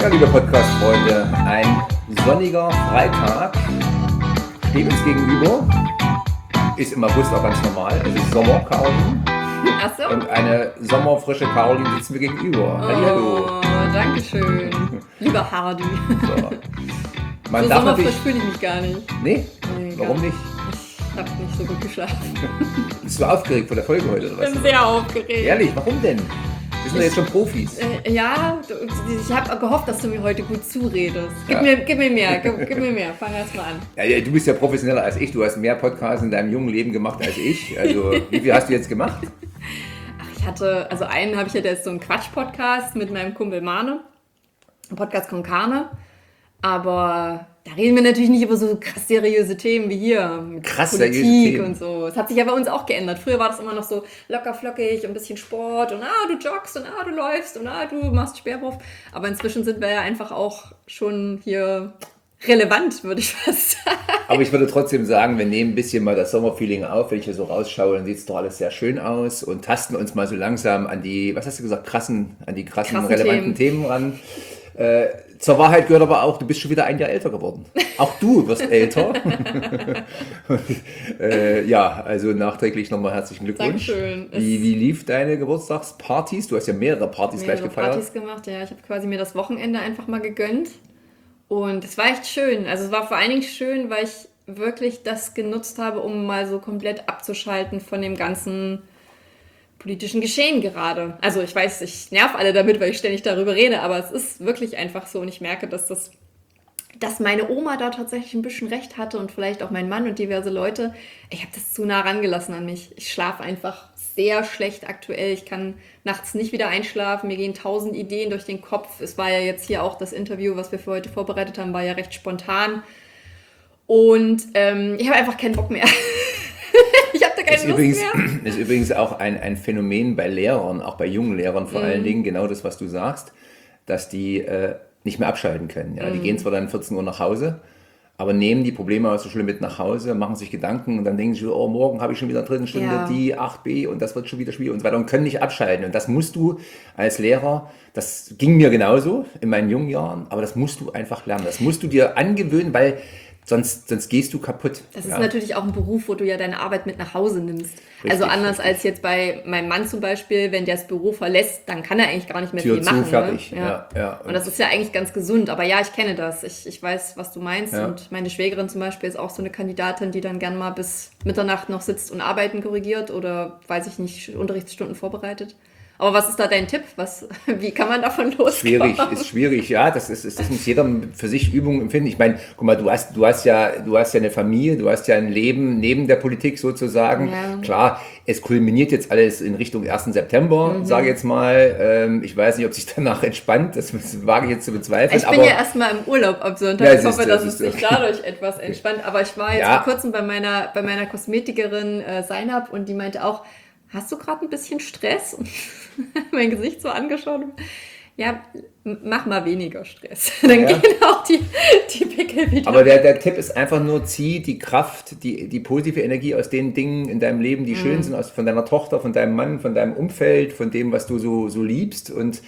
Tag, liebe Podcast-Freunde. Ein sonniger Freitag steht uns gegenüber. Ist im August auch ganz normal. Es ist Sommer, Caroline. Ach so. Und eine sommerfrische Caroline sitzt mir gegenüber. Hallihallo. Danke schön. Lieber Hardy. So. Man So darf sommerfrisch natürlich... fühle ich mich gar nicht. Nee? Nee, Warum gar nicht? Ich habe nicht so gut geschlafen. Bist du aufgeregt vor der Folge heute, oder was? Ich bin sehr aufgeregt. Ehrlich, warum denn? Wir sind ja jetzt schon Profis. Ja, ich habe gehofft, dass du mir heute gut zuredest. Gib mir mehr. Fang erst mal an. Ja, du bist ja professioneller als ich. Du hast mehr Podcasts in deinem jungen Leben gemacht als ich. Also, wie viel hast du jetzt gemacht? Einen habe ich jetzt so einen Quatsch-Podcast mit meinem Kumpel Mane. Ein Podcast con Carne. Aber da reden wir natürlich nicht über so krass seriöse Themen wie hier. Mit Krass Politik seriöse Themen. und so. Es hat sich ja bei uns auch geändert. Früher war das immer noch so locker flockig, ein bisschen Sport und du joggst und du läufst und du machst Speerwurf. Aber inzwischen sind wir ja einfach auch schon hier relevant, würde ich fast sagen. Aber ich würde trotzdem sagen, wir nehmen ein bisschen mal das Sommerfeeling auf. Wenn ich hier so rausschaue, dann sieht es doch alles sehr schön aus und tasten uns mal so langsam an die, was hast du gesagt, krassen relevanten Themen ran. Zur Wahrheit gehört aber auch, du bist schon wieder ein Jahr älter geworden. Auch du wirst älter. Also nachträglich nochmal herzlichen Glückwunsch. Dankeschön. Wie lief deine Geburtstagspartys? Du hast ja mehrere Partys gleich gefeiert. Partys gemacht, ja. Ich habe quasi mir das Wochenende einfach mal gegönnt. Und es war echt schön. Also es war vor allen Dingen schön, weil ich wirklich das genutzt habe, um mal so komplett abzuschalten von dem ganzen politischen Geschehen gerade. Also ich weiß, ich nerv alle damit, weil ich ständig darüber rede, aber es ist wirklich einfach so und ich merke, dass meine Oma da tatsächlich ein bisschen recht hatte und vielleicht auch mein Mann und diverse Leute. Ich habe das zu nah rangelassen an mich. Ich schlafe einfach sehr schlecht aktuell. Ich kann nachts nicht wieder einschlafen. Mir gehen 1000 Ideen durch den Kopf. Es war ja jetzt hier auch das Interview, was wir für heute vorbereitet haben, war ja recht spontan. Und ich habe einfach keinen Bock mehr. Ich habe da keine Lust mehr. Ist übrigens auch ein Phänomen bei Lehrern, auch bei jungen Lehrern vor allen Dingen, genau das, was du sagst, dass die nicht mehr abschalten können. Ja? Die gehen zwar dann 14 Uhr nach Hause, aber nehmen die Probleme aus der Schule mit nach Hause, machen sich Gedanken und dann denken sie, oh, morgen habe ich schon wieder drin Stunde die 8b und das wird schon wieder schwierig und so weiter und können nicht abschalten. Und das musst du als Lehrer, das ging mir genauso in meinen jungen Jahren, aber das musst du einfach lernen. Das musst du dir angewöhnen, weil sonst gehst du kaputt. Das ist natürlich auch ein Beruf, wo du ja deine Arbeit mit nach Hause nimmst. Richtig, also anders als jetzt bei meinem Mann zum Beispiel, wenn der das Büro verlässt, dann kann er eigentlich gar nicht mehr Tür viel machen. Zu, fertig. Ne? Ja. Und das ist ja eigentlich ganz gesund. Aber ja, ich kenne das. Ich weiß, was du meinst. Ja. Und meine Schwägerin zum Beispiel ist auch so eine Kandidatin, die dann gern mal bis Mitternacht noch sitzt und Arbeiten korrigiert oder, weiß ich nicht, Unterrichtsstunden vorbereitet. Aber was ist da dein Tipp? Wie kann man davon loskommen? Ist schwierig, ja. Das muss jeder für sich Übungen empfinden. Ich meine, guck mal, du hast ja eine Familie, du hast ja ein Leben neben der Politik sozusagen. Ja. Klar, es kulminiert jetzt alles in Richtung 1. September, sage ich jetzt mal. Ich weiß nicht, ob sich danach entspannt, das wage ich jetzt zu bezweifeln. Ich bin ja erstmal im Urlaub am Sonntag. Ich hoffe, dass es sich dadurch etwas entspannt. Aber ich war jetzt vor kurzem bei meiner Kosmetikerin Zainab und die meinte auch, hast du gerade ein bisschen Stress? Und mein Gesicht so angeschaut. Ja, mach mal weniger Stress. Dann gehen auch die Pickel wieder. Aber der Tipp ist einfach nur, zieh die Kraft, die positive Energie aus den Dingen in deinem Leben, die schön sind, von deiner Tochter, von deinem Mann, von deinem Umfeld, von dem, was du so liebst. Und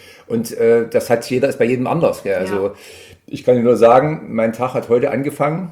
das ist bei jedem anders. Gell? Also ich kann dir nur sagen, mein Tag hat heute angefangen,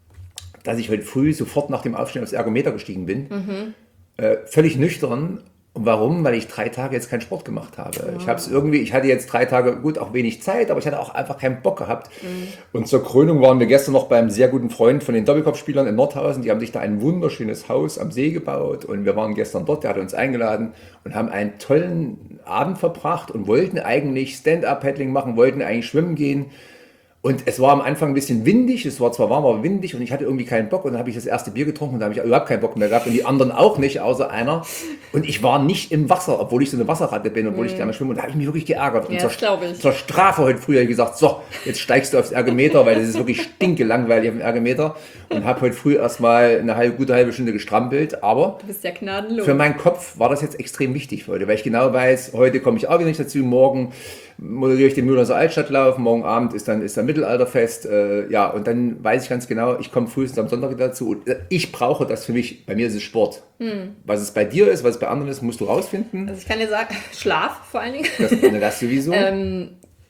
dass ich heute früh sofort nach dem Aufstehen aufs Ergometer gestiegen bin. Völlig nüchtern. Und warum? Weil ich 3 Tage jetzt keinen Sport gemacht habe. Ich hatte jetzt 3 Tage, gut, auch wenig Zeit, aber ich hatte auch einfach keinen Bock gehabt. Und zur Krönung waren wir gestern noch beim sehr guten Freund von den Doppelkopfspielern in Nordhausen. Die haben sich da ein wunderschönes Haus am See gebaut und wir waren gestern dort, der hat uns eingeladen und haben einen tollen Abend verbracht und wollten eigentlich Stand-Up-Paddling machen, wollten eigentlich schwimmen gehen. Und es war am Anfang ein bisschen windig, es war zwar warm, aber windig und ich hatte irgendwie keinen Bock und dann habe ich das erste Bier getrunken und da habe ich überhaupt keinen Bock mehr gehabt und die anderen auch nicht, außer einer. Und ich war nicht im Wasser, obwohl ich so eine Wasserratte bin, obwohl ich gerne schwimme und da habe ich mich wirklich geärgert. Und zur Strafe heute früh habe ich gesagt, so, jetzt steigst du aufs Ergometer, weil das ist wirklich stinkelangweilig auf dem Ergometer und habe heute früh erstmal eine gute halbe Stunde gestrampelt, aber du bist ja gnadenlos. Für meinen Kopf war das jetzt extrem wichtig für heute, weil ich genau weiß, heute komme ich auch wieder nicht dazu, morgen moderiere ich den Mühlhauser Altstadtlauf, morgen Abend ist dann Mittelalterfest, und dann weiß ich ganz genau, ich komme frühestens am Sonntag wieder dazu und ich brauche das für mich, bei mir ist es Sport. Was es bei dir ist, was es bei anderen ist, musst du rausfinden. Also ich kann dir sagen, Schlaf vor allen Dingen. Das sowieso.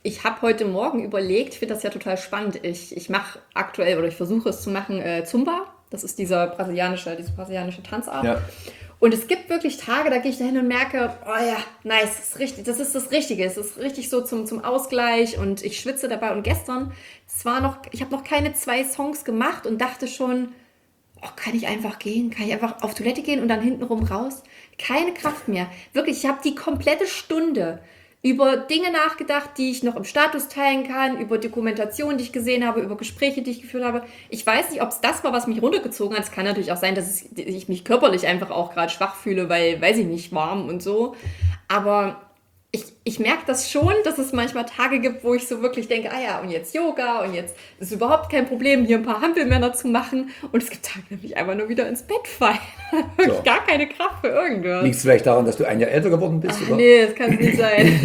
Ich habe heute Morgen überlegt, ich finde das ja total spannend. Ich mache aktuell, oder ich versuche es zu machen, Zumba. Das ist diese brasilianische Tanzart. Ja. Und es gibt wirklich Tage, da gehe ich dahin und merke, oh ja, nice, das ist richtig, das ist das Richtige. Es ist richtig so zum Ausgleich und ich schwitze dabei. Und gestern, ich habe noch keine 2 Songs gemacht und dachte schon, oh, kann ich einfach gehen? Kann ich einfach auf Toilette gehen und dann hintenrum raus? Keine Kraft mehr. Wirklich, ich habe die komplette Stunde über Dinge nachgedacht, die ich noch im Status teilen kann, über Dokumentationen, die ich gesehen habe, über Gespräche, die ich geführt habe. Ich weiß nicht, ob es das war, was mich runtergezogen hat. Es kann natürlich auch sein, dass ich mich körperlich einfach auch gerade schwach fühle, weil, weiß ich nicht, warm und so. Aber ich merke das schon, dass es manchmal Tage gibt, wo ich so wirklich denke, ah ja, und jetzt Yoga und jetzt ist überhaupt kein Problem, hier ein paar Hampelmänner zu machen. Und es gibt Tage, da will ich einfach nur wieder ins Bett fallen. Da habe ich gar keine Kraft für irgendwas. Liegt es vielleicht daran, dass du ein Jahr älter geworden bist? Ach, oder? nee, das kann es nicht sein.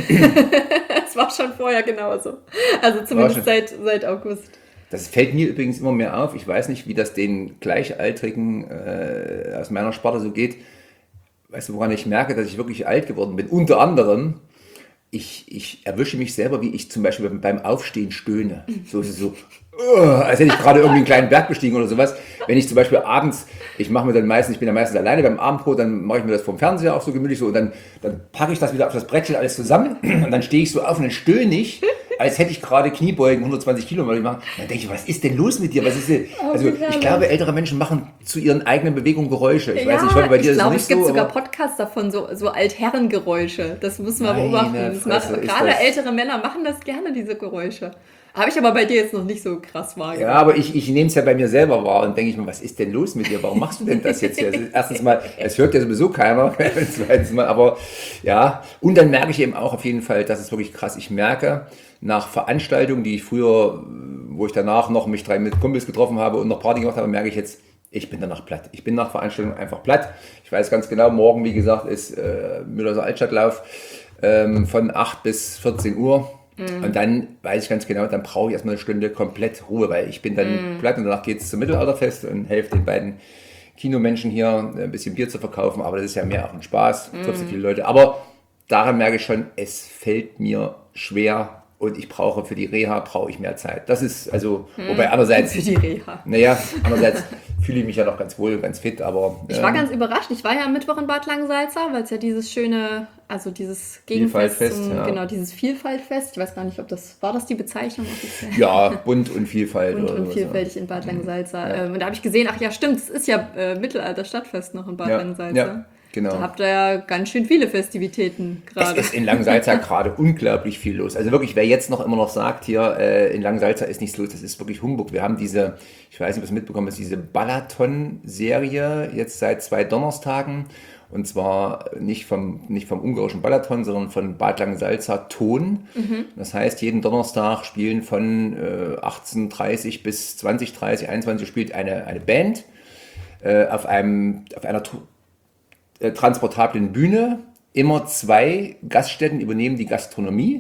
Es war schon vorher genauso. Also zumindest seit August. Das fällt mir übrigens immer mehr auf. Ich weiß nicht, wie das den Gleichaltrigen aus meiner Sparte so geht. Weißt du, woran ich merke, dass ich wirklich alt geworden bin? Unter anderem, ich erwische mich selber, wie ich zum Beispiel beim Aufstehen stöhne. So, als hätte ich gerade irgendwie einen kleinen Berg bestiegen oder sowas. Wenn ich zum Beispiel abends, ich bin ja meistens alleine beim Abendbrot, dann mache ich mir das vom Fernseher auch so gemütlich so und dann packe ich das wieder auf das Brettchen alles zusammen und dann stehe ich so auf und dann stöhne ich, als hätte ich gerade Kniebeugen 120 Kilo machen. Dann denke ich, was ist denn los mit dir? Was ist denn? Also ich glaube, ältere Menschen machen zu ihren eigenen Bewegungen Geräusche. Ich weiß nicht, ich hoffe, bei dir ist es nicht so. Es gibt sogar Podcasts davon, so Altherrengeräusche. Das müssen wir beobachten. Gerade ältere Männer machen das gerne, diese Geräusche. Habe ich aber bei dir jetzt noch nicht so krass wahrgenommen. Ja, aber ich nehme es ja bei mir selber wahr und denke ich mir, was ist denn los mit dir? Warum machst du denn das jetzt hier? Erstens mal, es hört ja sowieso keiner. Zweitens mal, aber ja. Und dann merke ich eben auch auf jeden Fall, das ist wirklich krass. Ich merke nach Veranstaltungen, die ich früher, wo ich danach noch mich mit Kumpels getroffen habe und noch Party gemacht habe, merke ich jetzt, ich bin danach platt. Ich bin nach Veranstaltungen einfach platt. Ich weiß ganz genau, morgen, wie gesagt, ist Müllerser Altstadtlauf von 8 bis 14 Uhr. Und dann weiß ich ganz genau, dann brauche ich erstmal eine Stunde komplett Ruhe, weil ich bin dann platt und danach geht es zum Mittelalterfest und helfe den beiden Kinomenschen hier ein bisschen Bier zu verkaufen. Aber das ist ja mehr auch ein Spaß, triffst du viele Leute. Aber daran merke ich schon, es fällt mir schwer und ich brauche für die Reha mehr Zeit. Das ist also, wobei andererseits, für die Reha. Naja, andererseits fühle ich mich ja noch ganz wohl, ganz fit, aber... Ich war ganz überrascht. Ich war ja am Mittwoch in Bad Langensalza, weil es ja dieses schöne, also dieses Gegenfest, genau, dieses Vielfaltfest. Ich weiß gar nicht, war das die Bezeichnung offiziell? Ja, bunt und Vielfalt. Bunt und vielfältig in Bad Langensalza. Ja. Und da habe ich gesehen, ach ja, stimmt, es ist ja Mittelalter-Stadtfest noch in Bad Langensalza. Ja. Genau. Da habt ihr ja ganz schön viele Festivitäten gerade. Es ist in Langensalza gerade unglaublich viel los. Also wirklich, wer jetzt immer noch sagt, hier in Langensalza ist nichts los, das ist wirklich Humbug. Wir haben ich weiß nicht, ob ihr es mitbekommen habt, diese Balaton-Serie jetzt seit 2 Donnerstagen. Und zwar nicht vom ungarischen Balaton, sondern von Bad Langensalza Ton. Das heißt, jeden Donnerstag spielen von 18:30 bis 20:30, 21 spielt eine Band auf einer transportablen Bühne. Immer 2 Gaststätten übernehmen die Gastronomie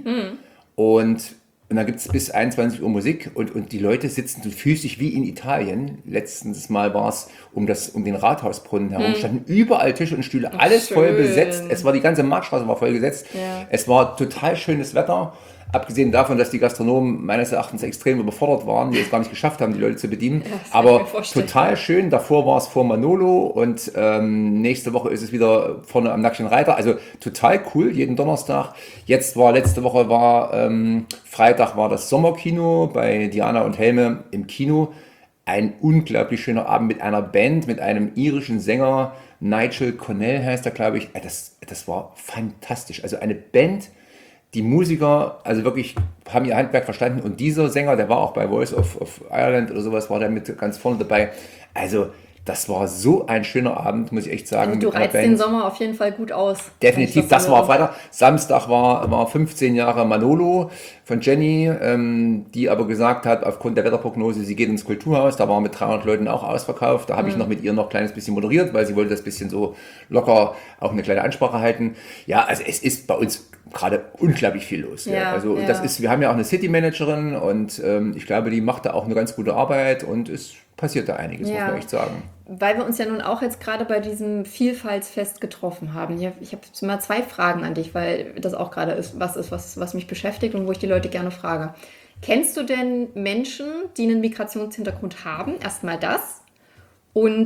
und dann gibt es bis 21 Uhr Musik und die Leute sitzen, du fühlst dich wie in Italien. Letztes Mal war es um den Rathausbrunnen herum, standen überall Tische und Stühle, alles voll besetzt. Es war die ganze Marktstraße war voll gesetzt. Ja. Es war total schönes Wetter. Abgesehen davon, dass die Gastronomen meines Erachtens extrem überfordert waren, die es gar nicht geschafft haben, die Leute zu bedienen. Ja, aber total schön. Davor war es vor Manolo und nächste Woche ist es wieder vorne am Nackten Reiter. Also total cool, jeden Donnerstag. Letzte Woche war Freitag war das Sommerkino bei Diana und Helme im Kino. Ein unglaublich schöner Abend mit einer Band, mit einem irischen Sänger. Nigel Connell heißt er, glaube ich. Das war fantastisch. Also eine Band. Die Musiker, also wirklich, haben ihr Handwerk verstanden und dieser Sänger, der war auch bei Voice of Ireland oder sowas, war da mit ganz vorne dabei. Also das war so ein schöner Abend, muss ich echt sagen. Also du reizt den Sommer auf jeden Fall gut aus. Definitiv, das war Freitag. Samstag war 15 Jahre Manolo von Jenny, die aber gesagt hat, aufgrund der Wetterprognose, sie geht ins Kulturhaus. Da war mit 300 Leuten auch ausverkauft. Da habe ich noch mit ihr noch ein kleines bisschen moderiert, weil sie wollte das bisschen so locker auch eine kleine Ansprache halten. Ja, also es ist bei uns gerade unglaublich viel los. Ja. Also wir haben ja auch eine City-Managerin und ich glaube, die macht da auch eine ganz gute Arbeit und es passiert da einiges, muss man echt sagen. Weil wir uns ja nun auch jetzt gerade bei diesem Vielfaltsfest getroffen haben. Ich habe mal 2 Fragen an dich, weil das auch gerade was mich beschäftigt und wo ich die Leute gerne frage. Kennst du denn Menschen, die einen Migrationshintergrund haben? Erstmal das. Und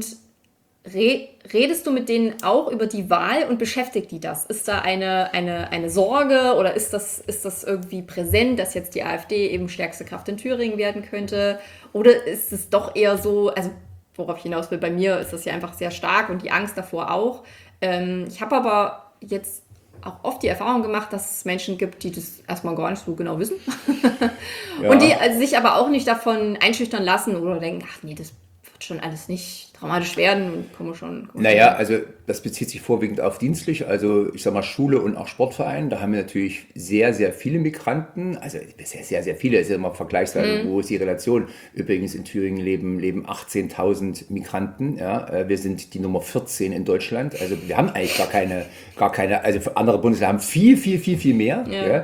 redest du mit denen auch über die Wahl und beschäftigt die das? Ist da eine Sorge oder ist das irgendwie präsent, dass jetzt die AfD eben stärkste Kraft in Thüringen werden könnte? Oder ist es doch eher so, also worauf ich hinaus will, bei mir ist das ja einfach sehr stark und die Angst davor auch. Ich habe aber jetzt auch oft die Erfahrung gemacht, dass es Menschen gibt, die das erstmal gar nicht so genau wissen. Ja. Und die sich aber auch nicht davon einschüchtern lassen oder denken, ach nee, das wird schon alles nicht dramatisch werden und kommen schon. Naja, also das bezieht sich vorwiegend auf dienstlich, also ich sag mal Schule und auch Sportverein. Da haben wir natürlich sehr, sehr viele Migranten, also sehr, sehr viele, ist ja immer vergleichsweise, wo ist die Relation? Übrigens in Thüringen leben 18.000 Migranten, ja, wir sind die Nummer 14 in Deutschland, also wir haben eigentlich gar keine, also andere Bundesländer haben viel mehr.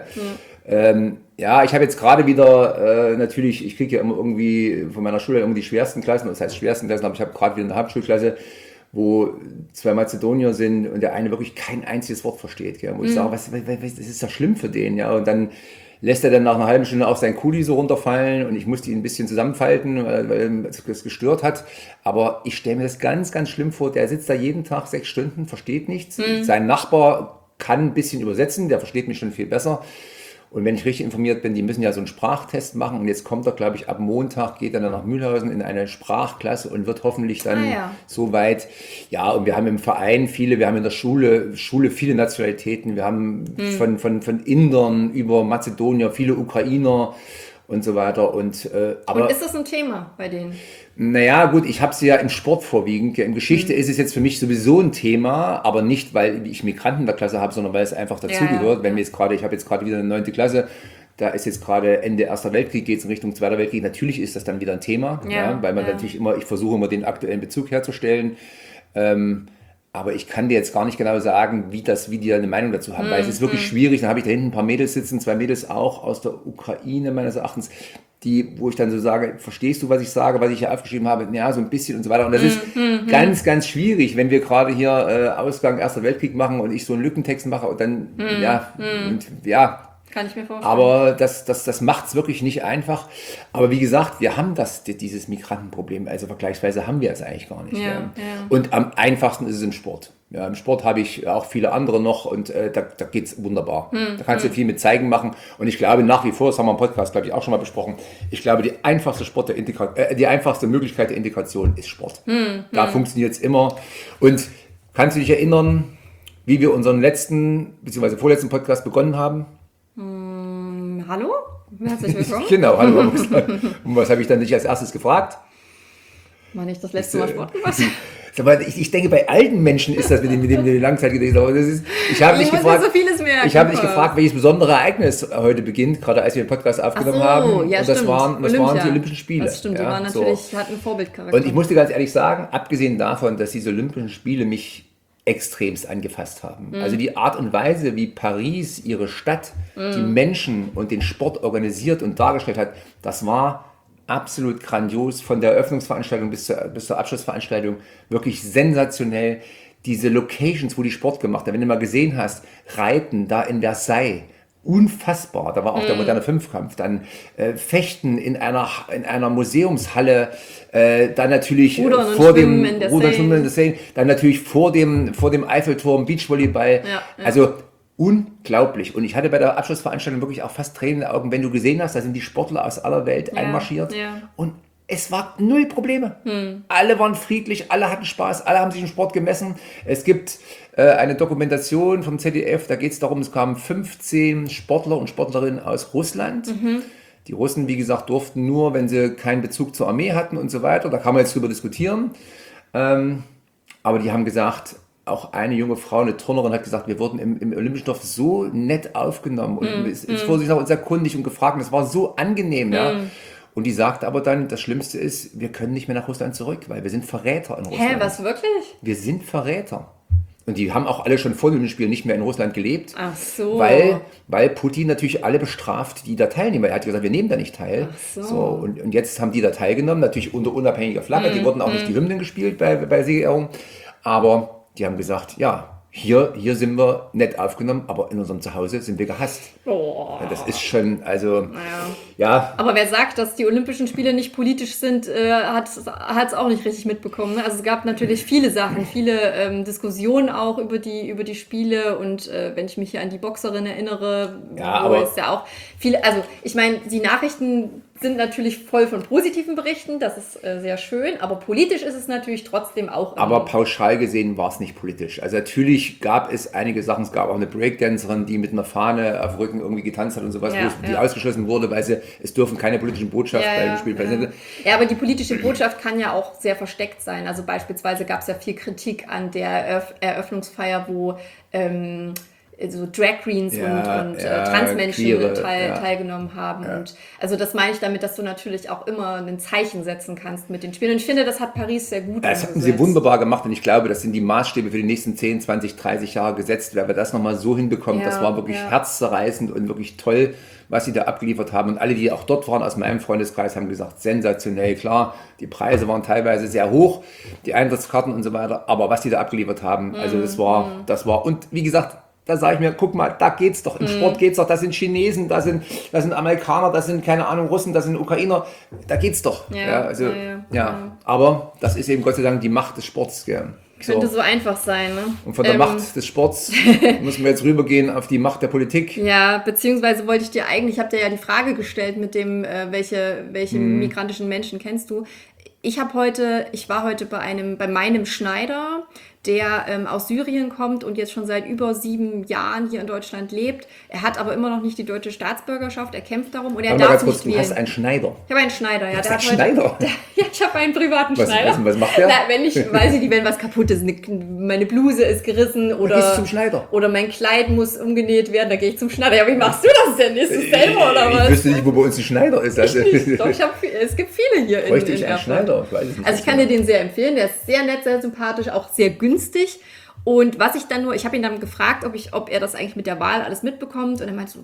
Ja. Ich habe jetzt gerade wieder, natürlich, ich kriege ja immer irgendwie von meiner Schule immer die schwersten Klassen, das heißt schwersten Klassen, aber ich habe gerade wieder eine Hauptschulklasse, wo 2 Mazedonier sind und der eine wirklich kein einziges Wort versteht. Gell? Wo ich sage, das ist doch schlimm für den. Ja? Und dann lässt er dann nach einer halben Stunde auf sein Kuli so runterfallen und ich musste ihn ein bisschen zusammenfalten, weil es gestört hat. Aber ich stelle mir das ganz, ganz schlimm vor. Der sitzt da jeden Tag 6 Stunden, versteht nichts. Sein Nachbar kann ein bisschen übersetzen, der versteht mich schon viel besser. Und wenn ich richtig informiert bin, die müssen ja so einen Sprachtest machen und jetzt kommt er, glaube ich, ab Montag geht er dann nach Mühlhausen in eine Sprachklasse und wird hoffentlich dann so weit. Ja, und wir haben im Verein wir haben in der Schule viele Nationalitäten. Wir haben von Indern über Mazedonier, viele Ukrainer und so weiter. Und ist das ein Thema bei denen? Naja, gut, ich habe sie ja im Sport vorwiegend. In Geschichte ist es jetzt für mich sowieso ein Thema, aber nicht, weil ich Migranten in der Klasse habe, sondern weil es einfach dazugehört. Wenn wir ich habe jetzt gerade wieder eine 9. Klasse, da ist jetzt gerade Ende Erster Weltkrieg, geht es in Richtung Zweiter Weltkrieg. Natürlich ist das dann wieder ein Thema, weil man natürlich ich versuche immer den aktuellen Bezug herzustellen. Aber ich kann dir jetzt gar nicht genau sagen, wie die da eine Meinung dazu haben, weil es ist wirklich schwierig. Dann habe ich da hinten ein paar Mädels sitzen, 2 Mädels auch aus der Ukraine meines Erachtens, wo ich dann so sage, verstehst du, was ich sage, was ich hier aufgeschrieben habe? Ja, so ein bisschen und so weiter. Und das ist ganz, ganz schwierig, wenn wir gerade hier Ausgang Erster Weltkrieg machen und ich so einen Lückentext mache und dann, kann ich mir vorstellen. Aber das macht es wirklich nicht einfach. Aber wie gesagt, wir haben dieses Migrantenproblem, also vergleichsweise haben wir es eigentlich gar nicht. Ja. Und am einfachsten ist es im Sport. Ja, im Sport habe ich auch viele andere noch und da geht es wunderbar. Da kannst du viel mit Zeigen machen. Und ich glaube nach wie vor, das haben wir im Podcast, glaube ich, auch schon mal besprochen, ich glaube, die einfachste Möglichkeit der Integration ist Sport. Da funktioniert es immer. Und kannst du dich erinnern, wie wir unseren letzten bzw. vorletzten Podcast begonnen haben? Hallo? Herzlich willkommen. Genau, hallo. Und was habe ich dann dich als erstes gefragt? War nicht das letzte Mal Sport gemacht? Ich denke, bei alten Menschen ist das mit dem Langzeitgedächtnis. Aber ich habe dich gefragt, welches besondere Ereignis heute beginnt, gerade als wir den Podcast aufgenommen haben. Ja, und das waren die Olympischen Spiele. Das stimmt, die waren hatten Vorbildcharakter. Und ich muss dir ganz ehrlich sagen, abgesehen davon, dass diese Olympischen Spiele mich extremst angefasst haben. Also die Art und Weise, wie Paris, ihre Stadt, die Menschen und den Sport organisiert und dargestellt hat, das war absolut grandios. Von der Eröffnungsveranstaltung bis zur Abschlussveranstaltung wirklich sensationell. Diese Locations, wo die Sport gemacht haben, wenn du mal gesehen hast, Reiten da in Versailles, unfassbar. Da war auch der moderne Fünfkampf. Dann Fechten in einer Museumshalle. Dann natürlich vor dem Rudern in der Seine. Dann natürlich vor dem Eiffelturm Beachvolleyball. Also unglaublich. Und ich hatte bei der Abschlussveranstaltung wirklich auch fast Tränen in den Augen, wenn du gesehen hast, da sind die Sportler aus aller Welt einmarschiert. Und es war 0 Probleme. Alle waren friedlich, alle hatten Spaß, alle haben sich im Sport gemessen. Es gibt eine Dokumentation vom ZDF, da geht es darum, es kamen 15 Sportler und Sportlerinnen aus Russland. Die Russen, wie gesagt, durften nur, wenn sie keinen Bezug zur Armee hatten und so weiter. Da kann man jetzt drüber diskutieren. Aber die haben gesagt, auch eine junge Frau, eine Turnerin, hat gesagt, wir wurden im Olympischen Dorf so nett aufgenommen und es wurde sich nach uns erkundigt und gefragt. Und das war so angenehm, ja. Und die sagt aber dann, das Schlimmste ist, wir können nicht mehr nach Russland zurück, weil wir sind Verräter in Russland. Hä, was, wirklich? Wir sind Verräter. Und die haben auch alle schon vor dem Spiel nicht mehr in Russland gelebt. Ach so. Weil Putin natürlich alle bestraft, die da teilnehmen. Er hat gesagt, wir nehmen da nicht teil. Ach so. Und jetzt haben die da teilgenommen, natürlich unter unabhängiger Flagge. Die wurden auch nicht die Hymnen gespielt bei Siegerehrung. Aber die haben gesagt, ja, hier sind wir nett aufgenommen, aber in unserem Zuhause sind wir gehasst. Oh. Ja, das ist schon, also, Naja. ja. Aber wer sagt, dass die Olympischen Spiele nicht politisch sind, hat es auch nicht richtig mitbekommen. Ne? Also es gab natürlich viele Sachen, viele Diskussionen auch über die Spiele. Und wenn ich mich hier an die Boxerin erinnere, Ja, wo aber es ja auch viele, also ich meine, die Nachrichten sind natürlich voll von positiven Berichten, das ist sehr schön, aber politisch ist es natürlich trotzdem auch. Aber pauschal gesehen war es nicht politisch. Also natürlich gab es einige Sachen, es gab auch eine Breakdancerin, die mit einer Fahne auf dem Rücken irgendwie getanzt hat und sowas, die ausgeschlossen wurde, weil es dürfen keine politischen Botschaften bei dem Spiel passieren. Ja, aber die politische Botschaft kann ja auch sehr versteckt sein. Also beispielsweise gab es ja viel Kritik an der Eröffnungsfeier, wo so Drag Queens und Transmenschen teilgenommen haben. Ja. Und also das meine ich damit, dass du natürlich auch immer ein Zeichen setzen kannst mit den Spielen. Und ich finde, das hat Paris sehr gut Das hatten sie wunderbar gemacht und ich glaube, das sind die Maßstäbe für die nächsten 10, 20, 30 Jahre gesetzt. Wer das nochmal so hinbekommt, das war wirklich herzzerreißend und wirklich toll, was sie da abgeliefert haben. Und alle, die auch dort waren aus meinem Freundeskreis, haben gesagt, sensationell, klar, die Preise waren teilweise sehr hoch, die Eintrittskarten und so weiter, aber was die da abgeliefert haben, also das war, und wie gesagt, da sage ich mir, guck mal, da geht's doch, im Sport geht's doch, das sind Chinesen, das sind Amerikaner, das sind, keine Ahnung, Russen, das sind Ukrainer, da geht's doch. Aber das ist eben Gott sei Dank die Macht des Sports. Gell. Könnte so einfach sein, ne? Und von der Macht des Sports müssen wir jetzt rübergehen auf die Macht der Politik. Ja, beziehungsweise wollte ich dir eigentlich, ich habe dir ja die Frage gestellt mit dem, welche migrantischen Menschen kennst du? Ich war heute bei meinem Schneider, der aus Syrien kommt und jetzt schon seit über 7 Jahren hier in Deutschland lebt. Er hat aber immer noch nicht die deutsche Staatsbürgerschaft. Er kämpft darum und er darf nicht wählen. Du hast einen Schneider. Ich habe einen Schneider, ja. Du hast einen Schneider? Ja, ich habe einen privaten Schneider. Was macht der? Wenn was kaputt ist, meine Bluse ist gerissen oder, gehst du zum Schneider. Oder mein Kleid muss umgenäht werden, dann gehe ich zum Schneider. Ja, wie machst du das denn? Ist es selber oder was? Ich wüsste nicht, wo bei uns ein Schneider ist. Also. Doch, es gibt viele hier in einen Schneider? Ich weiß es nicht. Also ich kann dir den sehr empfehlen. Der ist sehr nett, sehr sympathisch, auch sehr günstig. Und was ich dann ich habe ihn dann gefragt, ob er das eigentlich mit der Wahl alles mitbekommt. Und er meinte so,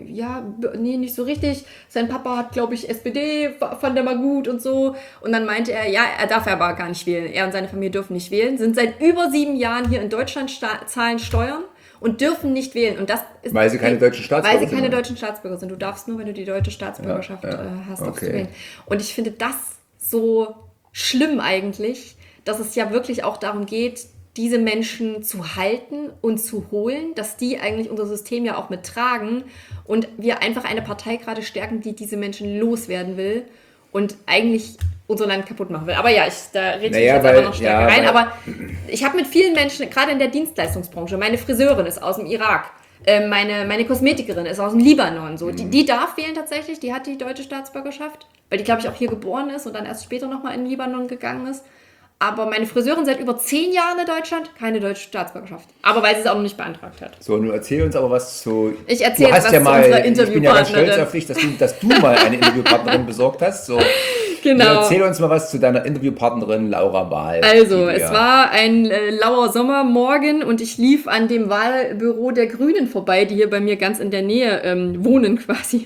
nicht so richtig. Sein Papa hat, glaube ich, SPD, fand er mal gut und so. Und dann meinte er, ja, er darf aber gar nicht wählen. Er und seine Familie dürfen nicht wählen. Sind seit über 7 Jahren hier in Deutschland, zahlen Steuern und dürfen nicht wählen. Und das ist, weil sie keine deutschen Staatsbürger sind. Weil sie keine deutschen Staatsbürger sind. Du darfst nur, wenn du die deutsche Staatsbürgerschaft hast, darfst du wählen. Und ich finde das so schlimm eigentlich, dass es ja wirklich auch darum geht, diese Menschen zu halten und zu holen, dass die eigentlich unser System ja auch mittragen und wir einfach eine Partei gerade stärken, die diese Menschen loswerden will und eigentlich unser Land kaputt machen will. Aber ja, da rede ich jetzt aber noch stärker rein. Aber ich habe mit vielen Menschen, gerade in der Dienstleistungsbranche, meine Friseurin ist aus dem Irak, meine Kosmetikerin ist aus dem Libanon, so. Die darf wählen tatsächlich, die hat die deutsche Staatsbürgerschaft, weil die, glaube ich, auch hier geboren ist und dann erst später nochmal in den Libanon gegangen ist. Aber meine Friseurin seit über 10 Jahren in Deutschland, keine deutsche Staatsbürgerschaft. Aber weil sie es auch noch nicht beantragt hat. So, nun erzähl uns aber was zu... Ich erzähle was zu unserer Interviewpartnerin. Ich bin ja ganz stolz auf dich, dass du mal eine Interviewpartnerin besorgt hast. So. Genau. Nun erzähl uns mal was zu deiner Interviewpartnerin Laura Wahl. Also, es war ein lauer Sommermorgen und ich lief an dem Wahlbüro der Grünen vorbei, die hier bei mir ganz in der Nähe wohnen quasi.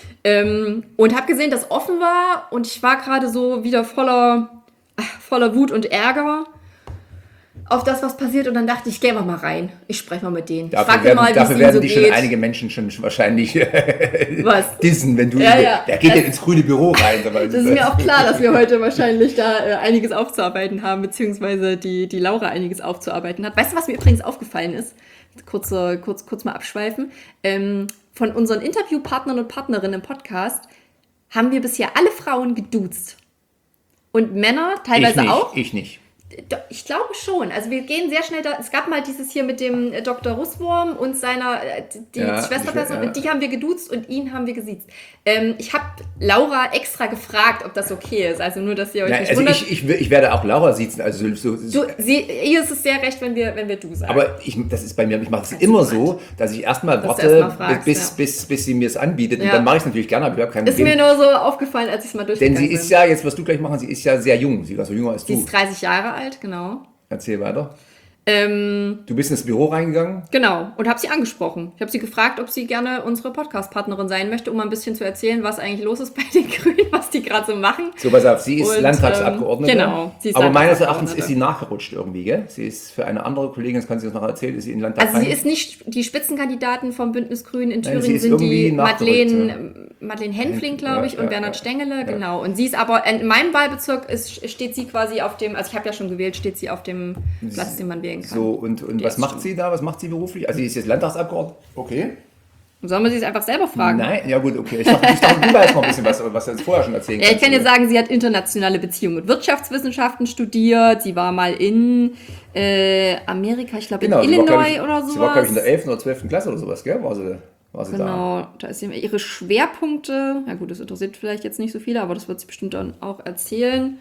Und habe gesehen, dass offen war und ich war gerade so wieder voller Wut und Ärger auf das, was passiert. Und dann dachte ich, geh mal rein. Ich spreche mal mit denen. Dafür werden dich schon einige Menschen schon wahrscheinlich dissen, wenn du... Der geht jetzt ins grüne Büro rein. Das ist mir auch klar, dass wir heute wahrscheinlich da einiges aufzuarbeiten haben, beziehungsweise die Laura einiges aufzuarbeiten hat. Weißt du, was mir übrigens aufgefallen ist? Kurz mal abschweifen. Von unseren Interviewpartnern und Partnerinnen im Podcast haben wir bisher alle Frauen geduzt. Und Männer teilweise auch. Ich nicht. Ich glaube schon. Also wir gehen sehr schnell da. Es gab mal dieses hier mit dem Dr. Russwurm und seiner Schwesterperson und die haben wir geduzt und ihn haben wir gesiezt. Ich habe Laura extra gefragt, ob das okay ist. Also nur, dass ihr euch nicht wundert. Ich werde auch Laura siezen. Also ihr ist es sehr recht, wenn wir du sagst. Aber das ist bei mir, ich mache es immer so, dass ich erstmal warte, bis sie mir es anbietet. Und dann mache ich es natürlich gerne, aber ich habe keinen Ist mir nur so aufgefallen, als ich es mal durchgegangen bin. Denn sie ist jetzt wirst du gleich machen, sie ist ja sehr jung. Sie ist also jünger als du. Sie ist 30 Jahre alt, genau. Erzähl weiter. Du bist ins Büro reingegangen? Genau, und habe sie angesprochen. Ich habe sie gefragt, ob sie gerne unsere Podcast-Partnerin sein möchte, um mal ein bisschen zu erzählen, was eigentlich los ist bei den Grünen, was die gerade so machen. So, pass auf, sie ist Landtagsabgeordnete. Genau. Sie ist aber meines Erachtens ist sie nachgerutscht irgendwie, gell? Sie ist für eine andere Kollegin, das kann sie uns noch erzählen, ist sie in den Landtag Also sie ist nicht die Spitzenkandidatin vom Bündnis Grün in Thüringen, Nein, sind die Madeleine Henfling, glaube ich, und Bernhard Stengele, ja. Genau. Und sie ist aber, in meinem Wahlbezirk steht sie quasi auf dem, also ich habe ja schon gewählt, steht sie auf dem Platz, den man wählen kann. So, und was macht sie da? Was macht sie beruflich? Also sie ist jetzt Landtagsabgeordnete. Okay. Sollen wir sie es einfach selber fragen? Nein, ja gut, okay. Ich dachte, du weißt noch ein bisschen was du jetzt vorher schon erzählen kannst. Ja, ich kann dir sagen, sie hat internationale Beziehungen und Wirtschaftswissenschaften studiert. Sie war mal in Amerika, ich glaube in Illinois oder sowas. Sie war, glaube ich, in der 11. oder 12. Klasse oder sowas, gell? War sie da? Genau, da ist ihre Schwerpunkte. Ja gut, das interessiert vielleicht jetzt nicht so viele, aber das wird sie bestimmt dann auch erzählen.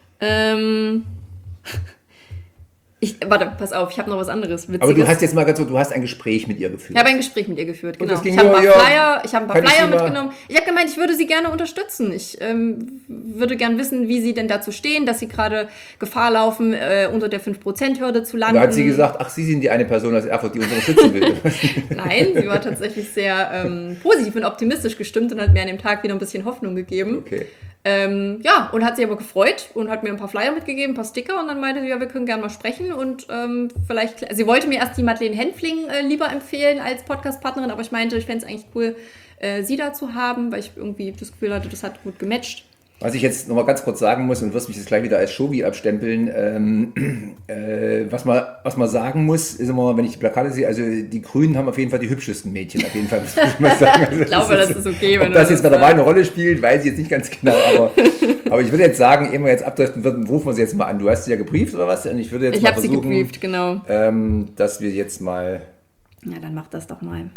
Warte, pass auf, ich habe noch was anderes Witziges. Aber du hast jetzt mal ganz so, du hast ein Gespräch mit ihr geführt. Ich habe ein Gespräch mit ihr geführt, genau. Ich habe ein paar Flyer mitgenommen. Ich habe gemeint, ich würde sie gerne unterstützen. Ich würde gerne wissen, wie sie denn dazu stehen, dass sie gerade Gefahr laufen, unter der 5%-Hürde zu landen. Da hat sie gesagt, ach, Sie sind die eine Person aus Erfurt, die uns unterstützen will. Nein, sie war tatsächlich sehr positiv und optimistisch gestimmt und hat mir an dem Tag wieder ein bisschen Hoffnung gegeben. Okay. Und hat sich aber gefreut und hat mir ein paar Flyer mitgegeben, ein paar Sticker und dann meinte sie, ja, wir können gerne mal sprechen und sie wollte mir erst die Madeleine Henfling lieber empfehlen als Podcast-Partnerin, aber ich meinte, ich fände es eigentlich cool, sie da zu haben, weil ich irgendwie das Gefühl hatte, das hat gut gematcht. Was ich jetzt nochmal ganz kurz sagen muss, und wirst mich jetzt gleich wieder als Shovi abstempeln, was man sagen muss, ist immer, wenn ich die Plakate sehe, also die Grünen haben auf jeden Fall die hübschesten Mädchen, auf jeden Fall, das muss ich mal sagen. Also ich glaube, das ist okay. Ob das jetzt bei der Wahl eine Rolle spielt, weiß ich jetzt nicht ganz genau, aber ich würde jetzt sagen, ehe wir jetzt abdriften würden, rufen wir sie jetzt mal an. Du hast sie ja gebrieft oder was? Und ich würde jetzt mal versuchen, sie gebrieft, genau. Dass wir jetzt mal... Ja, dann mach das doch mal.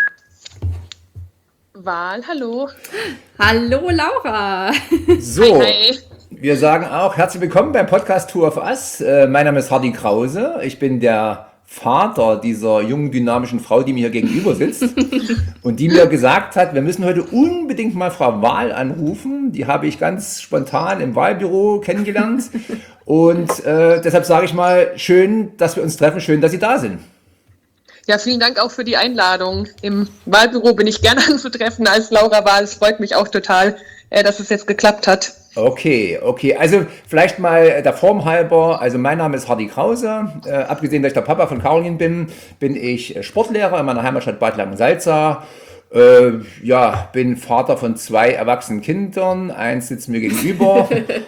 Wahl, hallo. Hallo Laura. So, Hi. Wir sagen auch herzlich willkommen beim Podcast Two of Us. Mein Name ist Hardy Krause. Ich bin der Vater dieser jungen, dynamischen Frau, die mir hier gegenüber sitzt und die mir gesagt hat, wir müssen heute unbedingt mal Frau Wahl anrufen. Die habe ich ganz spontan im Wahlbüro kennengelernt und deshalb sage ich mal, schön, dass wir uns treffen, schön, dass Sie da sind. Ja, vielen Dank auch für die Einladung. Im Wahlbüro bin ich gerne anzutreffen als Laura Wahl. Es freut mich auch total, dass es jetzt geklappt hat. Okay. Also vielleicht mal der Form halber. Also mein Name ist Hardy Krause. Abgesehen, dass ich der Papa von Caroline bin ich Sportlehrer in meiner Heimatstadt Bad Langensalza. Bin Vater von 2 erwachsenen Kindern, eins sitzt mir gegenüber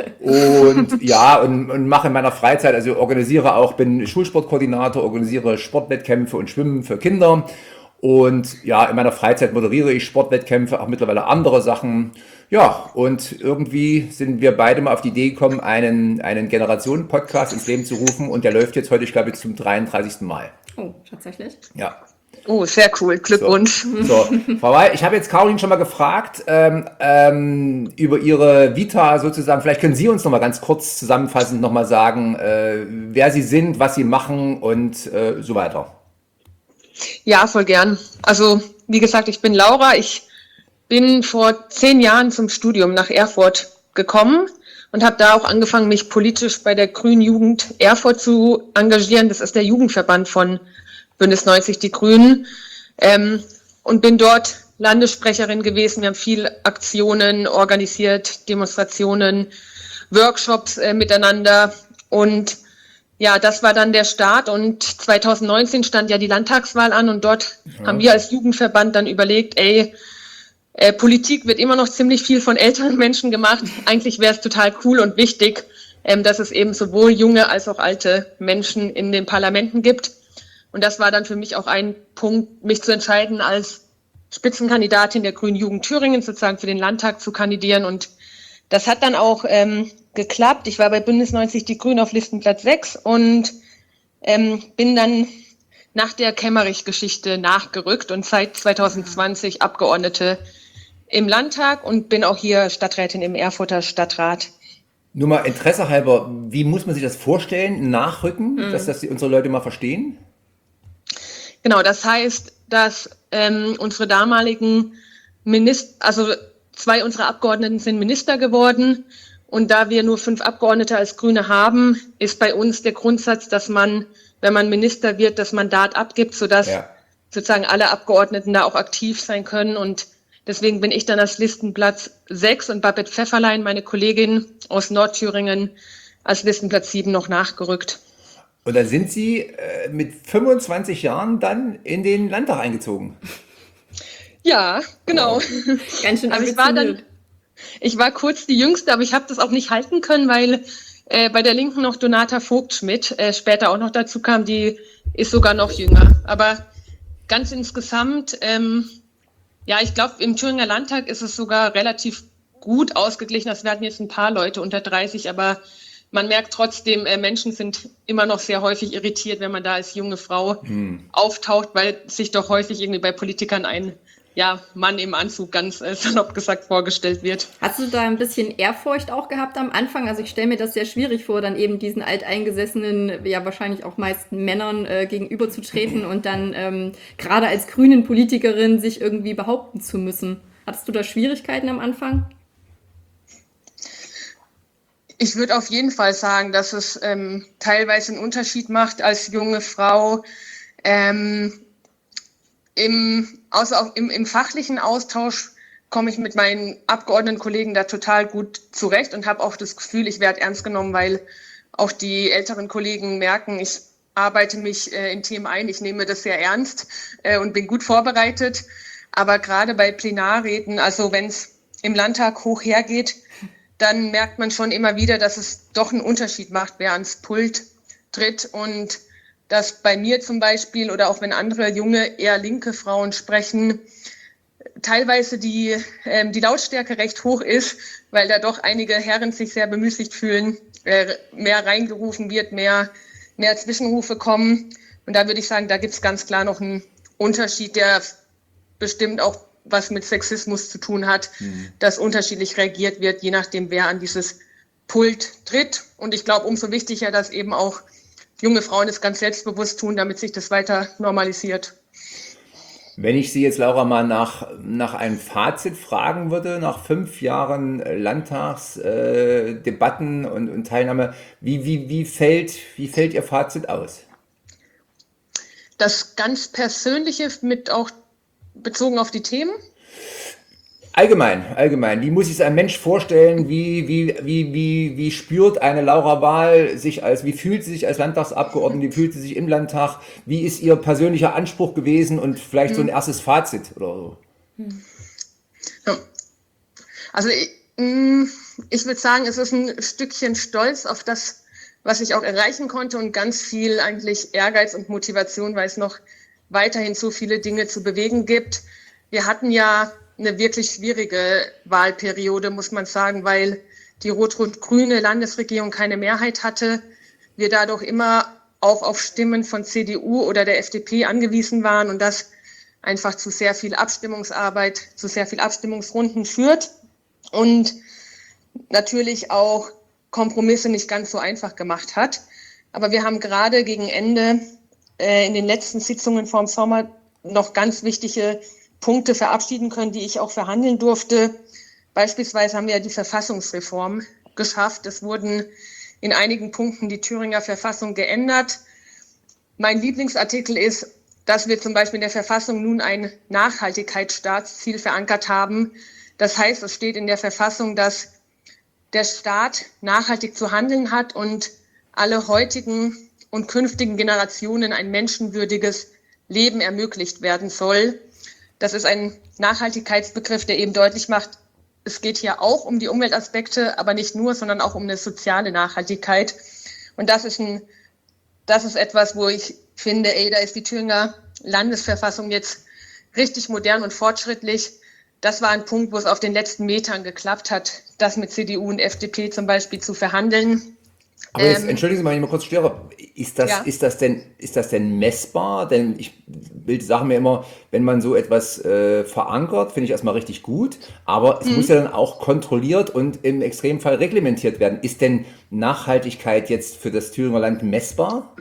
und mache in meiner Freizeit, also bin Schulsportkoordinator, organisiere Sportwettkämpfe und Schwimmen für Kinder und ja, in meiner Freizeit moderiere ich Sportwettkämpfe, auch mittlerweile andere Sachen. Ja, und irgendwie sind wir beide mal auf die Idee gekommen, einen Generationen-Podcast ins Leben zu rufen und der läuft jetzt heute, ich glaube, zum 33. Mal. Oh, tatsächlich? Ja. Oh, sehr cool. Glückwunsch. So, Frau Wahl, ich habe jetzt Caroline schon mal gefragt über Ihre Vita sozusagen. Vielleicht können Sie uns noch mal ganz kurz zusammenfassend noch mal sagen, wer Sie sind, was Sie machen und so weiter. Ja, voll gern. Also, wie gesagt, ich bin Laura. Ich bin vor 10 Jahren zum Studium nach Erfurt gekommen und habe da auch angefangen, mich politisch bei der Grünen Jugend Erfurt zu engagieren. Das ist der Jugendverband von Bündnis 90 Die Grünen, und bin dort Landessprecherin gewesen. Wir haben viele Aktionen organisiert, Demonstrationen, Workshops miteinander und ja, das war dann der Start und 2019 stand ja die Landtagswahl an und dort haben wir als Jugendverband dann überlegt, Politik wird immer noch ziemlich viel von älteren Menschen gemacht. Eigentlich wäre es total cool und wichtig, dass es eben sowohl junge als auch alte Menschen in den Parlamenten gibt. Und das war dann für mich auch ein Punkt, mich zu entscheiden, als Spitzenkandidatin der Grünen Jugend Thüringen sozusagen für den Landtag zu kandidieren. Und das hat dann auch geklappt. Ich war bei Bündnis 90 Die Grünen auf Listenplatz 6 und bin dann nach der Kemmerich-Geschichte nachgerückt und seit 2020 Abgeordnete im Landtag und bin auch hier Stadträtin im Erfurter Stadtrat. Nur mal Interesse halber, wie muss man sich das vorstellen, nachrücken, dass das unsere Leute mal verstehen? Genau, das heißt, dass unsere damaligen also 2 unserer Abgeordneten sind Minister geworden und da wir nur 5 Abgeordnete als Grüne haben, ist bei uns der Grundsatz, dass man wenn man Minister wird, das Mandat abgibt, sodass sozusagen alle Abgeordneten da auch aktiv sein können. Und deswegen bin ich dann als Listenplatz 6 und Babette Pfefferlein, meine Kollegin aus Nordthüringen, als Listenplatz 7 noch nachgerückt. Und dann sind Sie mit 25 Jahren dann in den Landtag eingezogen. Ja, genau. Ganz schön Also ambitioniert. ich war kurz die Jüngste, aber ich habe das auch nicht halten können, weil bei der Linken noch Donata Vogt-Schmidt später auch noch dazu kam, die ist sogar noch jünger. Aber ganz insgesamt, ich glaube, im Thüringer Landtag ist es sogar relativ gut ausgeglichen. Also wir hatten jetzt ein paar Leute unter 30, aber man merkt trotzdem, Menschen sind immer noch sehr häufig irritiert, wenn man da als junge Frau auftaucht, weil sich doch häufig irgendwie bei Politikern ein Mann im Anzug, ganz salopp gesagt, vorgestellt wird. Hast du da ein bisschen Ehrfurcht auch gehabt am Anfang? Also ich stelle mir das sehr schwierig vor, dann eben diesen alteingesessenen, ja wahrscheinlich auch meist Männern gegenüberzutreten und dann gerade als grünen Politikerin sich irgendwie behaupten zu müssen. Hattest du da Schwierigkeiten am Anfang? Ich würde auf jeden Fall sagen, dass es teilweise einen Unterschied macht als junge Frau. Im fachlichen Austausch komme ich mit meinen Abgeordnetenkollegen da total gut zurecht und habe auch das Gefühl, ich werde ernst genommen, weil auch die älteren Kollegen merken, ich arbeite mich in Themen ein, ich nehme das sehr ernst und bin gut vorbereitet. Aber gerade bei Plenarreden, also wenn es im Landtag hoch hergeht, dann merkt man schon immer wieder, dass es doch einen Unterschied macht, wer ans Pult tritt. Und dass bei mir zum Beispiel oder auch wenn andere junge, eher linke Frauen sprechen, teilweise die Lautstärke recht hoch ist, weil da doch einige Herren sich sehr bemüßigt fühlen, mehr reingerufen wird, mehr Zwischenrufe kommen. Und da würde ich sagen, da gibt es ganz klar noch einen Unterschied, der bestimmt auch was mit Sexismus zu tun hat, dass unterschiedlich reagiert wird, je nachdem, wer an dieses Pult tritt. Und ich glaube, umso wichtiger, dass eben auch junge Frauen es ganz selbstbewusst tun, damit sich das weiter normalisiert. Wenn ich Sie jetzt, Laura, mal nach einem Fazit fragen würde, nach 5 Jahren Landtagsdebatten und Teilnahme, wie fällt Ihr Fazit aus? Das ganz Persönliche mit auch bezogen auf die Themen? Allgemein. Wie muss sich ein Mensch vorstellen? Wie spürt eine Laura Wahl wie fühlt sie sich als Landtagsabgeordnete? Wie fühlt sie sich im Landtag? Wie ist ihr persönlicher Anspruch gewesen? Und vielleicht so ein erstes Fazit oder so. Ja. Also ich würde sagen, es ist ein Stückchen Stolz auf das, was ich auch erreichen konnte und ganz viel eigentlich Ehrgeiz und Motivation, weil es noch weiterhin so viele Dinge zu bewegen gibt. Wir hatten ja eine wirklich schwierige Wahlperiode, muss man sagen, weil die rot-rot-grüne Landesregierung keine Mehrheit hatte. Wir dadurch immer auch auf Stimmen von CDU oder der FDP angewiesen waren und das einfach zu sehr viel Abstimmungsarbeit, zu sehr viel Abstimmungsrunden führt und natürlich auch Kompromisse nicht ganz so einfach gemacht hat. Aber wir haben gerade gegen Ende in den letzten Sitzungen vor dem Sommer noch ganz wichtige Punkte verabschieden können, die ich auch verhandeln durfte. Beispielsweise haben wir ja die Verfassungsreform geschafft. Es wurden in einigen Punkten die Thüringer Verfassung geändert. Mein Lieblingsartikel ist, dass wir zum Beispiel in der Verfassung nun ein Nachhaltigkeitsstaatsziel verankert haben. Das heißt, es steht in der Verfassung, dass der Staat nachhaltig zu handeln hat und alle heutigen und künftigen Generationen ein menschenwürdiges Leben ermöglicht werden soll. Das ist ein Nachhaltigkeitsbegriff, der eben deutlich macht, es geht hier auch um die Umweltaspekte, aber nicht nur, sondern auch um eine soziale Nachhaltigkeit. Und das ist etwas, wo ich finde, da ist die Thüringer Landesverfassung jetzt richtig modern und fortschrittlich. Das war ein Punkt, wo es auf den letzten Metern geklappt hat, das mit CDU und FDP zum Beispiel zu verhandeln. Aber jetzt, entschuldigen Sie mal, wenn ich mal kurz störe. Ist das denn messbar? Denn sage mir immer, wenn man so etwas verankert, finde ich erstmal richtig gut. Aber es muss ja dann auch kontrolliert und im Extremfall reglementiert werden. Ist denn Nachhaltigkeit jetzt für das Thüringer Land messbar?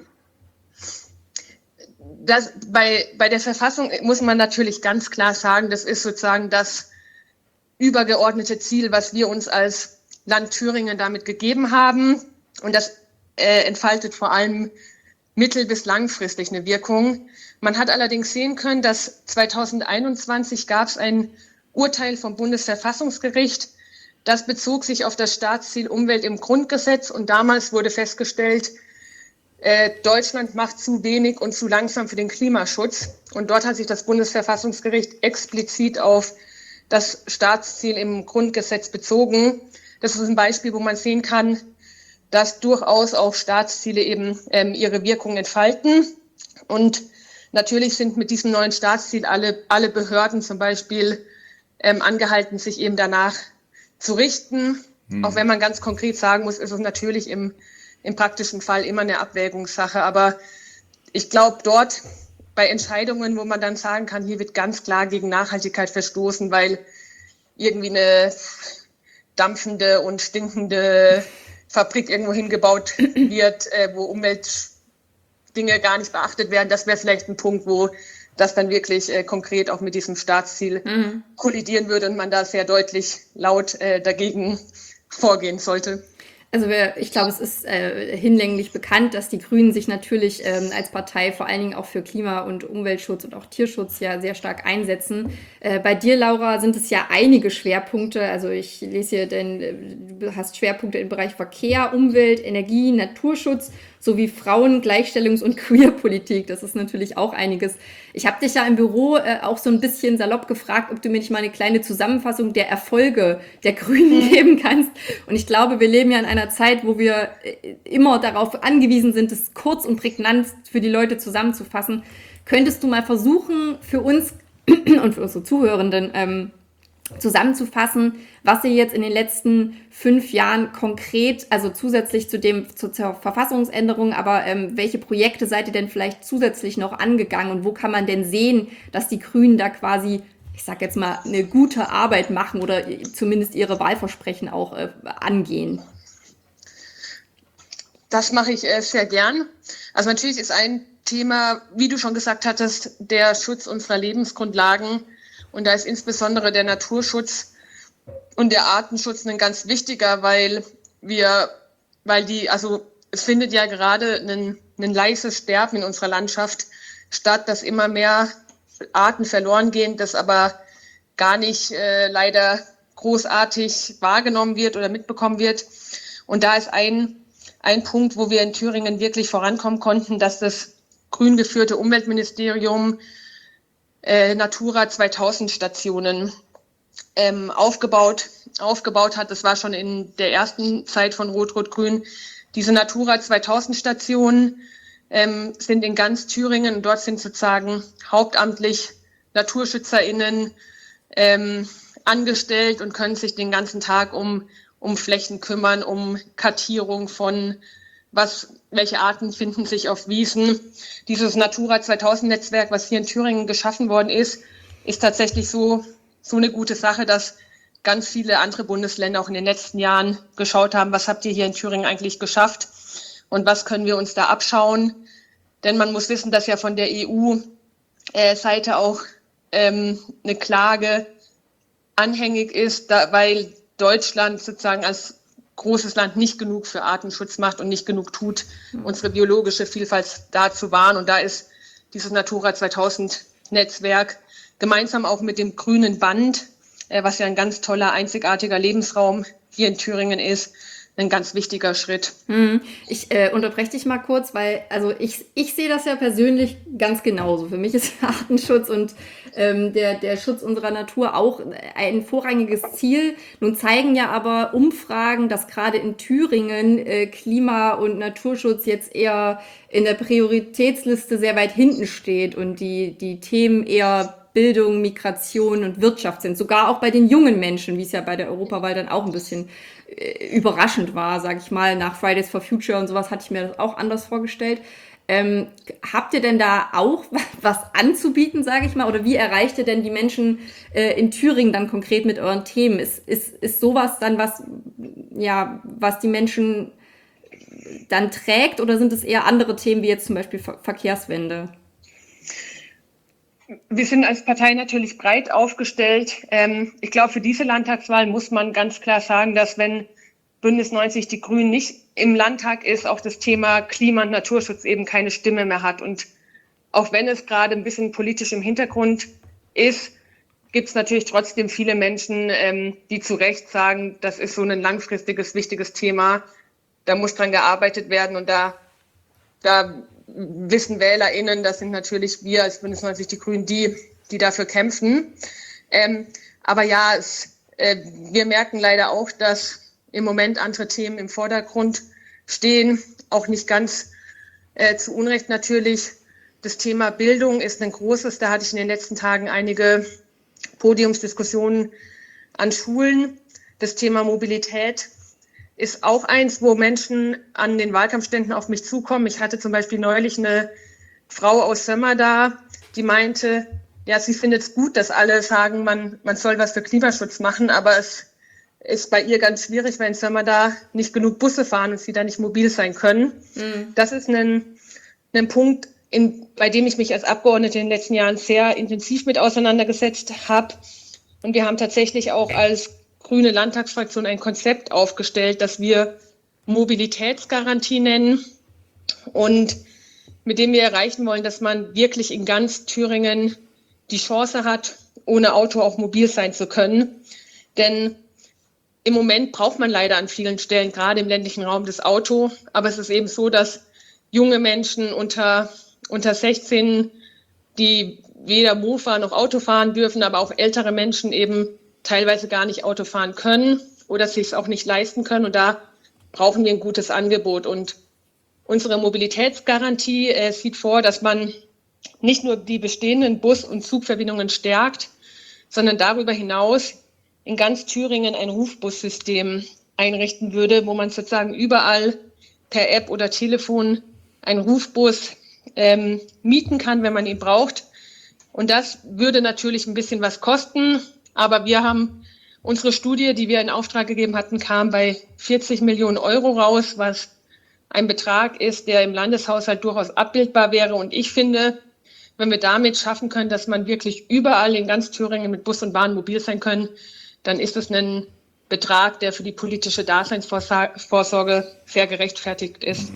Bei der Verfassung muss man natürlich ganz klar sagen, das ist sozusagen das übergeordnete Ziel, was wir uns als Land Thüringen damit gegeben haben. Und das entfaltet vor allem mittel- bis langfristig eine Wirkung. Man hat allerdings sehen können, dass 2021 gab es ein Urteil vom Bundesverfassungsgericht, das bezog sich auf das Staatsziel Umwelt im Grundgesetz und damals wurde festgestellt, Deutschland macht zu wenig und zu langsam für den Klimaschutz. Und dort hat sich das Bundesverfassungsgericht explizit auf das Staatsziel im Grundgesetz bezogen. Das ist ein Beispiel, wo man sehen kann, dass durchaus auch Staatsziele eben ihre Wirkung entfalten. Und natürlich sind mit diesem neuen Staatsziel alle Behörden zum Beispiel angehalten, sich eben danach zu richten. Auch wenn man ganz konkret sagen muss, ist es natürlich im praktischen Fall immer eine Abwägungssache. Aber ich glaube, dort bei Entscheidungen, wo man dann sagen kann, hier wird ganz klar gegen Nachhaltigkeit verstoßen, weil irgendwie eine dampfende und stinkende Fabrik irgendwo hingebaut wird, wo Umweltdinge gar nicht beachtet werden. Das wäre vielleicht ein Punkt, wo das dann wirklich konkret auch mit diesem Staatsziel kollidieren würde und man da sehr deutlich laut dagegen vorgehen sollte. Also ich glaube, es ist hinlänglich bekannt, dass die Grünen sich natürlich als Partei vor allen Dingen auch für Klima- und Umweltschutz und auch Tierschutz ja sehr stark einsetzen. Bei dir, Laura, sind es ja einige Schwerpunkte. Also ich lese hier, du hast Schwerpunkte im Bereich Verkehr, Umwelt, Energie, Naturschutz sowie Frauen-, Gleichstellungs- und Queerpolitik. Das ist natürlich auch einiges. Ich habe dich ja im Büro auch so ein bisschen salopp gefragt, ob du mir nicht mal eine kleine Zusammenfassung der Erfolge der Grünen geben kannst. Und ich glaube, wir leben ja in einer Zeit, wo wir immer darauf angewiesen sind, es kurz und prägnant für die Leute zusammenzufassen. Könntest du mal versuchen, für uns und für unsere Zuhörenden zusammenzufassen, was ihr jetzt in den letzten 5 Jahren konkret, also zusätzlich zur Verfassungsänderung, aber welche Projekte seid ihr denn vielleicht zusätzlich noch angegangen und wo kann man denn sehen, dass die Grünen da quasi, ich sag jetzt mal, eine gute Arbeit machen oder zumindest ihre Wahlversprechen auch angehen? Das mache ich sehr gern. Also natürlich ist ein Thema, wie du schon gesagt hattest, der Schutz unserer Lebensgrundlagen. Und da ist insbesondere der Naturschutz und der Artenschutz ein ganz wichtiger, weil es findet ja gerade ein leises Sterben in unserer Landschaft statt, dass immer mehr Arten verloren gehen, das aber gar nicht leider großartig wahrgenommen wird oder mitbekommen wird. Und da ist ein Punkt, wo wir in Thüringen wirklich vorankommen konnten, dass das grün geführte Umweltministerium Natura 2000 Stationen aufgebaut hat. Das war schon in der ersten Zeit von Rot-Rot-Grün. Diese Natura 2000 Stationen sind in ganz Thüringen und dort sind sozusagen hauptamtlich NaturschützerInnen angestellt und können sich den ganzen Tag um Flächen kümmern, um Kartierung von welche Arten finden sich auf Wiesen. Dieses Natura 2000 Netzwerk, was hier in Thüringen geschaffen worden ist tatsächlich so eine gute Sache, dass ganz viele andere Bundesländer auch in den letzten Jahren geschaut haben, was habt ihr hier in Thüringen eigentlich geschafft und was können wir uns da abschauen. Denn man muss wissen, dass ja von der EU-Seite auch eine Klage anhängig ist, weil Deutschland sozusagen als großes Land nicht genug für Artenschutz macht und nicht genug tut, unsere biologische Vielfalt da zu wahren. Und da ist dieses Natura 2000 Netzwerk gemeinsam auch mit dem Grünen Band, was ja ein ganz toller, einzigartiger Lebensraum hier in Thüringen ist, ein ganz wichtiger Schritt. Ich unterbreche dich mal kurz, weil also ich sehe das ja persönlich ganz genauso. Für mich ist Artenschutz und der Schutz unserer Natur auch ein vorrangiges Ziel. Nun zeigen ja aber Umfragen, dass gerade in Thüringen Klima- und Naturschutz jetzt eher in der Prioritätsliste sehr weit hinten steht und die Themen eher Bildung, Migration und Wirtschaft sind. Sogar auch bei den jungen Menschen, wie es ja bei der Europawahl dann auch ein bisschen überraschend war, sage ich mal. Nach Fridays for Future und sowas hatte ich mir das auch anders vorgestellt. Habt ihr denn da auch was anzubieten, sage ich mal? Oder wie erreicht ihr denn die Menschen in Thüringen dann konkret mit euren Themen? Ist sowas dann was die Menschen dann trägt? Oder sind es eher andere Themen, wie jetzt zum Beispiel Verkehrswende? Wir sind als Partei natürlich breit aufgestellt. Ich glaube, für diese Landtagswahl muss man ganz klar sagen, dass wenn Bündnis 90 Die Grünen nicht im Landtag ist, auch das Thema Klima- und Naturschutz eben keine Stimme mehr hat. Und auch wenn es gerade ein bisschen politisch im Hintergrund ist, gibt es natürlich trotzdem viele Menschen, die zu Recht sagen, das ist so ein langfristiges, wichtiges Thema. Da muss dran gearbeitet werden. Und da wissen WählerInnen, das sind natürlich wir als Bündnis 90 Die Grünen, die dafür kämpfen. Aber ja, wir merken leider auch, dass im Moment andere Themen im Vordergrund stehen, auch nicht ganz zu Unrecht natürlich. Das Thema Bildung ist ein großes, da hatte ich in den letzten Tagen einige Podiumsdiskussionen an Schulen. Das Thema Mobilität ist auch eins, wo Menschen an den Wahlkampfständen auf mich zukommen. Ich hatte zum Beispiel neulich eine Frau aus Sömmer da, die meinte, ja, sie findet es gut, dass alle sagen, man soll was für Klimaschutz machen, aber es ist bei ihr ganz schwierig, weil in Sömmer da nicht genug Busse fahren und sie da nicht mobil sein können. Das ist ein Punkt, bei dem ich mich als Abgeordnete in den letzten Jahren sehr intensiv mit auseinandergesetzt habe. Und wir haben tatsächlich auch als grüne Landtagsfraktion ein Konzept aufgestellt, das wir Mobilitätsgarantie nennen und mit dem wir erreichen wollen, dass man wirklich in ganz Thüringen die Chance hat, ohne Auto auch mobil sein zu können. Denn im Moment braucht man leider an vielen Stellen, gerade im ländlichen Raum, das Auto. Aber es ist eben so, dass junge Menschen unter 16, die weder Mofa noch Auto fahren dürfen, aber auch ältere Menschen eben teilweise gar nicht Auto fahren können oder sich es auch nicht leisten können. Und da brauchen wir ein gutes Angebot. Und unsere Mobilitätsgarantie sieht vor, dass man nicht nur die bestehenden Bus- und Zugverbindungen stärkt, sondern darüber hinaus in ganz Thüringen ein Rufbussystem einrichten würde, wo man sozusagen überall per App oder Telefon einen Rufbus mieten kann, wenn man ihn braucht. Und das würde natürlich ein bisschen was kosten, aber wir haben unsere Studie, die wir in Auftrag gegeben hatten, kam bei 40 Millionen Euro raus, was ein Betrag ist, der im Landeshaushalt durchaus abbildbar wäre. Und ich finde, wenn wir damit schaffen können, dass man wirklich überall in ganz Thüringen mit Bus und Bahn mobil sein können, dann ist es ein Betrag, der für die politische Daseinsvorsorge sehr gerechtfertigt ist.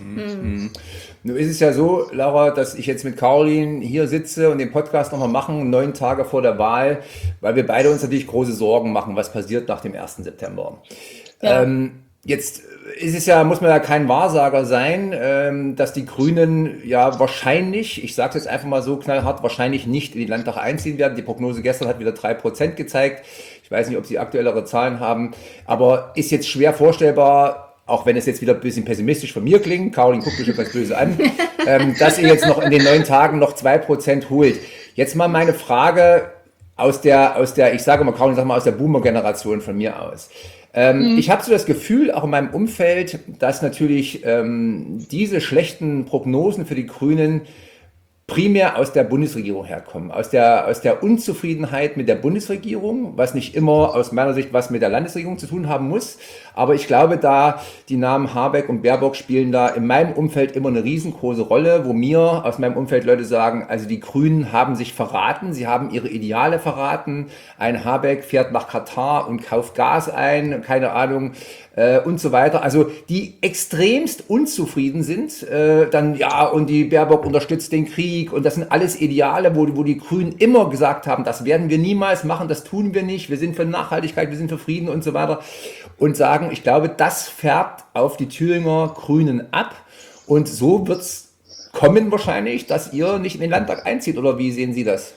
Nun ist es ja so, Laura, dass ich jetzt mit Caroline hier sitze und den Podcast nochmal machen, 9 Tage vor der Wahl, weil wir beide uns natürlich große Sorgen machen, was passiert nach dem 1. September. Ja. Jetzt ist es ja, muss man ja kein Wahrsager sein, dass die Grünen ja wahrscheinlich, ich sage es jetzt einfach mal so knallhart, wahrscheinlich nicht in den Landtag einziehen werden. Die Prognose gestern hat wieder 3% gezeigt. Ich weiß nicht, ob Sie aktuellere Zahlen haben, aber ist jetzt schwer vorstellbar, auch wenn es jetzt wieder ein bisschen pessimistisch von mir klingt, Caroline guckt mich schon ganz böse an, dass ihr jetzt noch in den 9 Tagen noch 2% holt. Jetzt mal meine Frage aus der, ich sage mal, Caroline, sag mal, aus der Boomer-Generation von mir aus. Ich habe so das Gefühl, auch in meinem Umfeld, dass natürlich diese schlechten Prognosen für die Grünen primär aus der Bundesregierung herkommen, aus der Unzufriedenheit mit der Bundesregierung, was nicht immer aus meiner Sicht was mit der Landesregierung zu tun haben muss. Aber ich glaube, da die Namen Habeck und Baerbock spielen da in meinem Umfeld immer eine riesengroße Rolle, wo mir aus meinem Umfeld Leute sagen, also die Grünen haben sich verraten, sie haben ihre Ideale verraten. Ein Habeck fährt nach Katar und kauft Gas ein, keine Ahnung, und so weiter. Also die extremst unzufrieden sind, dann ja, und die Baerbock unterstützt den Krieg und das sind alles Ideale, wo die Grünen immer gesagt haben, das werden wir niemals machen, das tun wir nicht, wir sind für Nachhaltigkeit, wir sind für Frieden und so weiter und sagen, ich glaube, das färbt auf die Thüringer Grünen ab und so wird es kommen wahrscheinlich, dass ihr nicht in den Landtag einzieht, oder wie sehen Sie das?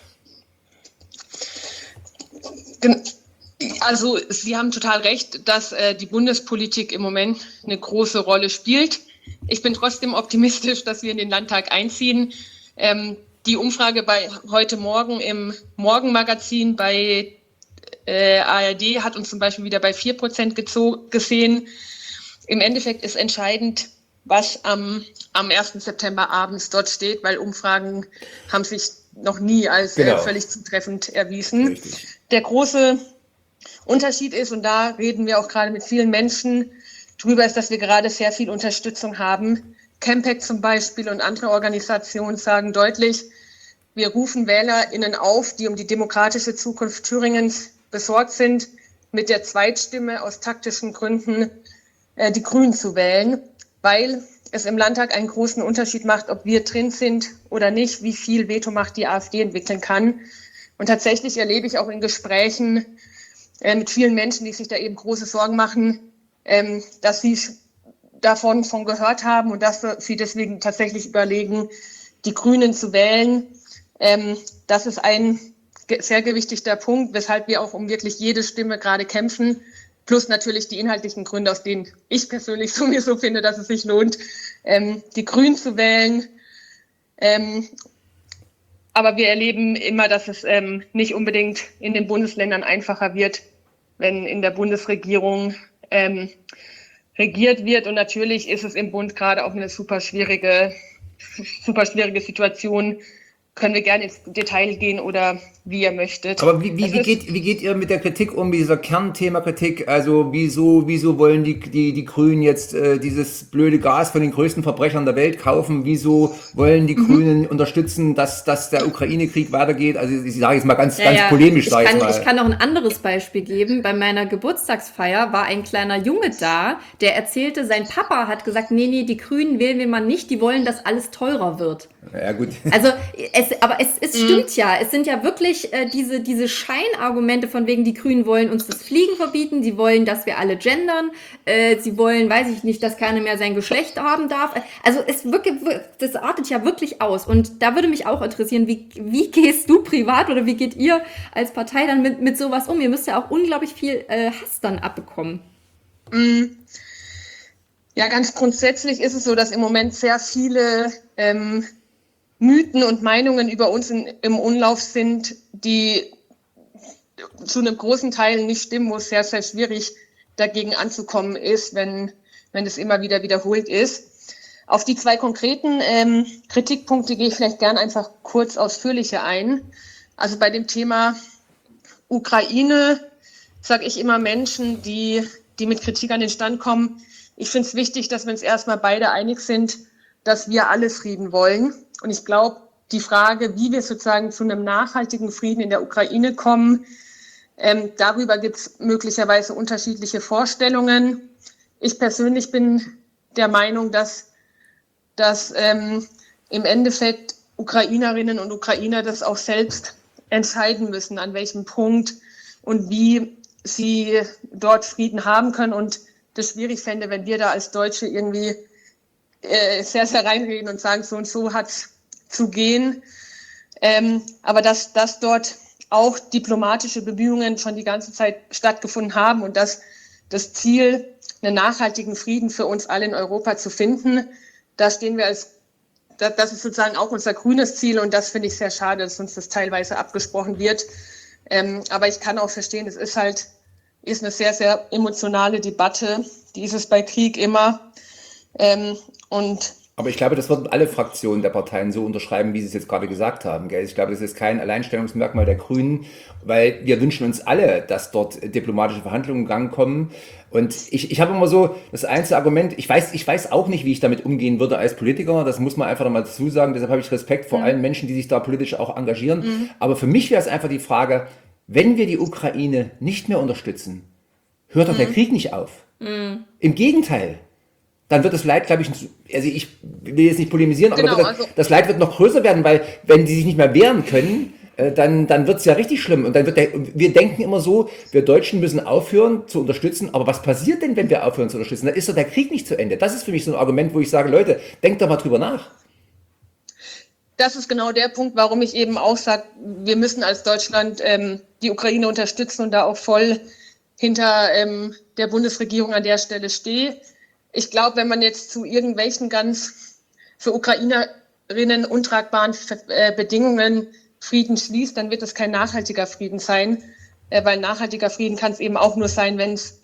Also Sie haben total recht, dass die Bundespolitik im Moment eine große Rolle spielt. Ich bin trotzdem optimistisch, dass wir in den Landtag einziehen. Die Umfrage bei heute Morgen im Morgenmagazin bei ARD hat uns zum Beispiel wieder bei 4% gesehen. Im Endeffekt ist entscheidend, was am 1. September abends dort steht, weil Umfragen haben sich noch nie als völlig zutreffend erwiesen. Richtig. Der große Unterschied ist, und da reden wir auch gerade mit vielen Menschen drüber, ist, dass wir gerade sehr viel Unterstützung haben. Campact zum Beispiel und andere Organisationen sagen deutlich, wir rufen WählerInnen auf, die um die demokratische Zukunft Thüringens besorgt sind, mit der Zweitstimme aus taktischen Gründen die Grünen zu wählen, weil es im Landtag einen großen Unterschied macht, ob wir drin sind oder nicht, wie viel Vetomacht die AfD entwickeln kann. Und tatsächlich erlebe ich auch in Gesprächen mit vielen Menschen, die sich da eben große Sorgen machen, dass sie davon gehört haben und dass sie deswegen tatsächlich überlegen, die Grünen zu wählen. Das ist ein sehr gewichtiger Punkt, weshalb wir auch um wirklich jede Stimme gerade kämpfen. Plus natürlich die inhaltlichen Gründe, aus denen ich persönlich sowieso finde, dass es sich lohnt, die Grünen zu wählen. Aber wir erleben immer, dass es nicht unbedingt in den Bundesländern einfacher wird, wenn in der Bundesregierung regiert wird. Und natürlich ist es im Bund gerade auch eine super schwierige Situation. Können wir gerne ins Detail gehen oder wie ihr möchtet. Aber wie geht ihr mit der Kritik um, dieser Kernthema-Kritik? Also wieso wollen die Grünen jetzt dieses blöde Gas von den größten Verbrechern der Welt kaufen? Wieso wollen die Grünen unterstützen, dass der Ukraine-Krieg weitergeht? Also ich sage jetzt mal ganz polemisch. Ich kann noch ein anderes Beispiel geben. Bei meiner Geburtstagsfeier war ein kleiner Junge da, der erzählte, sein Papa hat gesagt, nee, die Grünen wählen wir mal nicht, die wollen, dass alles teurer wird. Ja, gut. Also, es stimmt ja. Es sind ja wirklich diese Scheinargumente von wegen, die Grünen wollen uns das Fliegen verbieten, sie wollen, dass wir alle gendern, sie wollen, weiß ich nicht, dass keiner mehr sein Geschlecht haben darf. Also das artet ja wirklich aus. Und da würde mich auch interessieren, wie gehst du privat oder wie geht ihr als Partei dann mit sowas um? Ihr müsst ja auch unglaublich viel Hass dann abbekommen. Ja, ganz grundsätzlich ist es so, dass im Moment sehr viele Mythen und Meinungen über uns im Umlauf sind, die zu einem großen Teil nicht stimmen, wo es sehr, sehr schwierig dagegen anzukommen ist, wenn es immer wieder wiederholt ist. Auf die 2 konkreten Kritikpunkte gehe ich vielleicht gern einfach kurz ausführlicher ein. Also bei dem Thema Ukraine sage ich immer Menschen, die mit Kritik an den Stand kommen, ich finde es wichtig, dass wir uns erstmal beide einig sind, dass wir alle Frieden wollen. Und ich glaube, die Frage, wie wir sozusagen zu einem nachhaltigen Frieden in der Ukraine kommen, darüber gibt es möglicherweise unterschiedliche Vorstellungen. Ich persönlich bin der Meinung, dass im Endeffekt Ukrainerinnen und Ukrainer das auch selbst entscheiden müssen, an welchem Punkt und wie sie dort Frieden haben können. Und das schwierig fände, wenn wir da als Deutsche irgendwie sehr, sehr reinreden und sagen, so und so hat's zu gehen. Aber dass dort auch diplomatische Bemühungen schon die ganze Zeit stattgefunden haben und dass das Ziel, einen nachhaltigen Frieden für uns alle in Europa zu finden, da stehen wir das ist sozusagen auch unser grünes Ziel und das finde ich sehr schade, dass uns das teilweise abgesprochen wird. Aber ich kann auch verstehen, es ist eine sehr, sehr emotionale Debatte. Die ist es bei Krieg immer. Aber ich glaube, das würden alle Fraktionen der Parteien so unterschreiben, wie sie es jetzt gerade gesagt haben. Gell? Ich glaube, das ist kein Alleinstellungsmerkmal der Grünen, weil wir wünschen uns alle, dass dort diplomatische Verhandlungen in Gang kommen. Und ich habe immer so das einzige Argument, ich weiß auch nicht, wie ich damit umgehen würde als Politiker, das muss man einfach nochmal dazu sagen, deshalb habe ich Respekt vor allen Menschen, die sich da politisch auch engagieren. Aber für mich wäre es einfach die Frage, wenn wir die Ukraine nicht mehr unterstützen, hört doch der Krieg nicht auf. Im Gegenteil. Dann wird das Leid, glaube ich, also ich will jetzt nicht polemisieren, aber das Leid wird noch größer werden, weil wenn die sich nicht mehr wehren können, dann wird es ja richtig schlimm. Und dann wir denken immer so, wir Deutschen müssen aufhören zu unterstützen, aber was passiert denn, wenn wir aufhören zu unterstützen? Dann ist doch der Krieg nicht zu Ende. Das ist für mich so ein Argument, wo ich sage, Leute, denkt doch mal drüber nach. Das ist genau der Punkt, warum ich eben auch sage, wir müssen als Deutschland die Ukraine unterstützen und da auch voll hinter der Bundesregierung an der Stelle stehe. Ich glaube, wenn man jetzt zu irgendwelchen ganz für Ukrainerinnen untragbaren Bedingungen Frieden schließt, dann wird es kein nachhaltiger Frieden sein, weil nachhaltiger Frieden kann es eben auch nur sein, wenn es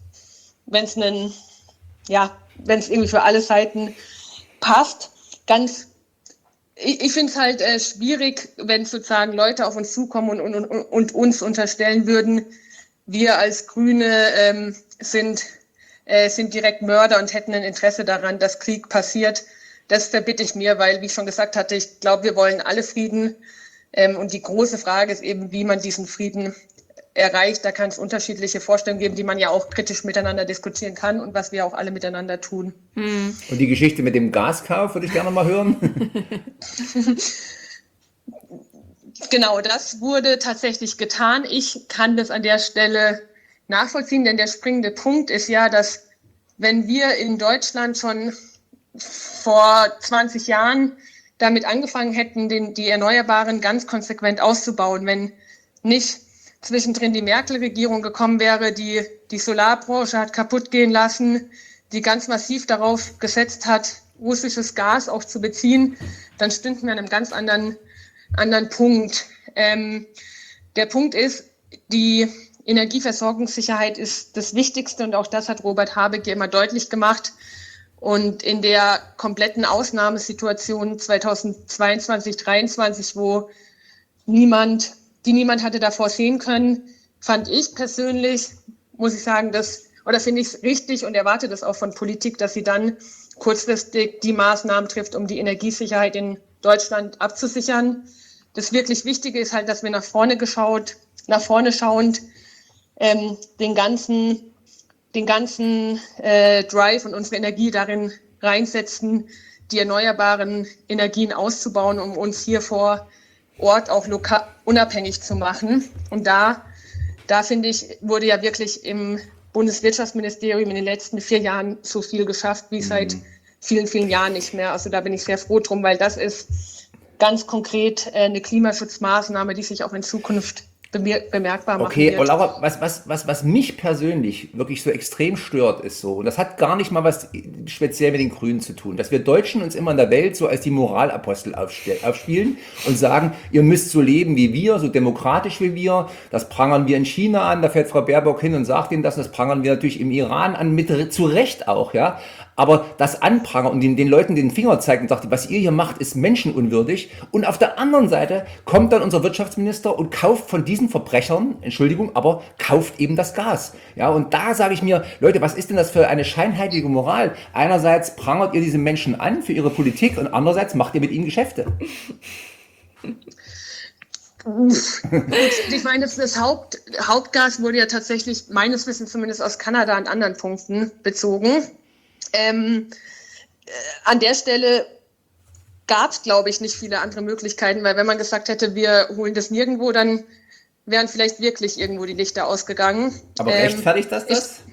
irgendwie für alle Seiten passt. Ich finde es halt schwierig, wenn sozusagen Leute auf uns zukommen und uns unterstellen würden, wir als Grüne sind direkt Mörder und hätten ein Interesse daran, dass Krieg passiert. Das verbitte ich mir, weil, wie ich schon gesagt hatte, ich glaube, wir wollen alle Frieden. Und die große Frage ist eben, wie man diesen Frieden erreicht. Da kann es unterschiedliche Vorstellungen geben, die man ja auch kritisch miteinander diskutieren kann und was wir auch alle miteinander tun. Und die Geschichte mit dem Gaskauf würde ich gerne mal hören. Genau, das wurde tatsächlich getan. Ich kann das an der Stelle nachvollziehen, denn der springende Punkt ist ja, dass wenn wir in Deutschland schon vor 20 Jahren damit angefangen hätten, die Erneuerbaren ganz konsequent auszubauen, wenn nicht zwischendrin die Merkel-Regierung gekommen wäre, die die Solarbranche hat kaputt gehen lassen, die ganz massiv darauf gesetzt hat, russisches Gas auch zu beziehen, dann stünden wir an einem ganz anderen Punkt. Der Punkt ist, die Energieversorgungssicherheit ist das Wichtigste und auch das hat Robert Habeck ja immer deutlich gemacht. Und in der kompletten Ausnahmesituation 2022, 2023, wo niemand hatte davor sehen können, fand ich persönlich, muss ich sagen, finde ich es richtig und erwarte das auch von Politik, dass sie dann kurzfristig die Maßnahmen trifft, um die Energiesicherheit in Deutschland abzusichern. Das wirklich Wichtige ist halt, dass wir nach vorne schauend den ganzen Drive und unsere Energie darin reinsetzen, die erneuerbaren Energien auszubauen, um uns hier vor Ort auch lokal unabhängig zu machen. Und da finde ich, wurde ja wirklich im Bundeswirtschaftsministerium in den letzten 4 Jahren so viel geschafft wie seit vielen, vielen Jahren nicht mehr. Also da bin ich sehr froh drum, weil das ist ganz konkret eine Klimaschutzmaßnahme, die sich auch in Zukunft bemerkbar machen wird. Okay, Laura, was mich persönlich wirklich so extrem stört, ist so, und das hat gar nicht mal was speziell mit den Grünen zu tun, dass wir Deutschen uns immer in der Welt so als die Moralapostel aufspielen und sagen, ihr müsst so leben wie wir, so demokratisch wie wir, das prangern wir in China an, da fährt Frau Baerbock hin und sagt ihnen das, und das prangern wir natürlich im Iran an, zu Recht auch, ja. Aber das Anprangern und den Leuten den Finger zeigt und sagt, was ihr hier macht, ist menschenunwürdig. Und auf der anderen Seite kommt dann unser Wirtschaftsminister und kauft von diesen Verbrechern, Entschuldigung, aber kauft eben das Gas. Ja, und da sage ich mir, Leute, was ist denn das für eine scheinheilige Moral? Einerseits prangert ihr diese Menschen an für ihre Politik und andererseits macht ihr mit ihnen Geschäfte. Ich meine, das Hauptgas wurde ja tatsächlich meines Wissens zumindest aus Kanada an anderen Punkten bezogen. An der Stelle gab es, glaube ich, nicht viele andere Möglichkeiten, weil wenn man gesagt hätte, wir holen das nirgendwo, dann wären vielleicht wirklich irgendwo die Lichter ausgegangen. Aber rechtfertigt das?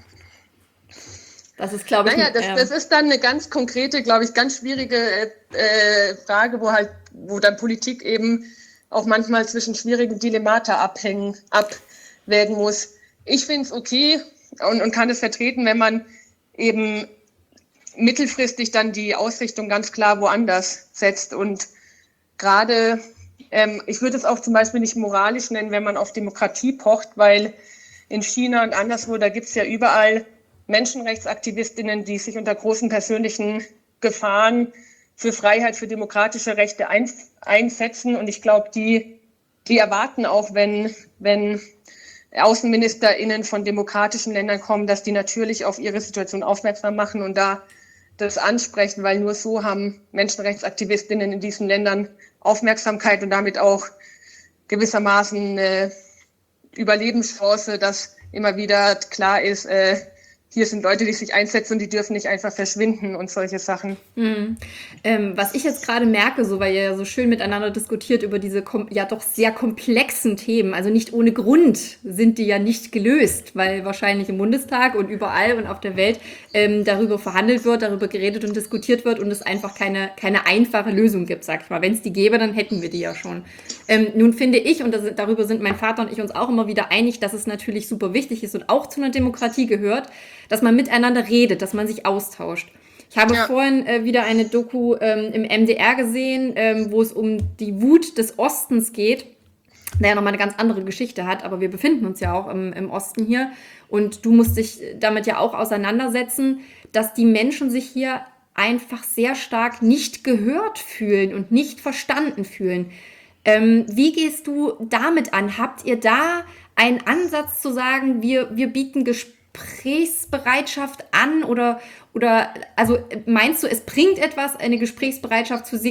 Das ist, glaube ich, das ist dann eine ganz konkrete, glaube ich, ganz schwierige Frage, wo dann Politik eben auch manchmal zwischen schwierigen Dilemmata abwägen muss. Ich finde es okay und kann es vertreten, wenn man eben mittelfristig dann die Ausrichtung ganz klar woanders setzt. Und gerade, ich würde es auch zum Beispiel nicht moralisch nennen, wenn man auf Demokratie pocht, weil in China und anderswo, da gibt es ja überall Menschenrechtsaktivistinnen, die sich unter großen persönlichen Gefahren für Freiheit, für demokratische Rechte einsetzen. Und ich glaube, die erwarten auch, wenn AußenministerInnen von demokratischen Ländern kommen, dass die natürlich auf ihre Situation aufmerksam machen und da das ansprechen, weil nur so haben Menschenrechtsaktivistinnen in diesen Ländern Aufmerksamkeit und damit auch gewissermaßen eine Überlebenschance, dass immer wieder klar ist, hier sind Leute, die sich einsetzen und die dürfen nicht einfach verschwinden und solche Sachen. Was ich jetzt gerade merke, so weil ihr ja so schön miteinander diskutiert über diese ja doch sehr komplexen Themen, also nicht ohne Grund sind die ja nicht gelöst, weil wahrscheinlich im Bundestag und überall und auf der Welt darüber verhandelt wird, darüber geredet und diskutiert wird und es einfach keine einfache Lösung gibt, sag ich mal. Wenn es die gäbe, dann hätten wir die ja schon. Nun finde ich, und darüber sind mein Vater und ich uns auch immer wieder einig, dass es natürlich super wichtig ist und auch zu einer Demokratie gehört, dass man miteinander redet, dass man sich austauscht. Ich habe vorhin wieder eine Doku im MDR gesehen, wo es um die Wut des Ostens geht, der ja nochmal eine ganz andere Geschichte hat, aber wir befinden uns ja auch im Osten hier und du musst dich damit ja auch auseinandersetzen, dass die Menschen sich hier einfach sehr stark nicht gehört fühlen und nicht verstanden fühlen. Wie gehst du damit an? Habt ihr da einen Ansatz zu sagen, wir bieten Gesprächsbereitschaft an oder also meinst du, es bringt etwas, eine Gesprächsbereitschaft zu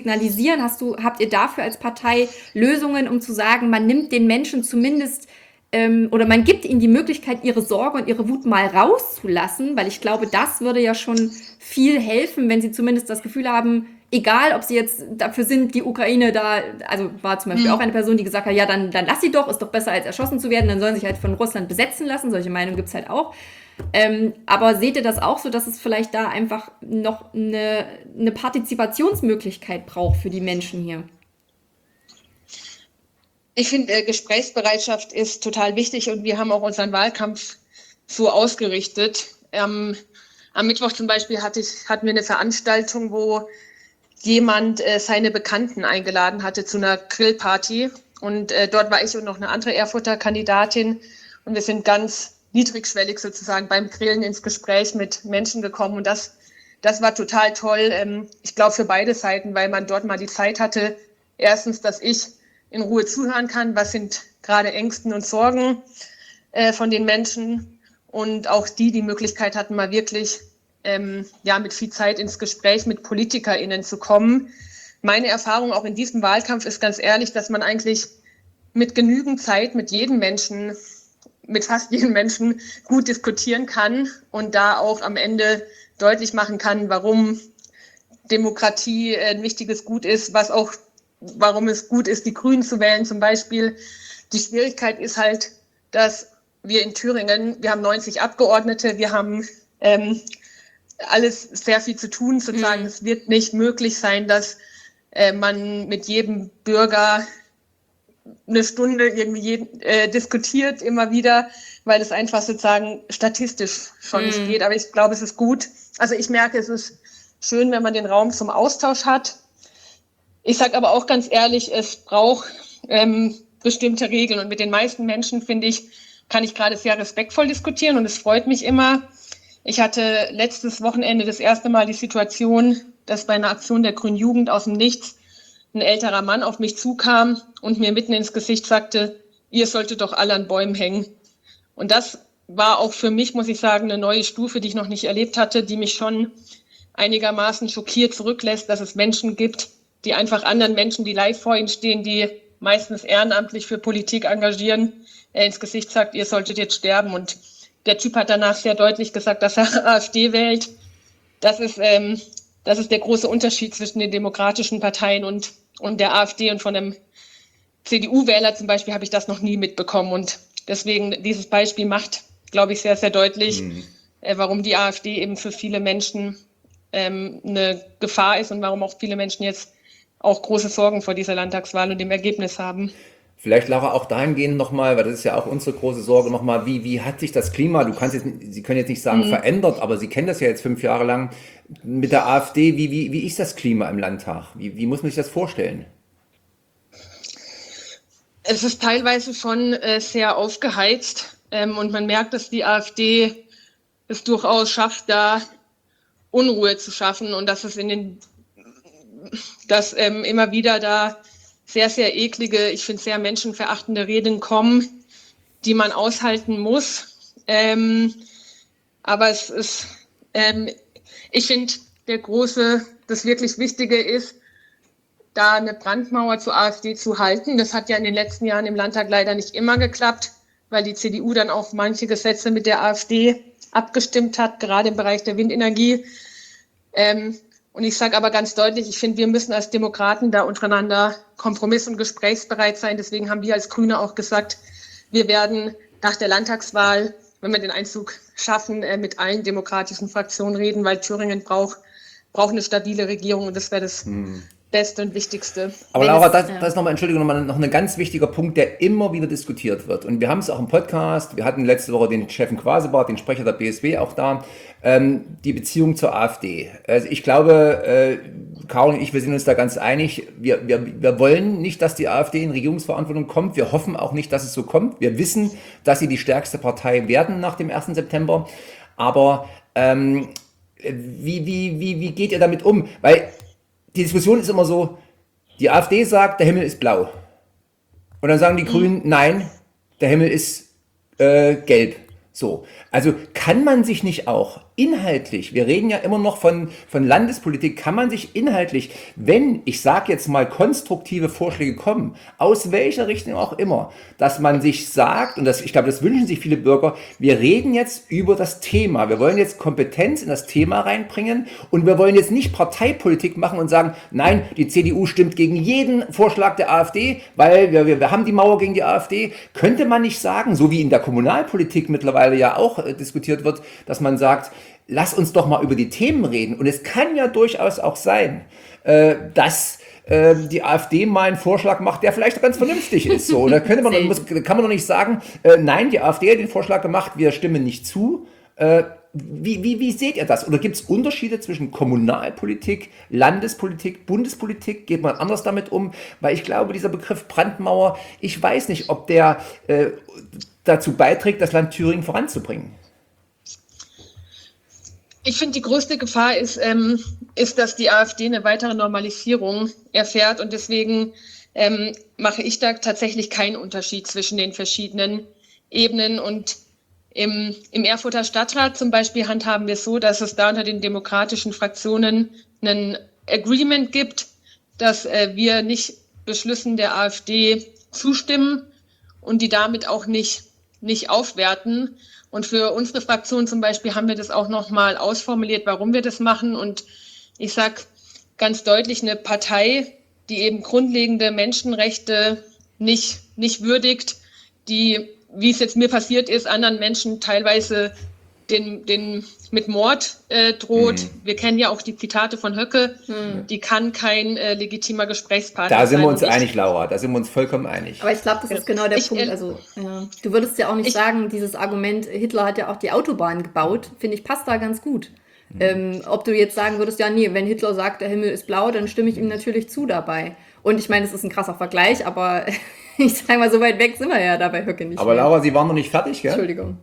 signalisieren? Habt ihr dafür als Partei Lösungen, um zu sagen, man nimmt den Menschen zumindest oder man gibt ihnen die Möglichkeit, ihre Sorge und ihre Wut mal rauszulassen, weil ich glaube, das würde ja schon viel helfen, wenn sie zumindest das Gefühl haben, egal, ob sie jetzt dafür sind, die Ukraine da, also war zum Beispiel auch eine Person, die gesagt hat, ja, dann lass sie doch, ist doch besser als erschossen zu werden, dann sollen sie sich halt von Russland besetzen lassen, solche Meinungen gibt es halt auch. Aber seht ihr das auch so, dass es vielleicht da einfach noch eine Partizipationsmöglichkeit braucht für die Menschen hier? Ich finde, Gesprächsbereitschaft ist total wichtig und wir haben auch unseren Wahlkampf so ausgerichtet. Am Mittwoch zum Beispiel hatten wir eine Veranstaltung, wo jemand seine Bekannten eingeladen hatte zu einer Grillparty. Und dort war ich und noch eine andere Erfurter Kandidatin. Und wir sind ganz niedrigschwellig sozusagen beim Grillen ins Gespräch mit Menschen gekommen. Und das war total toll. Ich glaube für beide Seiten, weil man dort mal die Zeit hatte, erstens, dass ich in Ruhe zuhören kann, was sind gerade Ängsten und Sorgen von den Menschen. Und auch die Möglichkeit hatten, mal wirklich mit viel Zeit ins Gespräch mit PolitikerInnen zu kommen. Meine Erfahrung auch in diesem Wahlkampf ist ganz ehrlich, dass man eigentlich mit genügend Zeit mit fast jedem Menschen gut diskutieren kann und da auch am Ende deutlich machen kann, warum Demokratie ein wichtiges Gut ist, warum es gut ist, die Grünen zu wählen zum Beispiel. Die Schwierigkeit ist halt, dass wir in Thüringen, wir haben 90 Abgeordnete, wir haben alles sehr viel zu tun, sozusagen. Es wird nicht möglich sein, dass man mit jedem Bürger eine Stunde irgendwie diskutiert immer wieder, weil es einfach sozusagen statistisch schon nicht geht. Aber ich glaube, es ist gut. Also ich merke, es ist schön, wenn man den Raum zum Austausch hat. Ich sage aber auch ganz ehrlich, es braucht bestimmte Regeln. Und mit den meisten Menschen, finde ich, kann ich gerade sehr respektvoll diskutieren. Und es freut mich immer. Ich hatte letztes Wochenende das erste Mal die Situation, dass bei einer Aktion der Grünen Jugend aus dem Nichts ein älterer Mann auf mich zukam und mir mitten ins Gesicht sagte, ihr solltet doch alle an Bäumen hängen. Und das war auch für mich, muss ich sagen, eine neue Stufe, die ich noch nicht erlebt hatte, die mich schon einigermaßen schockiert zurücklässt, dass es Menschen gibt, die einfach anderen Menschen, die live vor ihnen stehen, die meistens ehrenamtlich für Politik engagieren, ins Gesicht sagt, ihr solltet jetzt sterben. Und der Typ hat danach sehr deutlich gesagt, dass er AfD wählt. Das ist der große Unterschied zwischen den demokratischen Parteien und der AfD. Und von einem CDU-Wähler zum Beispiel habe ich das noch nie mitbekommen. Und deswegen, dieses Beispiel macht, glaube ich, sehr, sehr deutlich, warum die AfD eben für viele Menschen eine Gefahr ist und warum auch viele Menschen jetzt auch große Sorgen vor dieser Landtagswahl und dem Ergebnis haben. Vielleicht, Laura, auch dahingehend nochmal, weil das ist ja auch unsere große Sorge nochmal, wie hat sich das Klima, Sie können jetzt nicht sagen verändert, aber Sie kennen das ja jetzt 5 Jahre lang mit der AfD, wie ist das Klima im Landtag? Wie muss man sich das vorstellen? Es ist teilweise schon sehr aufgeheizt und man merkt, dass die AfD es durchaus schafft, da Unruhe zu schaffen und dass es immer wieder da sehr, sehr eklige, ich finde sehr menschenverachtende Reden kommen, die man aushalten muss. Aber es ist, ich finde, das wirklich Wichtige ist, da eine Brandmauer zur AfD zu halten. Das hat ja in den letzten Jahren im Landtag leider nicht immer geklappt, weil die CDU dann auch manche Gesetze mit der AfD abgestimmt hat, gerade im Bereich der Windenergie. Und ich sage aber ganz deutlich, ich finde, wir müssen als Demokraten da untereinander kompromiss- und gesprächsbereit sein. Deswegen haben wir als Grüne auch gesagt, wir werden nach der Landtagswahl, wenn wir den Einzug schaffen, mit allen demokratischen Fraktionen reden, weil Thüringen braucht eine stabile Regierung und das wäre das Beste und Wichtigste. Aber Laura, das ist nochmal, Entschuldigung, noch ein ganz wichtiger Punkt, der immer wieder diskutiert wird. Und wir haben es auch im Podcast, wir hatten letzte Woche den Steffen Quasebart, den Sprecher der BSW auch da, die Beziehung zur AfD. Also ich glaube, Carol und ich, wir sind uns da ganz einig, wir wollen nicht, dass die AfD in Regierungsverantwortung kommt, wir hoffen auch nicht, dass es so kommt. Wir wissen, dass sie die stärkste Partei werden nach dem 1. September, aber wie geht ihr damit um? Weil die Diskussion ist immer so, die AfD sagt, der Himmel ist blau. Und dann sagen die Grünen, nein, der Himmel ist gelb. So, also kann man sich nicht auch inhaltlich, wir reden ja immer noch von Landespolitik, kann man sich inhaltlich, wenn, ich sage jetzt mal, konstruktive Vorschläge kommen, aus welcher Richtung auch immer, dass man sich sagt, und das, ich glaube, das wünschen sich viele Bürger, wir reden jetzt über das Thema, wir wollen jetzt Kompetenz in das Thema reinbringen und wir wollen jetzt nicht Parteipolitik machen und sagen, nein, die CDU stimmt gegen jeden Vorschlag der AfD, weil wir haben die Mauer gegen die AfD. Könnte man nicht sagen, so wie in der Kommunalpolitik mittlerweile ja auch diskutiert wird, dass man sagt, lass uns doch mal über die Themen reden. Und es kann ja durchaus auch sein, dass die AfD mal einen Vorschlag macht, der vielleicht ganz vernünftig ist. So, da kann man doch nicht sagen, nein, die AfD hat den Vorschlag gemacht, wir stimmen nicht zu. Wie seht ihr das? Oder gibt es Unterschiede zwischen Kommunalpolitik, Landespolitik, Bundespolitik? Geht man anders damit um? Weil ich glaube, dieser Begriff Brandmauer, ich weiß nicht, ob der dazu beiträgt, das Land Thüringen voranzubringen. Ich finde, die größte Gefahr ist, dass die AfD eine weitere Normalisierung erfährt. Und deswegen mache ich da tatsächlich keinen Unterschied zwischen den verschiedenen Ebenen. Und im Erfurter Stadtrat zum Beispiel handhaben wir es so, dass es da unter den demokratischen Fraktionen ein Agreement gibt, dass wir nicht Beschlüssen der AfD zustimmen und die damit auch nicht aufwerten. Und für unsere Fraktion zum Beispiel haben wir das auch nochmal ausformuliert, warum wir das machen. Und ich sage ganz deutlich, eine Partei, die eben grundlegende Menschenrechte nicht würdigt, die, wie es jetzt mir passiert ist, anderen Menschen teilweise den mit Mord droht. Wir kennen ja auch die Zitate von Höcke, die kann kein legitimer Gesprächspartner sein. Da sind wir uns einig, Laura, da sind wir uns vollkommen einig. Aber ich glaube, das ist genau der Punkt. Also, du würdest ja auch nicht sagen, dieses Argument, Hitler hat ja auch die Autobahn gebaut, finde ich, passt da ganz gut. Ob du jetzt sagen würdest, ja, nee, wenn Hitler sagt, der Himmel ist blau, dann stimme ich ihm natürlich zu dabei. Und ich meine, es ist ein krasser Vergleich, aber ich sage mal, so weit weg sind wir ja da bei Höcke nicht. Aber Laura, Sie waren noch nicht fertig, gell? Entschuldigung.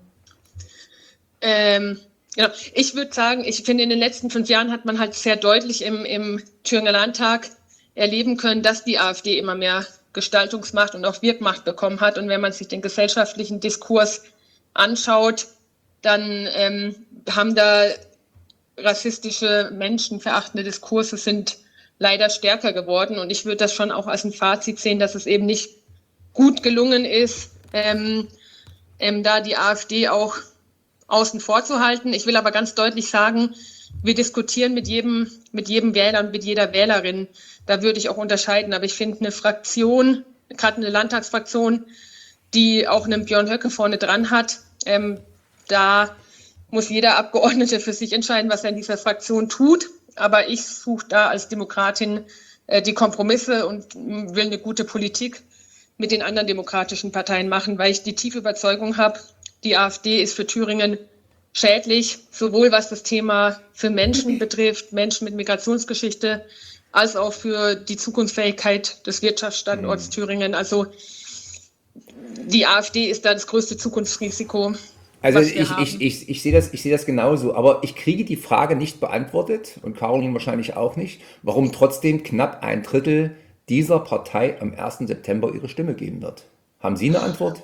Genau. Ich würde sagen, ich finde, in den letzten 5 Jahren hat man halt sehr deutlich im Thüringer Landtag erleben können, dass die AfD immer mehr Gestaltungsmacht und auch Wirkmacht bekommen hat. Und wenn man sich den gesellschaftlichen Diskurs anschaut, dann haben da rassistische, menschenverachtende Diskurse sind leider stärker geworden. Und ich würde das schon auch als ein Fazit sehen, dass es eben nicht gut gelungen ist, da die AfD auch außen vor zu halten. Ich will aber ganz deutlich sagen, wir diskutieren mit jedem Wähler und mit jeder Wählerin. Da würde ich auch unterscheiden. Aber ich finde, eine Fraktion, gerade eine Landtagsfraktion, die auch einen Björn Höcke vorne dran hat, da muss jeder Abgeordnete für sich entscheiden, was er in dieser Fraktion tut. Aber ich suche da als Demokratin die Kompromisse und will eine gute Politik mit den anderen demokratischen Parteien machen, weil ich die tiefe Überzeugung habe, die AfD ist für Thüringen schädlich, sowohl was das Thema für Menschen betrifft, Menschen mit Migrationsgeschichte, als auch für die Zukunftsfähigkeit des Wirtschaftsstandorts Thüringen. Also die AfD ist da das größte Zukunftsrisiko. Also ich sehe das genauso, aber ich kriege die Frage nicht beantwortet und Caroline wahrscheinlich auch nicht, warum trotzdem knapp 1/3 dieser Partei am 1. September ihre Stimme geben wird. Haben Sie eine Antwort?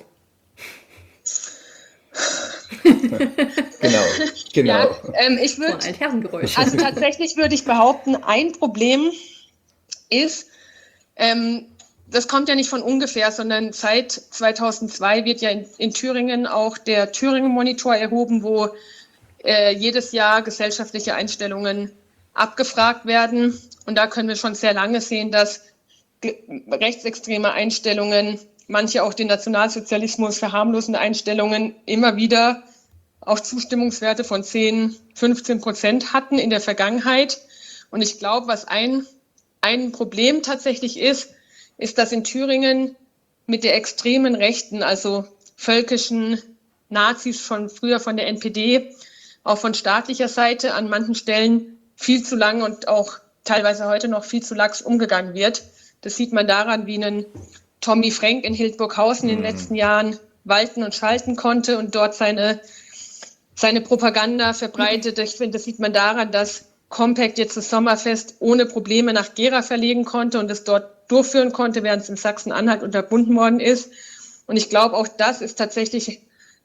Genau. Ja, ich würde, also tatsächlich würde ich behaupten, ein Problem ist, das kommt ja nicht von ungefähr, sondern seit 2002 wird ja in Thüringen auch der Thüringen-Monitor erhoben, wo jedes Jahr gesellschaftliche Einstellungen abgefragt werden. Und da können wir schon sehr lange sehen, dass rechtsextreme Einstellungen, manche auch den Nationalsozialismus verharmlosende Einstellungen immer wieder auch Zustimmungswerte von 10-15% hatten in der Vergangenheit. Und ich glaube, was ein Problem tatsächlich ist, dass in Thüringen mit der extremen Rechten, also völkischen Nazis von früher von der NPD, auch von staatlicher Seite an manchen Stellen viel zu lange und auch teilweise heute noch viel zu lax umgegangen wird. Das sieht man daran, wie ein Tommy Frank in Hildburghausen in den letzten Jahren walten und schalten konnte und dort seine Propaganda verbreitet. Ich finde, das sieht man daran, dass Compact jetzt das Sommerfest ohne Probleme nach Gera verlegen konnte und es dort durchführen konnte, während es in Sachsen-Anhalt unterbunden worden ist. Und ich glaube, auch das ist tatsächlich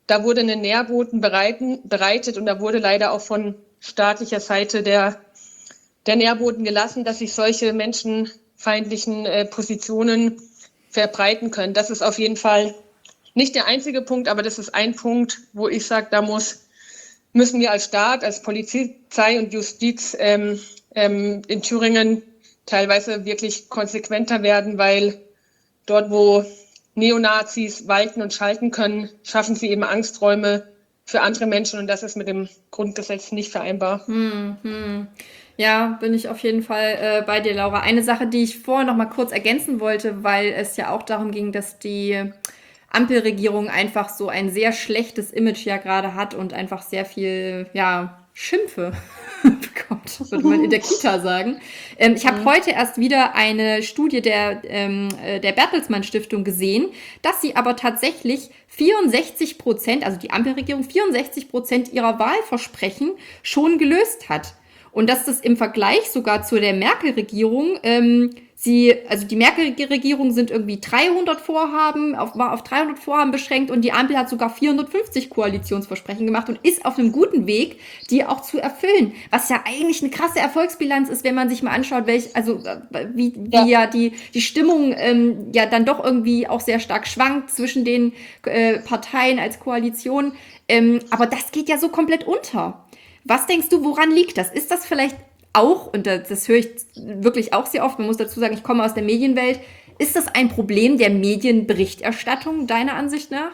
da wurde ein Nährboden bereitet und da wurde leider auch von staatlicher Seite der Nährboden gelassen, dass sich solche menschenfeindlichen Positionen verbreiten können. Das ist auf jeden Fall nicht der einzige Punkt, aber das ist ein Punkt, wo ich sage, da müssen wir als Staat, als Polizei und Justiz in Thüringen teilweise wirklich konsequenter werden, weil dort, wo Neonazis walten und schalten können, schaffen sie eben Angsträume für andere Menschen und das ist mit dem Grundgesetz nicht vereinbar. Ja, bin ich auf jeden Fall bei dir, Laura. Eine Sache, die ich vorher noch mal kurz ergänzen wollte, weil es ja auch darum ging, dass die Ampelregierung einfach so ein sehr schlechtes Image ja gerade hat und einfach sehr viel, ja, Schimpfe bekommt, würde man in der Kita sagen. Ich habe heute erst wieder eine Studie der Bertelsmann Stiftung gesehen, dass sie aber tatsächlich 64%, also die Ampelregierung, 64% ihrer Wahlversprechen schon gelöst hat. Und dass das im Vergleich sogar zu der Merkel-Regierung, also die Merkel-Regierung sind irgendwie 300 Vorhaben, war auf 300 Vorhaben beschränkt und die Ampel hat sogar 450 Koalitionsversprechen gemacht und ist auf einem guten Weg, die auch zu erfüllen. Was ja eigentlich eine krasse Erfolgsbilanz ist, wenn man sich mal anschaut, wie ja die Stimmung ja dann doch irgendwie auch sehr stark schwankt zwischen den Parteien als Koalition. Aber das geht ja so komplett unter. Was denkst du, woran liegt das? Ist das vielleicht auch, und das höre ich wirklich auch sehr oft, man muss dazu sagen, ich komme aus der Medienwelt, ist das ein Problem der Medienberichterstattung, deiner Ansicht nach?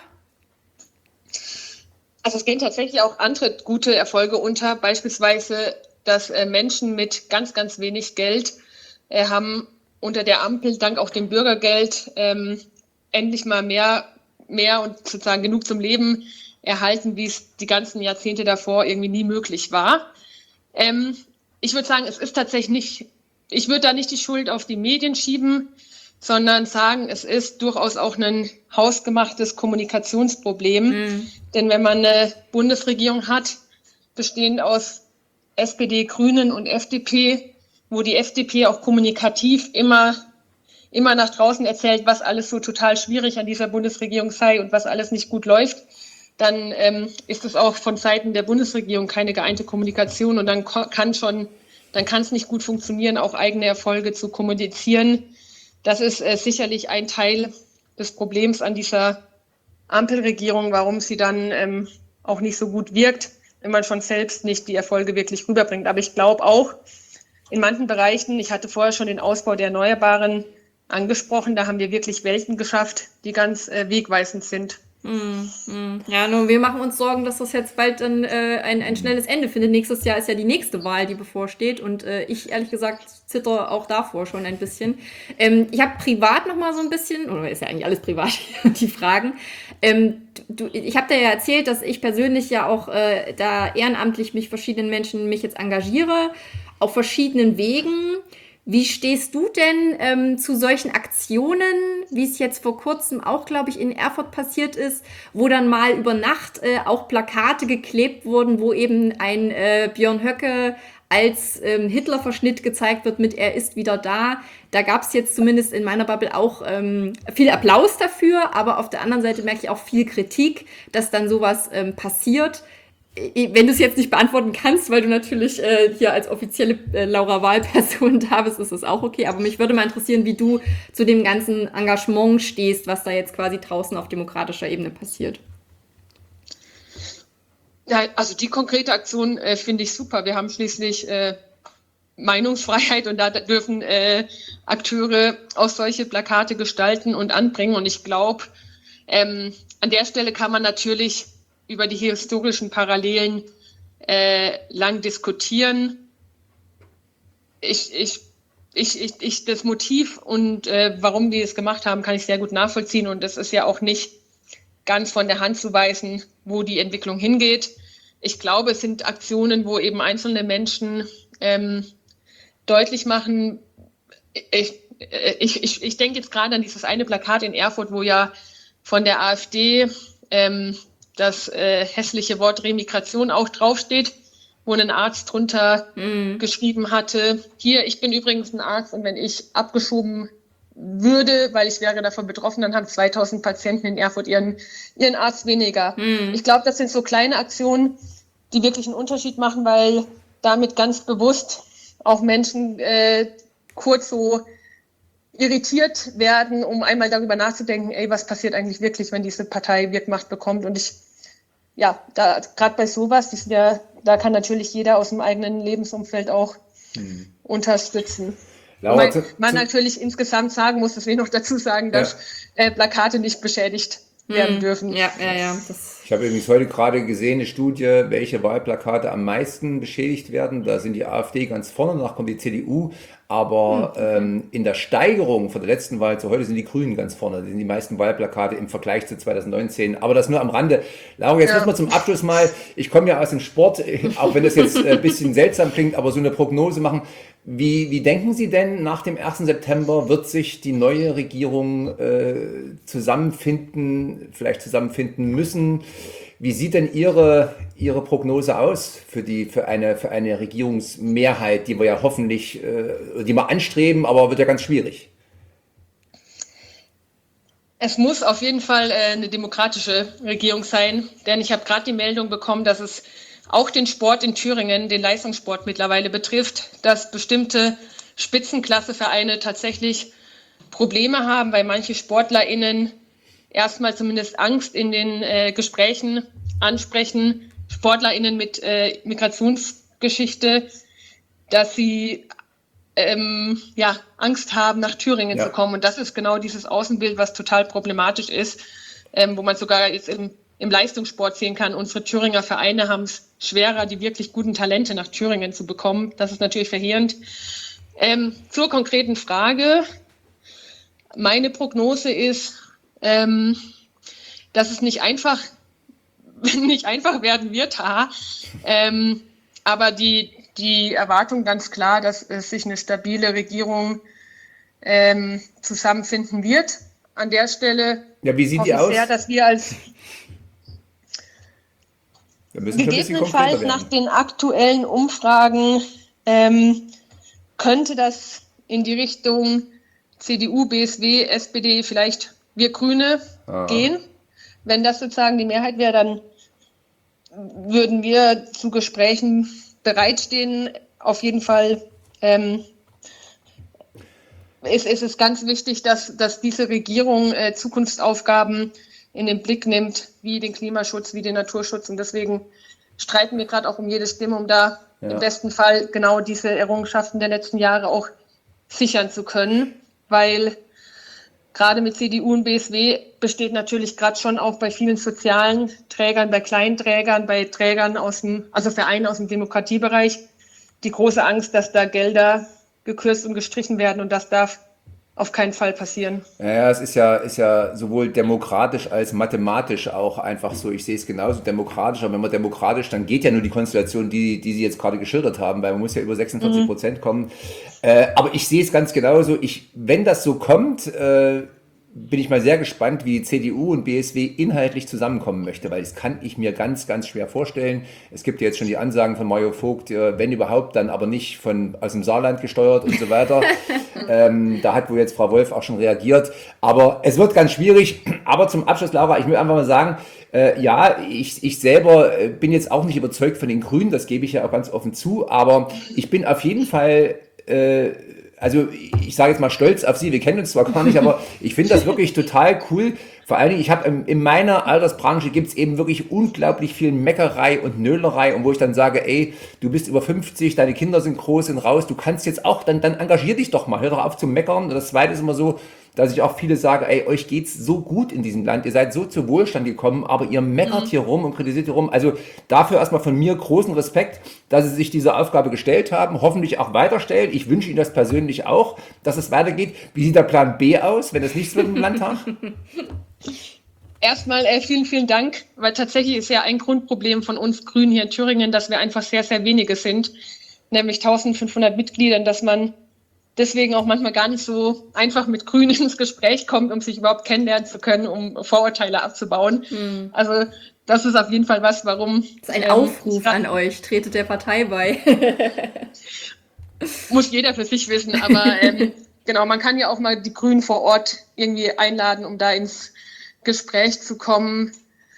Also es gehen tatsächlich auch andere gute Erfolge unter, beispielsweise, dass Menschen mit ganz, ganz wenig Geld haben unter der Ampel, dank auch dem Bürgergeld, endlich mal mehr und sozusagen genug zum Leben erhalten, wie es die ganzen Jahrzehnte davor irgendwie nie möglich war. Ich würde sagen, es ist tatsächlich nicht, ich würde da nicht die Schuld auf die Medien schieben, sondern sagen, es ist durchaus auch ein hausgemachtes Kommunikationsproblem. Denn wenn man eine Bundesregierung hat, bestehend aus SPD, Grünen und FDP, wo die FDP auch kommunikativ immer nach draußen erzählt, was alles so total schwierig an dieser Bundesregierung sei und was alles nicht gut läuft, dann ist es auch von Seiten der Bundesregierung keine geeinte Kommunikation und dann kann es nicht gut funktionieren, auch eigene Erfolge zu kommunizieren. Das ist sicherlich ein Teil des Problems an dieser Ampelregierung, warum sie dann auch nicht so gut wirkt, wenn man schon selbst nicht die Erfolge wirklich rüberbringt. Aber ich glaube auch, in manchen Bereichen, ich hatte vorher schon den Ausbau der Erneuerbaren angesprochen, da haben wir wirklich Welten geschafft, die ganz wegweisend sind. Ja, nur wir machen uns Sorgen, dass das jetzt bald dann ein schnelles Ende findet. Nächstes Jahr ist ja die nächste Wahl, die bevorsteht und ich ehrlich gesagt zitter auch davor schon ein bisschen. Ich habe privat noch mal so ein bisschen, oder ist ja eigentlich alles privat, die Fragen. Ich habe dir ja erzählt, dass ich persönlich ja auch da ehrenamtlich mich jetzt engagiere, auf verschiedenen Wegen. Wie stehst du denn zu solchen Aktionen, wie es jetzt vor kurzem auch, glaube ich, in Erfurt passiert ist, wo dann mal über Nacht auch Plakate geklebt wurden, wo eben ein Björn Höcke als Hitler-Verschnitt gezeigt wird mit "Er ist wieder da". Da gab es jetzt zumindest in meiner Bubble auch viel Applaus dafür, aber auf der anderen Seite merke ich auch viel Kritik, dass dann sowas passiert. Wenn du es jetzt nicht beantworten kannst, weil du natürlich hier als offizielle Laura-Wahl-Person da bist, ist das auch okay. Aber mich würde mal interessieren, wie du zu dem ganzen Engagement stehst, was da jetzt quasi draußen auf demokratischer Ebene passiert. Ja, also die konkrete Aktion finde ich super. Wir haben schließlich Meinungsfreiheit und da dürfen Akteure auch solche Plakate gestalten und anbringen. Und ich glaube, an der Stelle kann man natürlich über die historischen Parallelen lang diskutieren. Das Motiv und warum die es gemacht haben, kann ich sehr gut nachvollziehen. Und es ist ja auch nicht ganz von der Hand zu weisen, wo die Entwicklung hingeht. Ich glaube, es sind Aktionen, wo eben einzelne Menschen deutlich machen. Ich denke jetzt gerade an dieses eine Plakat in Erfurt, wo ja von der AfD das hässliche Wort Remigration auch draufsteht, wo ein Arzt drunter geschrieben hatte, hier, ich bin übrigens ein Arzt und wenn ich abgeschoben würde, weil ich wäre davon betroffen, dann haben 2000 Patienten in Erfurt ihren Arzt weniger. Ich glaube, das sind so kleine Aktionen, die wirklich einen Unterschied machen, weil damit ganz bewusst auch Menschen kurz so irritiert werden, um einmal darüber nachzudenken, was passiert eigentlich wirklich, wenn diese Partei Wirkmacht bekommt. Und da gerade bei sowas, da kann natürlich jeder aus dem eigenen Lebensumfeld auch unterstützen. Laura, man natürlich insgesamt sagen muss, dass wir noch dazu sagen, dass Plakate nicht beschädigt werden dürfen. Ja. Ich habe übrigens heute gerade gesehen, eine Studie, welche Wahlplakate am meisten beschädigt werden. Da sind die AfD ganz vorne, danach kommt die CDU. Aber in der Steigerung von der letzten Wahl zu heute sind die Grünen ganz vorne. Das sind die meisten Wahlplakate im Vergleich zu 2019. Aber das nur am Rande. Laura, jetzt muss man zum Abschluss mal, ich komme ja aus dem Sport, auch wenn das jetzt ein bisschen seltsam klingt, aber so eine Prognose machen. Wie denken Sie denn, nach dem 1. September wird sich die neue Regierung zusammenfinden müssen? Wie sieht denn Ihre Prognose aus für eine Regierungsmehrheit, die wir ja hoffentlich, die wir anstreben, aber wird ja ganz schwierig? Es muss auf jeden Fall eine demokratische Regierung sein, denn ich habe gerade die Meldung bekommen, dass es auch den Sport in Thüringen, den Leistungssport mittlerweile betrifft, dass bestimmte Spitzenklassevereine tatsächlich Probleme haben, weil manche SportlerInnen erstmal zumindest Angst in den Gesprächen ansprechen, SportlerInnen mit Migrationsgeschichte, dass sie Angst haben, nach Thüringen zu kommen. Und das ist genau dieses Außenbild, was total problematisch ist, wo man sogar jetzt im Leistungssport sehen kann, unsere Thüringer Vereine haben es schwerer, die wirklich guten Talente nach Thüringen zu bekommen. Das ist natürlich verheerend. Zur konkreten Frage. Meine Prognose ist, dass es nicht einfach werden wird, aber die Erwartung ganz klar, dass es sich eine stabile Regierung zusammenfinden wird. An der Stelle wie sieht die aus? Sehr, dass wir als gegebenenfalls nach den aktuellen Umfragen könnte das in die Richtung CDU, BSW, SPD, vielleicht wir Grüne gehen. Wenn das sozusagen die Mehrheit wäre, dann würden wir zu Gesprächen bereitstehen. Auf jeden Fall ist es ganz wichtig, dass diese Regierung Zukunftsaufgaben in den Blick nimmt, wie den Klimaschutz, wie den Naturschutz. Und deswegen streiten wir gerade auch um jede Stimme, um da im besten Fall genau diese Errungenschaften der letzten Jahre auch sichern zu können. Weil gerade mit CDU und BSW besteht natürlich gerade schon auch bei vielen sozialen Trägern, bei Kleinträgern, bei Trägern Vereinen aus dem Demokratiebereich, die große Angst, dass da Gelder gekürzt und gestrichen werden, und das darf auf keinen Fall passieren. Ja, es ist ja sowohl demokratisch als mathematisch auch einfach so. Ich sehe es genauso demokratisch, aber wenn man demokratisch, dann geht ja nur die Konstellation, die Sie jetzt gerade geschildert haben, weil man muss ja über 46% kommen. Aber ich sehe es ganz genauso. Wenn das so kommt, bin ich mal sehr gespannt, wie die CDU und BSW inhaltlich zusammenkommen möchte, weil das kann ich mir ganz, ganz schwer vorstellen. Es gibt ja jetzt schon die Ansagen von Mario Vogt, wenn überhaupt, dann aber nicht aus dem Saarland gesteuert und so weiter. Da hat wohl jetzt Frau Wolf auch schon reagiert. Aber es wird ganz schwierig. Aber zum Abschluss, Laura, ich will einfach mal sagen, ich selber bin jetzt auch nicht überzeugt von den Grünen, das gebe ich ja auch ganz offen zu, aber ich bin auf jeden Fall also ich sage jetzt mal stolz auf Sie, wir kennen uns zwar gar nicht, aber ich finde das wirklich total cool. Vor allen Dingen, ich habe in meiner Altersbranche gibt es eben wirklich unglaublich viel Meckerei und Nölerei, und wo ich dann sage, ey, du bist über 50, deine Kinder sind groß, sind raus, du kannst jetzt auch, dann engagier dich doch mal, hör doch auf zu meckern. Und das Zweite ist immer so, dass ich auch viele sage, ey, euch geht's so gut in diesem Land, ihr seid so zu Wohlstand gekommen, aber ihr meckert hier rum und kritisiert hier rum. Also dafür erstmal von mir großen Respekt, dass Sie sich diese Aufgabe gestellt haben, hoffentlich auch weiterstellen. Ich wünsche Ihnen das persönlich auch, dass es weitergeht. Wie sieht der Plan B aus, wenn es nichts wird im Landtag? Erstmal vielen, vielen Dank, weil tatsächlich ist ja ein Grundproblem von uns Grünen hier in Thüringen, dass wir einfach sehr, sehr wenige sind, nämlich 1500 Mitgliedern, dass man deswegen auch manchmal gar nicht so einfach mit Grünen ins Gespräch kommt, um sich überhaupt kennenlernen zu können, um Vorurteile abzubauen. Also das ist auf jeden Fall warum... Das ist ein Aufruf an euch, tretet der Partei bei. Muss jeder für sich wissen, aber genau, man kann ja auch mal die Grünen vor Ort irgendwie einladen, um da ins Gespräch zu kommen.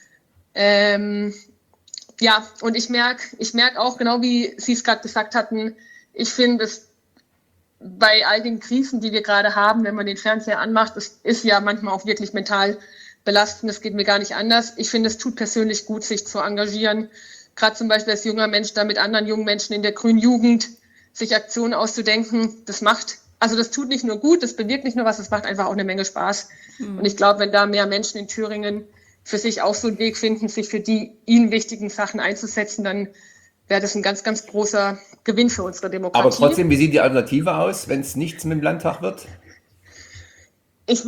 Ja, und ich merk auch, genau wie Sie es gerade gesagt hatten, ich finde es bei all den Krisen, die wir gerade haben, wenn man den Fernseher anmacht, das ist ja manchmal auch wirklich mental belastend, das geht mir gar nicht anders. Ich finde, es tut persönlich gut, sich zu engagieren, gerade zum Beispiel als junger Mensch da mit anderen jungen Menschen in der grünen Jugend, sich Aktionen auszudenken, das tut nicht nur gut, das bewirkt nicht nur was, das macht einfach auch eine Menge Spaß. Und ich glaube, wenn da mehr Menschen in Thüringen für sich auch so einen Weg finden, sich für die ihnen wichtigen Sachen einzusetzen, dann wäre das ein ganz, ganz großer Gewinn für unsere Demokratie. Aber trotzdem, wie sieht die Alternative aus, wenn es nichts mit dem Landtag wird? Ich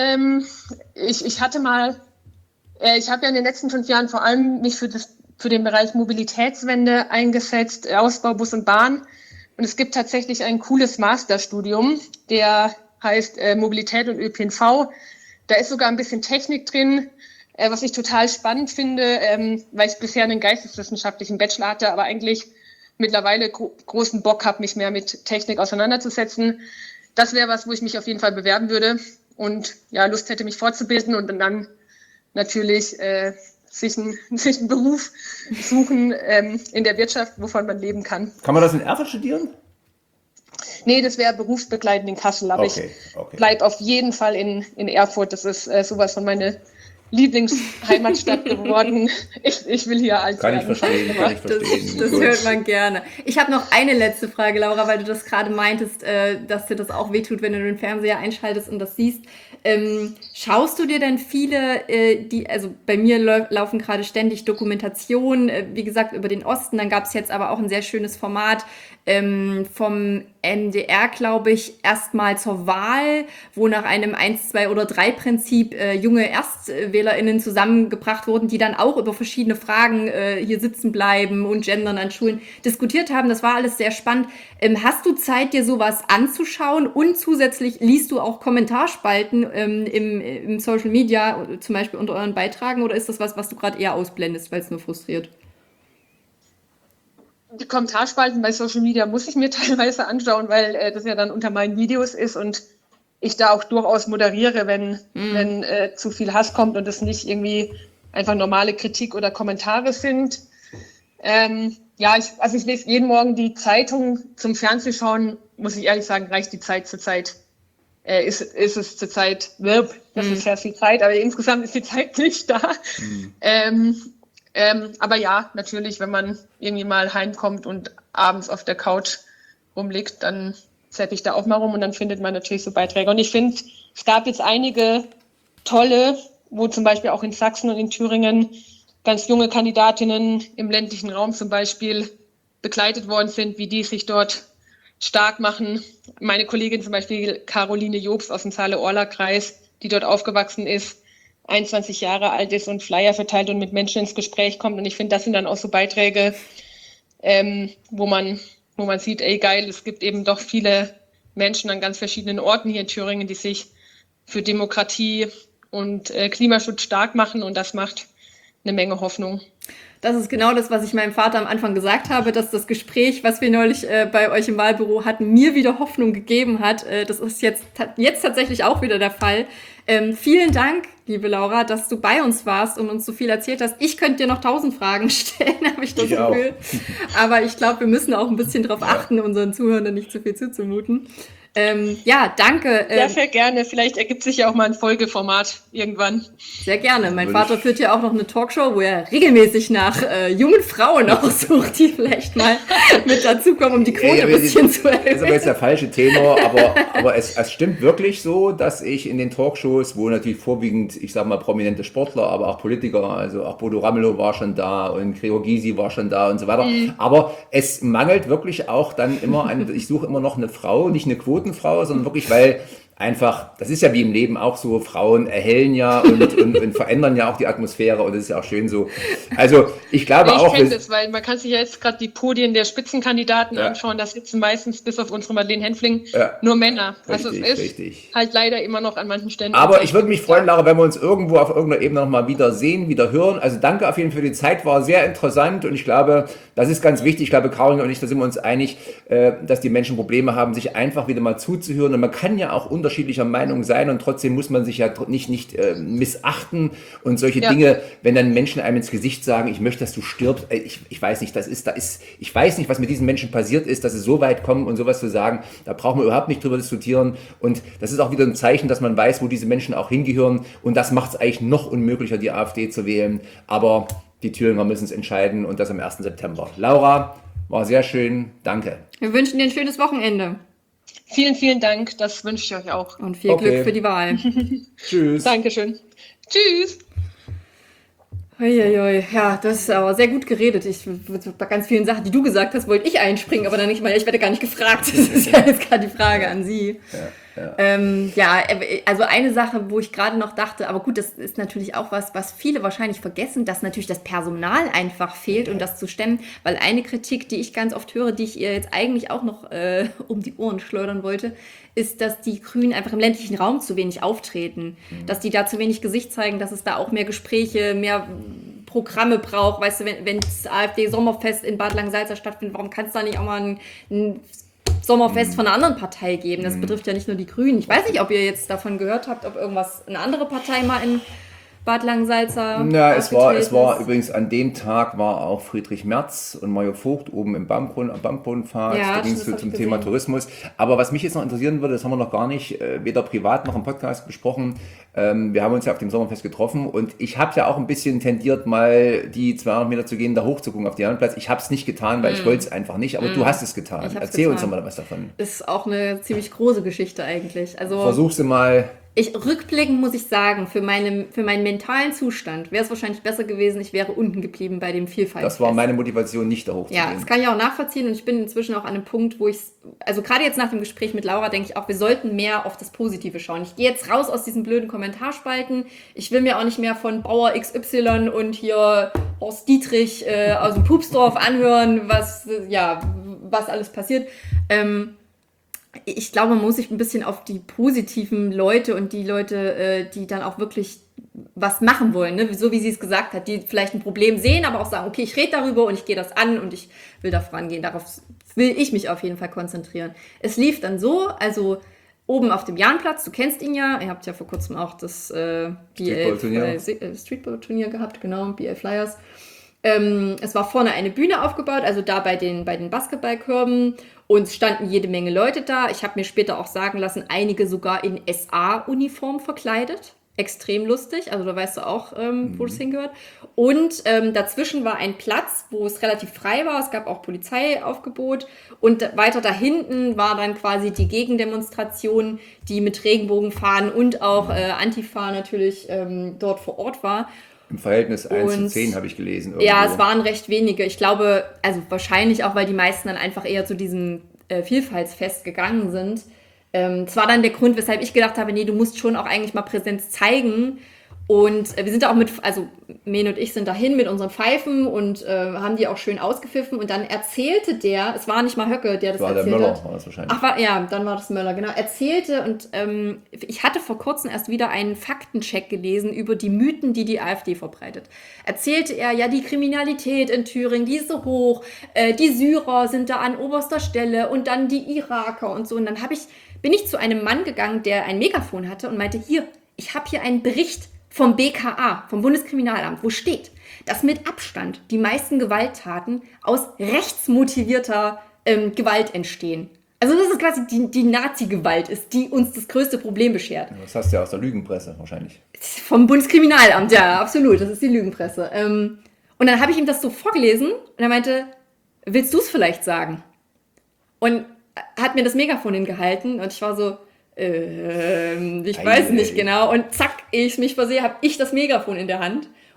habe ja in den letzten 5 Jahren vor allem mich für den Bereich Mobilitätswende eingesetzt, Ausbau Bus und Bahn. Und es gibt tatsächlich ein cooles Masterstudium, der heißt Mobilität und ÖPNV. Da ist sogar ein bisschen Technik drin, was ich total spannend finde, weil ich bisher einen geisteswissenschaftlichen Bachelor hatte, aber eigentlich mittlerweile großen Bock habe, mich mehr mit Technik auseinanderzusetzen. Das wäre was, wo ich mich auf jeden Fall bewerben würde und ja, Lust hätte, mich fortzubilden und dann natürlich sich einen Beruf suchen in der Wirtschaft, wovon man leben kann. Kann man das in Erfurt studieren? Nee, das wäre berufsbegleitend in Kassel, aber ich bleibe auf jeden Fall in Erfurt. Das ist sowas von meine Lieblingsheimatstadt geworden. Ich will hier alt werden. Kann ich verstehen. Das hört man gerne. Ich habe noch eine letzte Frage, Laura, weil du das gerade meintest, dass dir das auch wehtut, wenn du den Fernseher einschaltest und das siehst. Schaust du dir denn viele, also bei mir laufen gerade ständig Dokumentationen, wie gesagt, über den Osten, dann gab es jetzt aber auch ein sehr schönes Format vom NDR, glaube ich, erstmal zur Wahl, wo nach einem 1, 2 oder 3 Prinzip junge ErstwählerInnen zusammengebracht wurden, die dann auch über verschiedene Fragen hier sitzen bleiben und Gendern an Schulen diskutiert haben. Das war alles sehr spannend. Hast du Zeit, dir sowas anzuschauen und zusätzlich liest du auch Kommentarspalten im Social Media, zum Beispiel unter euren Beiträgen, oder ist das was du gerade eher ausblendest, weil es nur frustriert? Die Kommentarspalten bei Social Media muss ich mir teilweise anschauen, weil das ja dann unter meinen Videos ist und ich da auch durchaus moderiere, wenn zu viel Hass kommt und es nicht irgendwie einfach normale Kritik oder Kommentare sind. Ich lese jeden Morgen die Zeitung. Zum Fernsehschauen, muss ich ehrlich sagen, reicht die Zeit zurzeit. Ist es zurzeit, das ist sehr viel Zeit, aber insgesamt ist die Zeit nicht da. Aber ja, natürlich, wenn man irgendwie mal heimkommt und abends auf der Couch rumliegt, dann zappe ich da auch mal rum und dann findet man natürlich so Beiträge. Und ich finde, es gab jetzt einige tolle, wo zum Beispiel auch in Sachsen und in Thüringen ganz junge Kandidatinnen im ländlichen Raum zum Beispiel begleitet worden sind, wie die sich dort stark machen. Meine Kollegin zum Beispiel Caroline Jobst aus dem Saale-Orla-Kreis, die dort aufgewachsen ist, 21 Jahre alt ist und Flyer verteilt und mit Menschen ins Gespräch kommt. Und ich finde, das sind dann auch so Beiträge, wo man sieht, ey geil, es gibt eben doch viele Menschen an ganz verschiedenen Orten hier in Thüringen, die sich für Demokratie und Klimaschutz stark machen. Und das macht eine Menge Hoffnung. Das ist genau das, was ich meinem Vater am Anfang gesagt habe, dass das Gespräch, was wir neulich bei euch im Wahlbüro hatten, mir wieder Hoffnung gegeben hat. Das ist jetzt tatsächlich auch wieder der Fall. Vielen Dank, liebe Laura, dass du bei uns warst und uns so viel erzählt hast. Ich könnte dir noch 1000 Fragen stellen, habe ich das Gefühl. Aber ich glaube, wir müssen auch ein bisschen darauf achten, unseren Zuhörern nicht zu viel zuzumuten. Danke. Ja, sehr gerne. Vielleicht ergibt sich ja auch mal ein Folgeformat irgendwann. Sehr gerne. Mein Vater führt ja auch noch eine Talkshow, wo er regelmäßig nach jungen Frauen auch sucht, die vielleicht mal mit dazukommen, um die Quote ein bisschen zu erhöhen. Das ist aber jetzt der falsche Tenor, aber es stimmt wirklich so, dass ich in den Talkshows, wo natürlich vorwiegend, ich sag mal, prominente Sportler, aber auch Politiker, also auch Bodo Ramelow war schon da und Gregor Gysi war schon da und so weiter. Aber es mangelt wirklich auch dann immer ich suche immer noch eine Frau, nicht eine Quotenfrau, sondern wirklich, weil einfach, das ist ja wie im Leben auch so, Frauen erhellen ja und verändern ja auch die Atmosphäre und das ist ja auch schön so. Also ich glaube Ich auch... kenne das, weil man kann sich ja jetzt gerade die Podien der Spitzenkandidaten Ja. anschauen, da sitzen meistens bis auf unsere Madeleine Henfling Ja. nur Männer. Also Richtig, es ist richtig. halt leider immer noch an manchen Stellen. Aber ich würde mich freuen, Lara, wenn wir uns irgendwo auf irgendeiner Ebene nochmal wieder sehen, wieder hören. Also danke auf jeden Fall für die Zeit, war sehr interessant und ich glaube, das ist ganz wichtig. Ich glaube, Caroline und ich, da sind wir uns einig, dass die Menschen Probleme haben, sich einfach wieder mal zuzuhören. Und man kann ja auch unterschiedlicher Meinung sein und trotzdem muss man sich ja nicht missachten und solche Dinge, wenn dann Menschen einem ins Gesicht sagen, ich möchte, dass du stirbst. Ich weiß nicht, ich weiß nicht, was mit diesen Menschen passiert ist, dass sie so weit kommen und sowas zu sagen. Da brauchen wir überhaupt nicht drüber diskutieren. Und das ist auch wieder ein Zeichen, dass man weiß, wo diese Menschen auch hingehören. Und das macht es eigentlich noch unmöglicher, die AfD zu wählen. Aber die Thüringer müssen es entscheiden und das am 1. September. Laura, war sehr schön. Danke. Wir wünschen dir ein schönes Wochenende. Vielen, vielen Dank. Das wünsche ich euch auch. Und viel Glück für die Wahl. Tschüss. Dankeschön. Tschüss. Uiuiui. Ja, das ist aber sehr gut geredet. Bei ganz vielen Sachen, die du gesagt hast, wollte ich einspringen, aber dann nicht mal, ich werde gar nicht gefragt. Das ist ja jetzt gerade die Frage an Sie. Also eine Sache, wo ich gerade noch dachte, aber gut, das ist natürlich auch was viele wahrscheinlich vergessen, dass natürlich das Personal einfach fehlt, um das zu stemmen, weil eine Kritik, die ich ganz oft höre, die ich ihr jetzt eigentlich auch noch um die Ohren schleudern wollte, ist, dass die Grünen einfach im ländlichen Raum zu wenig auftreten, dass die da zu wenig Gesicht zeigen, dass es da auch mehr Gespräche, mehr Programme braucht. Weißt du, wenn das AfD-Sommerfest in Bad Langensalza stattfindet, warum kann es da nicht auch mal ein Sommerfest von einer anderen Partei geben? Das betrifft ja nicht nur die Grünen. Ich weiß nicht, ob ihr jetzt davon gehört habt, ob eine andere Partei mal in Bad Langensalza. Ja, es war übrigens an dem Tag war auch Friedrich Merz und Mario Vogt oben im Baumkronenpfad. Ja, da ging es zum Thema Tourismus. Aber was mich jetzt noch interessieren würde, das haben wir noch gar nicht weder privat noch im Podcast besprochen. Wir haben uns ja auf dem Sommerfest getroffen und ich habe ja auch ein bisschen tendiert, mal die 200 Meter zu gehen, da hoch zu gucken auf den Jahrenplatz. Ich habe es nicht getan, weil ich wollte es einfach nicht, aber du hast es getan. Erzähl uns doch mal was davon. Ist auch eine ziemlich große Geschichte eigentlich. Also versuch's mal. Rückblickend muss ich sagen, für meinen mentalen Zustand wäre es wahrscheinlich besser gewesen, ich wäre unten geblieben bei dem Vielfaltfest. Das war meine Motivation, nicht da hoch zu gehen. Ja, das kann ich auch nachvollziehen und ich bin inzwischen auch an einem Punkt, wo also gerade jetzt nach dem Gespräch mit Laura denke ich auch, wir sollten mehr auf das Positive schauen. Ich gehe jetzt raus aus diesen blöden Kommentarspalten. Ich will mir auch nicht mehr von Bauer XY und hier Horst Dietrich aus dem Pupsdorf anhören, was alles passiert. Ich glaube, man muss sich ein bisschen auf die positiven Leute und die Leute, die dann auch wirklich was machen wollen, ne? So wie sie es gesagt hat, die vielleicht ein Problem sehen, aber auch sagen, okay, ich rede darüber und ich gehe das an und ich will da vorangehen. Darauf will ich mich auf jeden Fall konzentrieren. Es lief dann so, also oben auf dem Jahnplatz, du kennst ihn ja, ihr habt ja vor kurzem auch das Streetball-Turnier gehabt, genau, BL Flyers. Es war vorne eine Bühne aufgebaut, also da bei den Basketballkörben und es standen jede Menge Leute da. Ich habe mir später auch sagen lassen, einige sogar in SA-Uniform verkleidet. Extrem lustig, also da weißt du auch, wo das hingehört. Und dazwischen war ein Platz, wo es relativ frei war. Es gab auch Polizeiaufgebot. Und weiter da hinten war dann quasi die Gegendemonstration, die mit Regenbogenfahnen und auch Antifa natürlich dort vor Ort war. Im Verhältnis 1:10 habe ich gelesen. Irgendwo. Ja, es waren recht wenige. Ich glaube, also wahrscheinlich auch, weil die meisten dann einfach eher zu diesem Vielfaltsfest gegangen sind. Das war dann der Grund, weshalb ich gedacht habe, nee, du musst schon auch eigentlich mal Präsenz zeigen. Und wir sind da auch also Men und ich sind dahin mit unseren Pfeifen und haben die auch schön ausgepfiffen. Und dann erzählte es war nicht mal Höcke, der das erzählt hat. War der Möller, war das wahrscheinlich. Dann war das Möller, genau. Erzählte und ich hatte vor kurzem erst wieder einen Faktencheck gelesen über die Mythen, die AfD verbreitet. Erzählte er, ja, die Kriminalität in Thüringen, die ist so hoch, die Syrer sind da an oberster Stelle und dann die Iraker und so. Und dann bin ich zu einem Mann gegangen, der ein Megafon hatte und meinte, ich habe hier einen Bericht vom BKA, vom Bundeskriminalamt, wo steht, dass mit Abstand die meisten Gewalttaten aus rechtsmotivierter Gewalt entstehen. Also das ist quasi die Nazi-Gewalt ist, die uns das größte Problem beschert. Das hast du ja aus der Lügenpresse wahrscheinlich. Vom Bundeskriminalamt, ja, absolut, das ist die Lügenpresse. Und dann habe ich ihm das so vorgelesen und er meinte, willst du es vielleicht sagen? Und hat mir das Megafon hingehalten und ich war so, ich weiß nicht genau. Und zack, ich mich versehe, habe ich das Megafon in der Hand.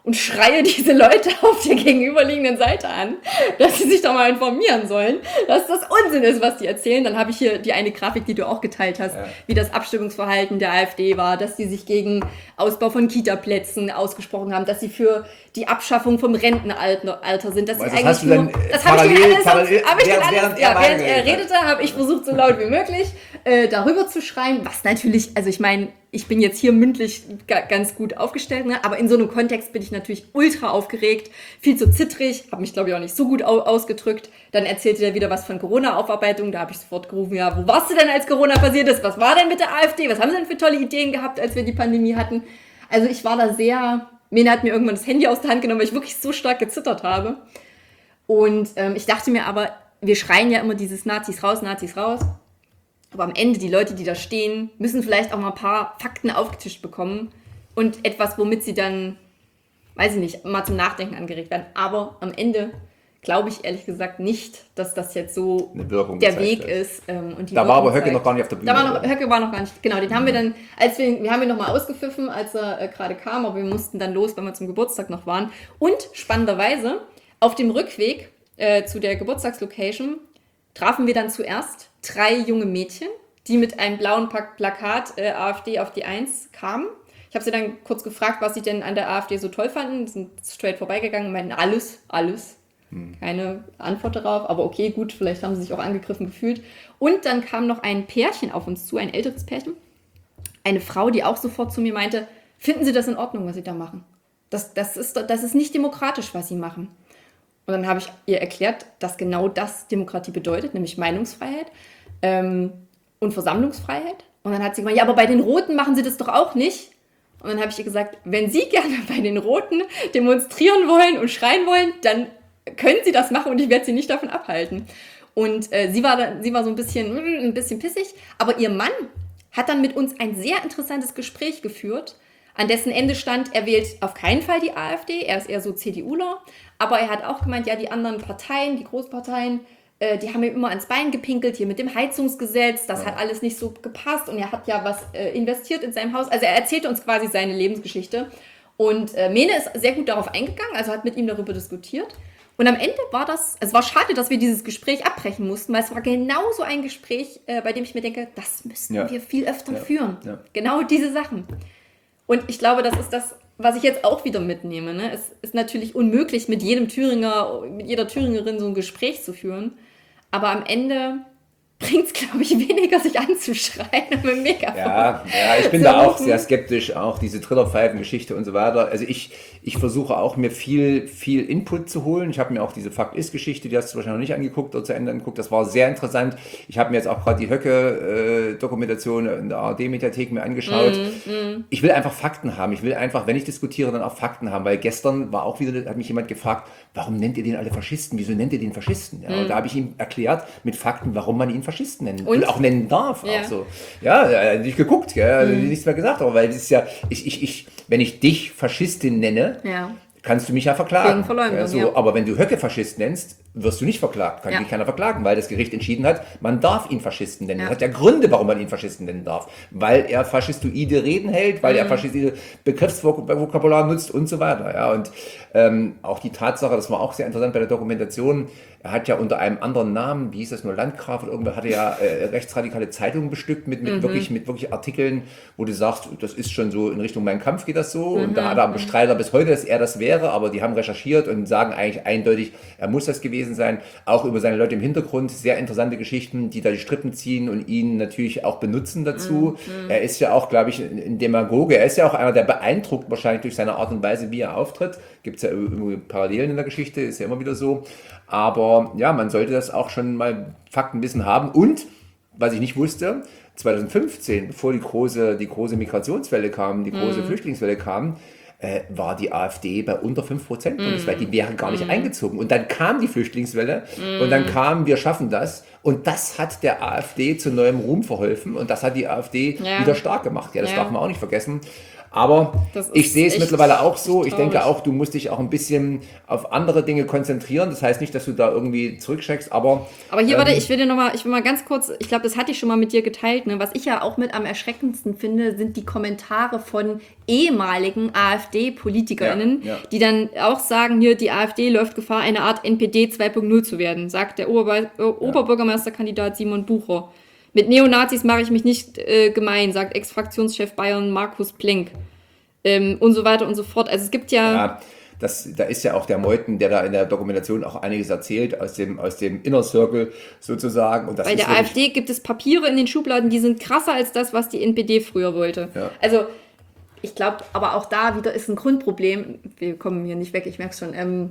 und schreie diese Leute auf der gegenüberliegenden Seite an, dass sie sich doch mal informieren sollen, dass das Unsinn ist, was die erzählen. Dann habe ich hier die eine Grafik, die du auch geteilt hast, wie das Abstimmungsverhalten der AfD war, dass die sich gegen Ausbau von Kita-Plätzen ausgesprochen haben, dass sie für die Abschaffung vom Rentenalter sind. Dass sie eigentlich hast du dann das habe ich dann alles, während er redete, habe ich versucht, so laut wie möglich darüber zu schreien, was natürlich, also ich meine, ich bin jetzt hier mündlich ganz gut aufgestellt, ne? Aber in so einem Kontext bin ich natürlich ultra aufgeregt, viel zu zittrig, habe mich, glaube ich, auch nicht so gut ausgedrückt. Dann erzählte er wieder was von Corona-Aufarbeitung, da habe ich sofort gerufen, ja, wo warst du denn, als Corona passiert ist? Was war denn mit der AfD? Was haben sie denn für tolle Ideen gehabt, als wir die Pandemie hatten? Also ich war da sehr, Mena hat mir irgendwann das Handy aus der Hand genommen, weil ich wirklich so stark gezittert habe. Und ich dachte mir aber, wir schreien ja immer dieses Nazis raus, Nazis raus. Aber am Ende, die Leute, die da stehen, müssen vielleicht auch mal ein paar Fakten aufgetischt bekommen und etwas, womit sie dann, weiß ich nicht, mal zum Nachdenken angeregt werden. Aber am Ende glaube ich ehrlich gesagt nicht, dass das jetzt so der Weg ist. Und da war aber Höcke noch gar nicht auf der Bühne. Höcke war noch gar nicht, genau, den haben wir dann, wir haben ihn nochmal ausgepfiffen, als er gerade kam, aber wir mussten dann los, weil wir zum Geburtstag noch waren. Und spannenderweise, auf dem Rückweg zu der Geburtstagslocation trafen wir dann zuerst 3 junge Mädchen, die mit einem blauen Plakat AfD auf die 1 kamen. Ich habe sie dann kurz gefragt, was sie denn an der AfD so toll fanden. Die sind straight vorbeigegangen und meinten, alles. Keine Antwort darauf, aber okay, gut, vielleicht haben sie sich auch angegriffen gefühlt. Und dann kam noch ein Pärchen auf uns zu, ein älteres Pärchen. Eine Frau, die auch sofort zu mir meinte, finden Sie das in Ordnung, was Sie da machen? Das ist nicht demokratisch, was Sie machen. Und dann habe ich ihr erklärt, dass genau das Demokratie bedeutet, nämlich Meinungsfreiheit und Versammlungsfreiheit. Und dann hat sie gemeint, ja, aber bei den Roten machen sie das doch auch nicht. Und dann habe ich ihr gesagt, wenn Sie gerne bei den Roten demonstrieren wollen und schreien wollen, dann können Sie das machen und ich werde Sie nicht davon abhalten. Und sie war so ein bisschen pissig, aber ihr Mann hat dann mit uns ein sehr interessantes Gespräch geführt, an dessen Ende stand, er wählt auf keinen Fall die AfD, er ist eher so CDUler, aber er hat auch gemeint, ja, die anderen Parteien, die Großparteien, die haben ihm immer ans Bein gepinkelt, hier mit dem Heizungsgesetz, das hat alles nicht so gepasst und er hat ja was investiert in seinem Haus, also er erzählte uns quasi seine Lebensgeschichte und Mene ist sehr gut darauf eingegangen, also hat mit ihm darüber diskutiert und am Ende war es war schade, dass wir dieses Gespräch abbrechen mussten, weil es war genau so ein Gespräch, bei dem ich mir denke, das müssten wir viel öfter führen, genau diese Sachen. Und ich glaube, das ist das, was ich jetzt auch wieder mitnehme. Ne? Es ist natürlich unmöglich, mit jedem Thüringer, mit jeder Thüringerin so ein Gespräch zu führen. Aber am Ende bringt es, glaube ich, weniger, sich anzuschreien und mit Megafon. Ja, ich bin da auch sehr skeptisch, auch diese Trillerpfeifen-Geschichte und so weiter. Also ich versuche auch, mir viel Input zu holen. Ich habe mir auch diese Fakt-Ist-Geschichte, die hast du wahrscheinlich noch nicht angeguckt oder zu Ende angeguckt, das war sehr interessant. Ich habe mir jetzt auch gerade die Höcke-Dokumentation in der ARD-Mediathek mir angeschaut. Ich will einfach Fakten haben. Ich will einfach, wenn ich diskutiere, dann auch Fakten haben. Weil gestern war auch wieder, hat mich jemand gefragt, warum nennt ihr den alle Faschisten? Wieso nennt ihr den Faschisten? Ja, und da habe ich ihm erklärt mit Fakten, warum man ihn Faschisten nennen und auch nennen darf. Ja. Auch so. Ja, nicht geguckt, nichts mehr gesagt, aber weil das ist ja, wenn ich dich Faschistin nenne, kannst du mich ja verklagen. Aber wenn du Höcke Faschist nennst, wirst du nicht verklagt. Kann dich keiner verklagen, weil das Gericht entschieden hat, man darf ihn Faschisten nennen. Das hat ja Gründe, warum man ihn Faschisten nennen darf. Weil er faschistoide Reden hält, weil er faschistoide Begriffsvokabular nutzt und so weiter. Ja, und auch die Tatsache, das war auch sehr interessant bei der Dokumentation, er hat ja unter einem anderen Namen, wie hieß das nur, Landgraf oder irgendwer, hat er ja rechtsradikale Zeitungen bestückt mit wirklich Artikeln, wo du sagst, das ist schon so in Richtung Mein Kampf geht das so. Und da hat er am Bestreiter bis heute, dass er das wäre, aber die haben recherchiert und sagen eigentlich eindeutig, er muss das gewesen sein. Auch über seine Leute im Hintergrund, sehr interessante Geschichten, die da die Strippen ziehen und ihn natürlich auch benutzen dazu. Er ist ja auch, glaube ich, ein Demagoge. Er ist ja auch einer, der beeindruckt wahrscheinlich durch seine Art und Weise, wie er auftritt. Gibt es ja irgendwie Parallelen in der Geschichte, ist ja immer wieder so. Aber ja, man sollte das auch schon mal Faktenwissen haben. Und, was ich nicht wusste, 2015, bevor die große Migrationswelle kam, die große Flüchtlingswelle kam, war die AfD bei unter 5% bundesweit. Die wären gar nicht eingezogen. Und dann kam die Flüchtlingswelle und dann kam, wir schaffen das. Und das hat der AfD zu neuem Ruhm verholfen und das hat die AfD wieder stark gemacht. Ja, das darf man auch nicht vergessen. Aber Das ist ich sehe es echt mittlerweile auch so. Ich denke traurig. auch, du musst dich auch ein bisschen auf andere Dinge konzentrieren. Das heißt nicht, dass du da irgendwie zurückschreckst, aber hier, warte, ich will mal ganz kurz, ich glaube, das hatte ich schon mal mit dir geteilt, ne? Was ich ja auch mit am erschreckendsten finde, sind die Kommentare von ehemaligen AfD-PolitikerInnen, Ja, ja. die dann auch sagen, hier, die AfD läuft Gefahr, eine Art NPD 2.0 zu werden, sagt der Oberbürgermeisterkandidat Simon Bucher. Mit Neonazis mache ich mich nicht gemein, sagt Ex-Fraktionschef Bayern Markus Plenk. Und so weiter und so fort. Also es gibt ja, da ist ja auch der Meuthen, der da in der Dokumentation auch einiges erzählt, aus dem Inner Circle sozusagen. Und das bei ist der AfD gibt es Papiere in den Schubladen, die sind krasser als das, was die NPD früher wollte. Ja. Also ich glaube, aber auch da wieder ist ein Grundproblem, wir kommen hier nicht weg, ich merke es schon,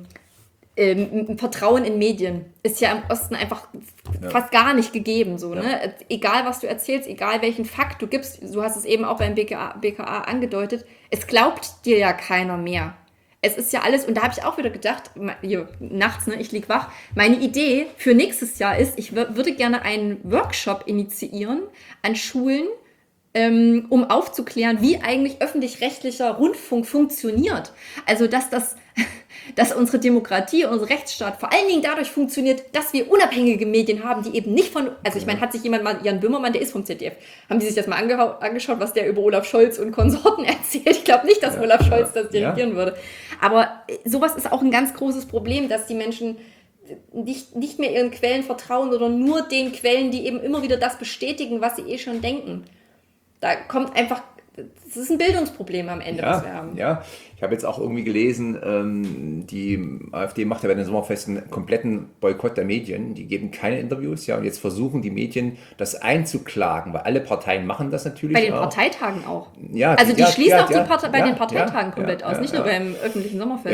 Vertrauen in Medien ist ja im Osten einfach fast gar nicht gegeben. So, ne? Egal, was du erzählst, egal welchen Fakt du gibst, du hast es eben auch beim BKA angedeutet, es glaubt dir ja keiner mehr. Es ist ja alles, und da habe ich auch wieder gedacht, hier, nachts, ne, ich lieg wach, meine Idee für nächstes Jahr ist, ich würde gerne einen Workshop initiieren an Schulen, um aufzuklären, wie eigentlich öffentlich-rechtlicher Rundfunk funktioniert. Also, dass unsere Demokratie, unser Rechtsstaat vor allen Dingen dadurch funktioniert, dass wir unabhängige Medien haben, die eben nicht von, also ich meine, hat sich jemand mal, Jan Böhmermann, der ist vom ZDF, haben die sich das mal angeschaut, was der über Olaf Scholz und Konsorten erzählt? Ich glaube nicht, dass Olaf Scholz das dirigieren würde. Aber sowas ist auch ein ganz großes Problem, dass die Menschen nicht mehr ihren Quellen vertrauen oder nur den Quellen, die eben immer wieder das bestätigen, was sie eh schon denken. Da kommt einfach, das ist ein Bildungsproblem am Ende, was wir haben. Ja, ich habe jetzt auch irgendwie gelesen, die AfD macht ja bei den Sommerfesten einen kompletten Boykott der Medien. Die geben keine Interviews, ja, und jetzt versuchen die Medien, das einzuklagen, weil alle Parteien machen das natürlich. Bei den Parteitagen auch. Ja, also die schließen auch bei den ja, Parteitagen komplett aus, nicht nur beim öffentlichen Sommerfest.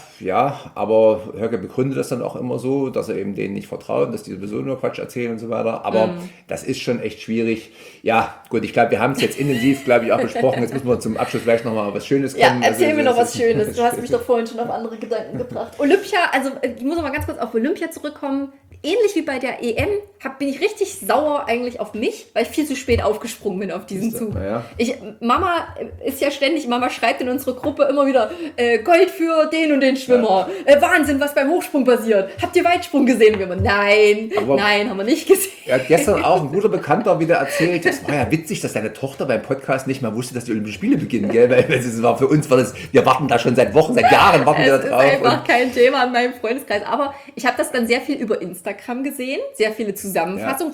Ja, aber Höcke begründet das dann auch immer so, dass er eben denen nicht vertraut, dass die sowieso nur Quatsch erzählen und so weiter. Aber das ist schon echt schwierig. Ja, gut, ich glaube, wir haben es jetzt intensiv, glaube ich, auch besprochen. Jetzt müssen wir zum Abschluss vielleicht nochmal was Schönes kommen. Ja, erzähl mir noch was Schönes. Du hast mich doch vorhin schon auf andere Gedanken gebracht. Olympia, also ich muss noch mal ganz kurz auf Olympia zurückkommen. Ähnlich wie bei der EM bin ich richtig sauer eigentlich auf mich, weil ich viel zu spät aufgesprungen bin auf diesen Zug. Ja. Mama ist ja ständig, Mama schreibt in unsere Gruppe immer wieder, Gold für den und den Schwimmer. Wahnsinn, was beim Hochsprung passiert. Habt ihr Weitsprung gesehen? Wir immer, nein, haben wir nicht gesehen. Er hat gestern auch ein guter Bekannter wieder erzählt, es war ja witzig, dass deine Tochter beim Podcast nicht mal wusste, dass die Olympischen Spiele beginnen, gell? Weil es war für uns, wir warten da schon seit Wochen, seit Jahren warten wir da drauf. Das ist einfach kein Thema in meinem Freundeskreis. Aber ich habe das dann sehr viel über Instagram gesehen, sehr viele Zusammenfassungen.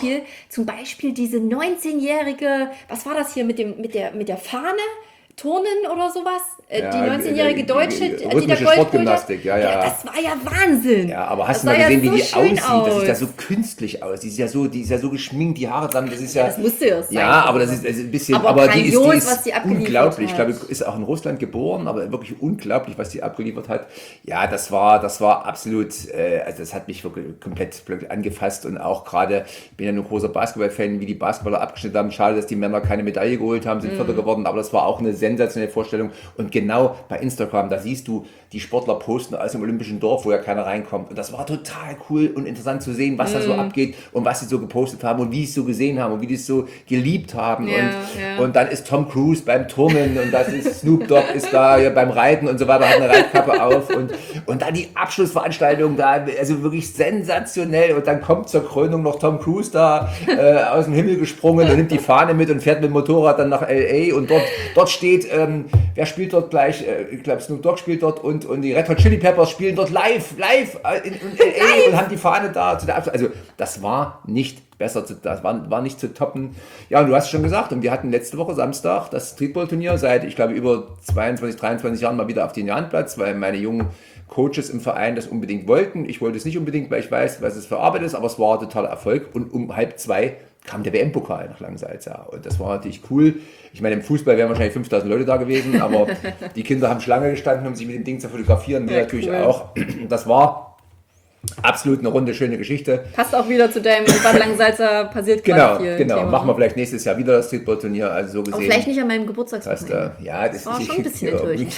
Zum Beispiel diese 19-jährige, was war das hier mit der Fahne? Turnen oder sowas? Die 19-jährige Deutsche, die da Gold Sportgymnastik, ja. Das war ja Wahnsinn. Ja, aber hast du mal gesehen, wie die aussieht? Das sieht ja so künstlich aus. Die ist ja so geschminkt, die Haare dran. Das ist ja. Das musste ja sein. Ja, aber das ist ein bisschen. Aber die ist unglaublich. Hat. Ich glaube, ist auch in Russland geboren, aber wirklich unglaublich, was die abgeliefert hat. Ja, das war absolut. Also das hat mich wirklich komplett angefasst und auch gerade. Ich bin ja nur großer Basketball-Fan, wie die Basketballer abgeschnitten haben. Schade, dass die Männer keine Medaille geholt haben, sind Vierter geworden, aber das war auch eine sensationelle Vorstellung. Und genau bei Instagram, da siehst du, die Sportler posten aus dem Olympischen Dorf, wo ja keiner reinkommt. Und das war total cool und interessant zu sehen, was da so abgeht und was sie so gepostet haben und wie sie es so gesehen haben und wie die es so geliebt haben. Und dann ist Tom Cruise beim Turnen und das ist Snoop Dogg ist da beim Reiten und so weiter, hat eine Reitkappe auf und dann die Abschlussveranstaltung da, also wirklich sensationell. Und dann kommt zur Krönung noch Tom Cruise da aus dem Himmel gesprungen und nimmt die Fahne mit und fährt mit dem Motorrad dann nach L.A. und dort steht, wer spielt dort gleich? Ich glaube, Snoop Dogg spielt dort und die Red Hot Chili Peppers spielen dort live in L.A. und haben die Fahne da zu der Abschluss. Also das war nicht besser, das war nicht zu toppen. Ja, und du hast es schon gesagt, und wir hatten letzte Woche Samstag das Streetball-Turnier seit, ich glaube, über 22, 23 Jahren mal wieder auf den Jahnplatz, weil meine jungen Coaches im Verein das unbedingt wollten. Ich wollte es nicht unbedingt, weil ich weiß, was es für Arbeit ist, aber es war totaler Erfolg und um 1:30 kam der WM-Pokal nach Langsalz. Ja. Und das war natürlich cool. Ich meine, im Fußball wären wahrscheinlich 5.000 Leute da gewesen, aber die Kinder haben Schlange gestanden, um sich mit dem Ding zu fotografieren. Wir natürlich cool. Auch. Das war Absolut eine runde, schöne Geschichte. Passt auch wieder zu deinem Bad Langensalza passiert Genau, gerade viel. genau. Thema. Machen wir vielleicht nächstes Jahr wieder das Streetball-Turnier. Also so gesehen. Aber vielleicht nicht an meinem Geburtstagswochenende. Ja, das war schon ein bisschen ja, enttäuschend.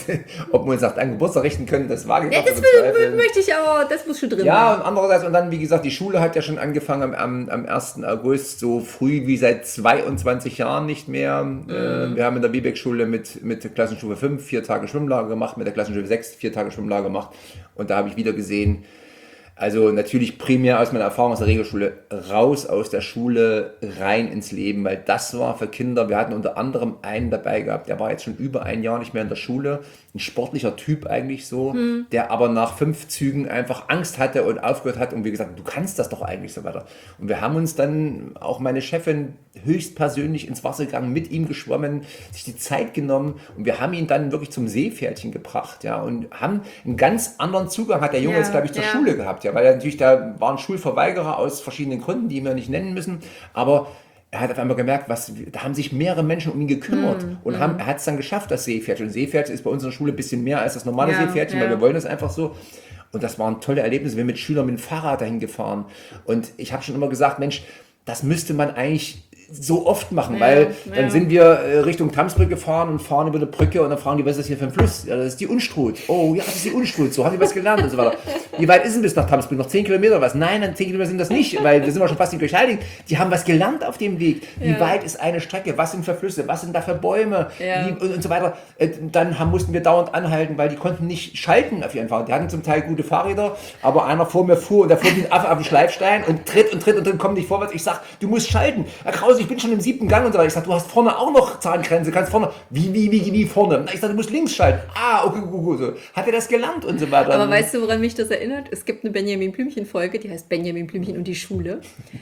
Ob wir uns nach deinem Geburtstag richten können, das wage ich Ja, noch das zu bezweifeln. möchte ich aber, das muss schon drin Ja, sein. und andererseits, und dann, wie gesagt, die Schule hat ja schon angefangen am 1. August, so früh wie seit 22 Jahren nicht mehr. Wir haben in der Wiebeck-Schule mit der Klassenstufe 5 4 Tage Schwimmlager gemacht, mit der Klassenstufe 6 4 Tage Schwimmlager gemacht. Und da habe ich wieder gesehen, also natürlich primär aus meiner Erfahrung aus der Regelschule, raus aus der Schule, rein ins Leben, weil das war für Kinder, wir hatten unter anderem einen dabei gehabt, der war jetzt schon über ein Jahr nicht mehr in der Schule, ein sportlicher Typ eigentlich so, der aber nach 5 Zügen einfach Angst hatte und aufgehört hat und wir gesagt, du kannst das doch eigentlich so weiter. Und wir haben uns dann, auch meine Chefin, höchstpersönlich ins Wasser gegangen, mit ihm geschwommen, sich die Zeit genommen und wir haben ihn dann wirklich zum Seepferdchen gebracht, ja, und haben einen ganz anderen Zugang, hat der Junge jetzt, glaube ich, zur Schule gehabt, ja, weil er natürlich, da waren Schulverweigerer aus verschiedenen Gründen, die wir nicht nennen müssen, aber er hat auf einmal gemerkt, da haben sich mehrere Menschen um ihn gekümmert und er hat es dann geschafft, das Seepferdchen. Und Seepferdchen ist bei uns in der Schule ein bisschen mehr als das normale Seepferdchen, weil wir wollen das einfach so. Und das waren tolle Erlebnisse. Wir sind mit Schülern mit dem Fahrrad dahin gefahren. Und ich habe schon immer gesagt, Mensch, das müsste man eigentlich so oft machen, weil dann sind wir Richtung Tamsbrück gefahren und fahren über eine Brücke und dann fragen die, was ist das hier für ein Fluss? Ja, das ist die Unstrut. Oh ja, das ist die Unstrut. So haben die was gelernt und so weiter. Wie weit ist denn bis nach Tamsbrück? Noch 10 Kilometer oder was? Nein, dann 10 Kilometer sind das nicht, weil wir sind ja schon fast in Kirchhalding. Die haben was gelernt auf dem Weg. Wie weit ist eine Strecke? Was sind für Flüsse? Was sind da für Bäume? Und so weiter. Dann mussten wir dauernd anhalten, weil die konnten nicht schalten auf ihren Fahrrad. Die hatten zum Teil gute Fahrräder, aber einer vor mir fuhr und der fuhr wie ein Affe auf den Schleifstein und tritt und kommt nicht vorwärts. Ich sag, du musst schalten. Herr Krause, ich bin schon im 7. Gang und so weiter. Ich sag, du hast vorne auch noch Zahngrenze, kannst vorne, wie vorne? Ich sag, du musst links schalten. Okay, gut. So. Hat er das gelernt und so weiter. Aber weißt du, woran mich das erinnert? Es gibt eine Benjamin Blümchen-Folge, die heißt Benjamin Blümchen und die Schule.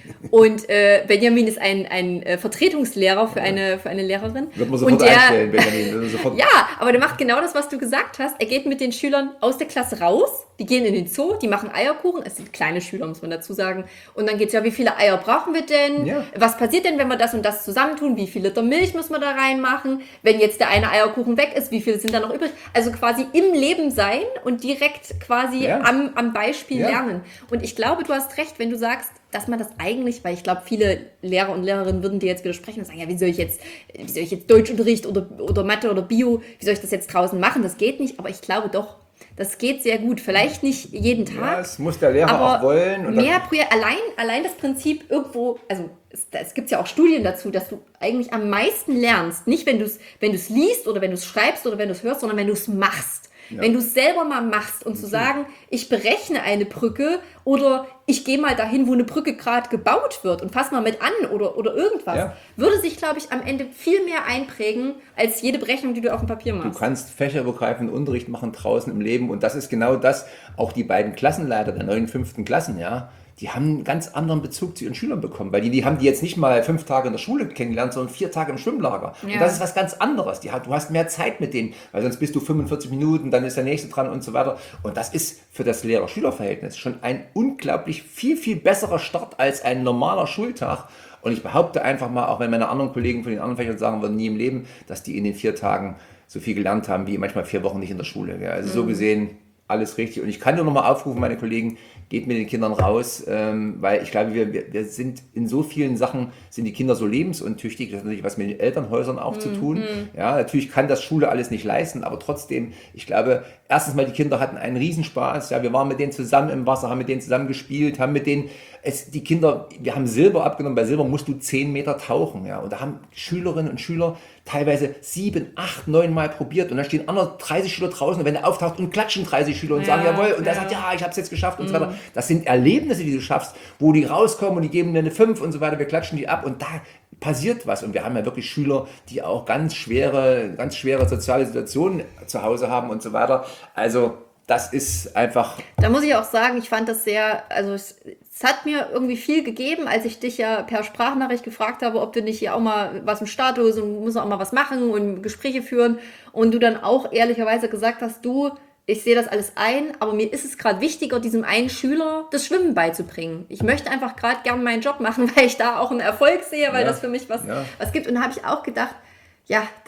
Und Benjamin ist ein Vertretungslehrer für eine Lehrerin. Wird man sofort einstellen, Benjamin. Ja, aber der macht genau das, was du gesagt hast. Er geht mit den Schülern aus der Klasse raus, die gehen in den Zoo, die machen Eierkuchen. Es sind kleine Schüler, muss man dazu sagen. Und dann geht es ja, wie viele Eier brauchen wir denn? Ja. Was passiert denn, wenn wir das und das zusammentun? Wie viel Liter Milch müssen wir da reinmachen? Wenn jetzt der eine Eierkuchen weg ist, wie viele sind da noch übrig? Also quasi im Leben sein und direkt quasi am Beispiel lernen. Und ich glaube, du hast recht, wenn du sagst, dass man das eigentlich, weil ich glaube, viele Lehrer und Lehrerinnen würden dir jetzt widersprechen und sagen, ja, wie soll ich jetzt Deutschunterricht oder Mathe oder Bio, wie soll ich das jetzt draußen machen? Das geht nicht, aber ich glaube doch, das geht sehr gut. Vielleicht nicht jeden Tag. Ja, das muss der Lehrer auch wollen. Und mehr allein das Prinzip irgendwo, also es gibt ja auch Studien dazu, dass du eigentlich am meisten lernst. Nicht, wenn du es liest oder wenn du es schreibst oder wenn du es hörst, sondern wenn du es machst. Ja. Wenn du es selber mal machst und zu sagen, ich berechne eine Brücke oder ich gehe mal dahin, wo eine Brücke gerade gebaut wird und fass mal mit an oder irgendwas, würde sich, glaube ich, am Ende viel mehr einprägen als jede Berechnung, die du auf dem Papier machst. Du kannst fächerübergreifenden Unterricht machen draußen im Leben und das ist genau das, auch die beiden Klassenleiter der 9. und 5. Klassen, die haben einen ganz anderen Bezug zu ihren Schülern bekommen, weil die haben die jetzt nicht mal 5 Tage in der Schule kennengelernt, sondern 4 Tage im Schwimmlager. Ja. Und das ist was ganz anderes. Du hast mehr Zeit mit denen, weil sonst bist du 45 Minuten, dann ist der nächste dran und so weiter. Und das ist für das Lehrer-Schüler-Verhältnis schon ein unglaublich viel, viel besserer Start als ein normaler Schultag. Und ich behaupte einfach mal, auch wenn meine anderen Kollegen von den anderen Fächern sagen würden, nie im Leben, dass die in den 4 Tagen so viel gelernt haben, wie manchmal 4 Wochen nicht in der Schule. Also so gesehen, alles richtig. Und ich kann nur noch mal aufrufen, meine Kollegen, geht mit den Kindern raus, weil ich glaube, wir sind in so vielen Sachen, sind die Kinder so lebensuntüchtig, das hat natürlich was mit den Elternhäusern auch zu tun. Ja, natürlich kann das Schule alles nicht leisten, aber trotzdem, ich glaube, erstens mal, die Kinder hatten einen Riesenspaß, wir waren mit denen zusammen im Wasser, haben mit denen zusammen gespielt, haben mit denen, die Kinder, wir haben Silber abgenommen, bei Silber musst du 10 Meter tauchen, und da haben Schülerinnen und Schüler teilweise 7, 8, 9 Mal probiert und dann stehen andere 30 Schüler draußen und wenn er auftaucht und klatschen 30 Schüler und sagen, jawohl, und der sagt, ja, ich habe es jetzt geschafft und so weiter. Das sind Erlebnisse, die du schaffst, wo die rauskommen und die geben dir eine 5 und so weiter, wir klatschen die ab und da passiert was. Und wir haben ja wirklich Schüler, die auch ganz schwere soziale Situationen zu Hause haben und so weiter. Also das ist einfach... Da muss ich auch sagen, ich fand das sehr, also es hat mir irgendwie viel gegeben, als ich dich ja per Sprachnachricht gefragt habe, ob du nicht hier auch mal was im Status und musst auch mal was machen und Gespräche führen und du dann auch ehrlicherweise gesagt hast, ich sehe das alles ein, aber mir ist es gerade wichtiger, diesem einen Schüler das Schwimmen beizubringen. Ich möchte einfach gerade gern meinen Job machen, weil ich da auch einen Erfolg sehe, weil das für mich was gibt. Und da habe ich auch gedacht, ja,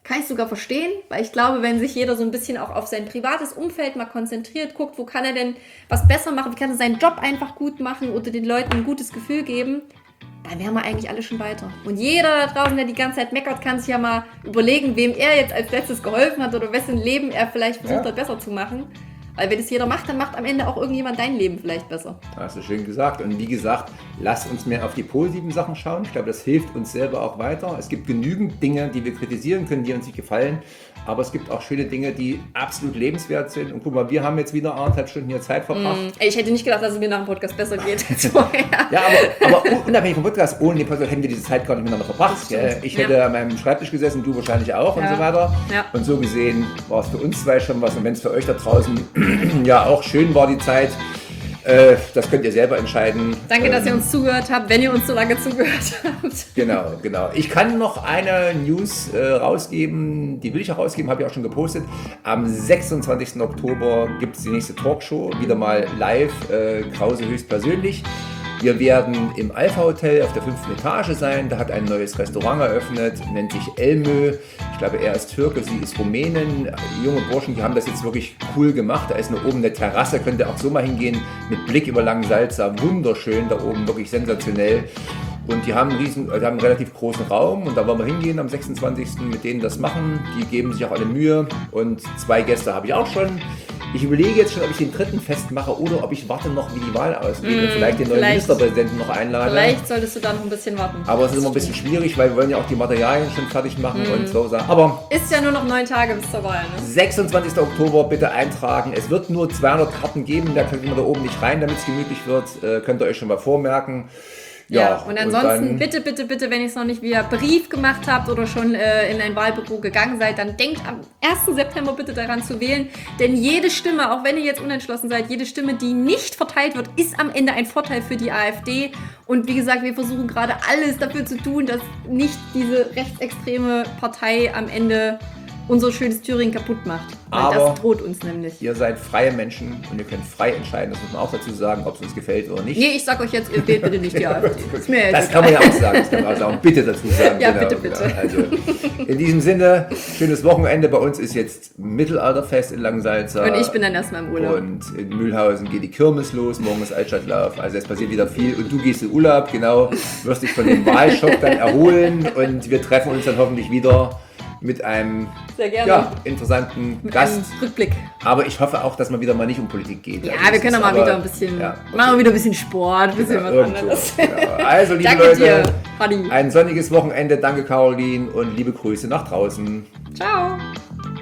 kann ich sogar verstehen, weil ich glaube, wenn sich jeder so ein bisschen auch auf sein privates Umfeld mal konzentriert, guckt, wo kann er denn was besser machen, wie kann er seinen Job einfach gut machen oder den Leuten ein gutes Gefühl geben, dann wären wir eigentlich alle schon weiter. Und jeder da draußen, der die ganze Zeit meckert, kann sich ja mal überlegen, wem er jetzt als letztes geholfen hat oder wessen Leben er vielleicht versucht hat, besser zu machen. Weil wenn das jeder macht, dann macht am Ende auch irgendjemand dein Leben vielleicht besser. Hast du schön gesagt. Und wie gesagt, lass uns mehr auf die positiven Sachen schauen. Ich glaube, das hilft uns selber auch weiter. Es gibt genügend Dinge, die wir kritisieren können, die uns nicht gefallen. Aber es gibt auch schöne Dinge, die absolut lebenswert sind. Und guck mal, wir haben jetzt wieder 1,5 Stunden hier Zeit verbracht. Ich hätte nicht gedacht, dass es mir nach dem Podcast besser geht als vorher. Ja, aber unabhängig vom Podcast, ohne den Podcast hätten wir diese Zeit gar nicht miteinander verbracht. Ich hätte an meinem Schreibtisch gesessen, du wahrscheinlich auch und so weiter. Ja. Und so gesehen war es für uns zwei schon was. Und wenn es für euch da draußen ja auch schön war, die Zeit, das könnt ihr selber entscheiden. Danke, dass ihr uns zugehört habt, wenn ihr uns so lange zugehört habt. Genau. Ich kann noch eine News rausgeben, die will ich auch rausgeben, habe ich auch schon gepostet. Am 26. Oktober gibt es die nächste Talkshow, wieder mal live, Krause höchstpersönlich. Wir werden im Alpha Hotel auf der 5. Etage sein. Da hat ein neues Restaurant eröffnet, nennt sich Elmö. Ich glaube, er ist Türke, sie ist Rumänin. Junge Burschen, die haben das jetzt wirklich cool gemacht. Da ist nur oben eine Terrasse, könnt ihr auch so mal hingehen, mit Blick über Langensalza. Wunderschön da oben, wirklich sensationell. Und die haben einen relativ großen Raum und da wollen wir hingehen am 26. mit denen das machen. Die geben sich auch alle Mühe und 2 Gäste habe ich auch schon. Ich überlege jetzt schon, ob ich den 3. festmache oder ob ich warte noch, wie die Wahl ausgeht und vielleicht den neuen Ministerpräsidenten noch einlade. Vielleicht solltest du da noch ein bisschen warten. Aber es ist immer ein bisschen schwierig, weil wir wollen ja auch die Materialien schon fertig machen und so. Aber ist ja nur noch 9 Tage bis zur Wahl, ne? 26. Oktober bitte eintragen. Es wird nur 200 Karten geben, da könnt ihr da oben nicht rein, damit es gemütlich wird. Könnt ihr euch schon mal vormerken. Ja, und ansonsten bitte, wenn ihr es noch nicht via Brief gemacht habt oder schon in ein Wahlbüro gegangen seid, dann denkt am 1. September bitte daran zu wählen, denn jede Stimme, auch wenn ihr jetzt unentschlossen seid, jede Stimme, die nicht verteilt wird, ist am Ende ein Vorteil für die AfD. Und wie gesagt, wir versuchen gerade alles dafür zu tun, dass nicht diese rechtsextreme Partei am Ende unser schönes Thüringen kaputt macht. Weil aber das droht uns nämlich. Ihr seid freie Menschen und ihr könnt frei entscheiden. Das muss man auch dazu sagen, ob es uns gefällt oder nicht. Nee, ich sag euch jetzt, ihr wählt bitte nicht die AfD. Das kann man ja auch sagen. Bitte dazu sagen. Ja, genau, bitte. Genau. Also, in diesem Sinne, schönes Wochenende. Bei uns ist jetzt Mittelalterfest in Langensalza. Und ich bin dann erstmal im Urlaub. Und in Mühlhausen geht die Kirmes los. Morgen ist Altstadtlauf. Also es passiert wieder viel. Und du gehst in Urlaub, genau. Wirst dich von dem Wahlschock dann erholen. Und wir treffen uns dann hoffentlich wieder mit einem interessanten Gast. Einem Rückblick. Aber ich hoffe auch, dass man wieder mal nicht um Politik geht. Ja, also wir können auch mal wieder ein bisschen, machen wir wieder ein bisschen Sport, ein bisschen was anderes. Genau. Also, liebe Danke Leute, dir, Hadi. ein sonniges Wochenende. Danke, Caroline, und liebe Grüße nach draußen. Ciao.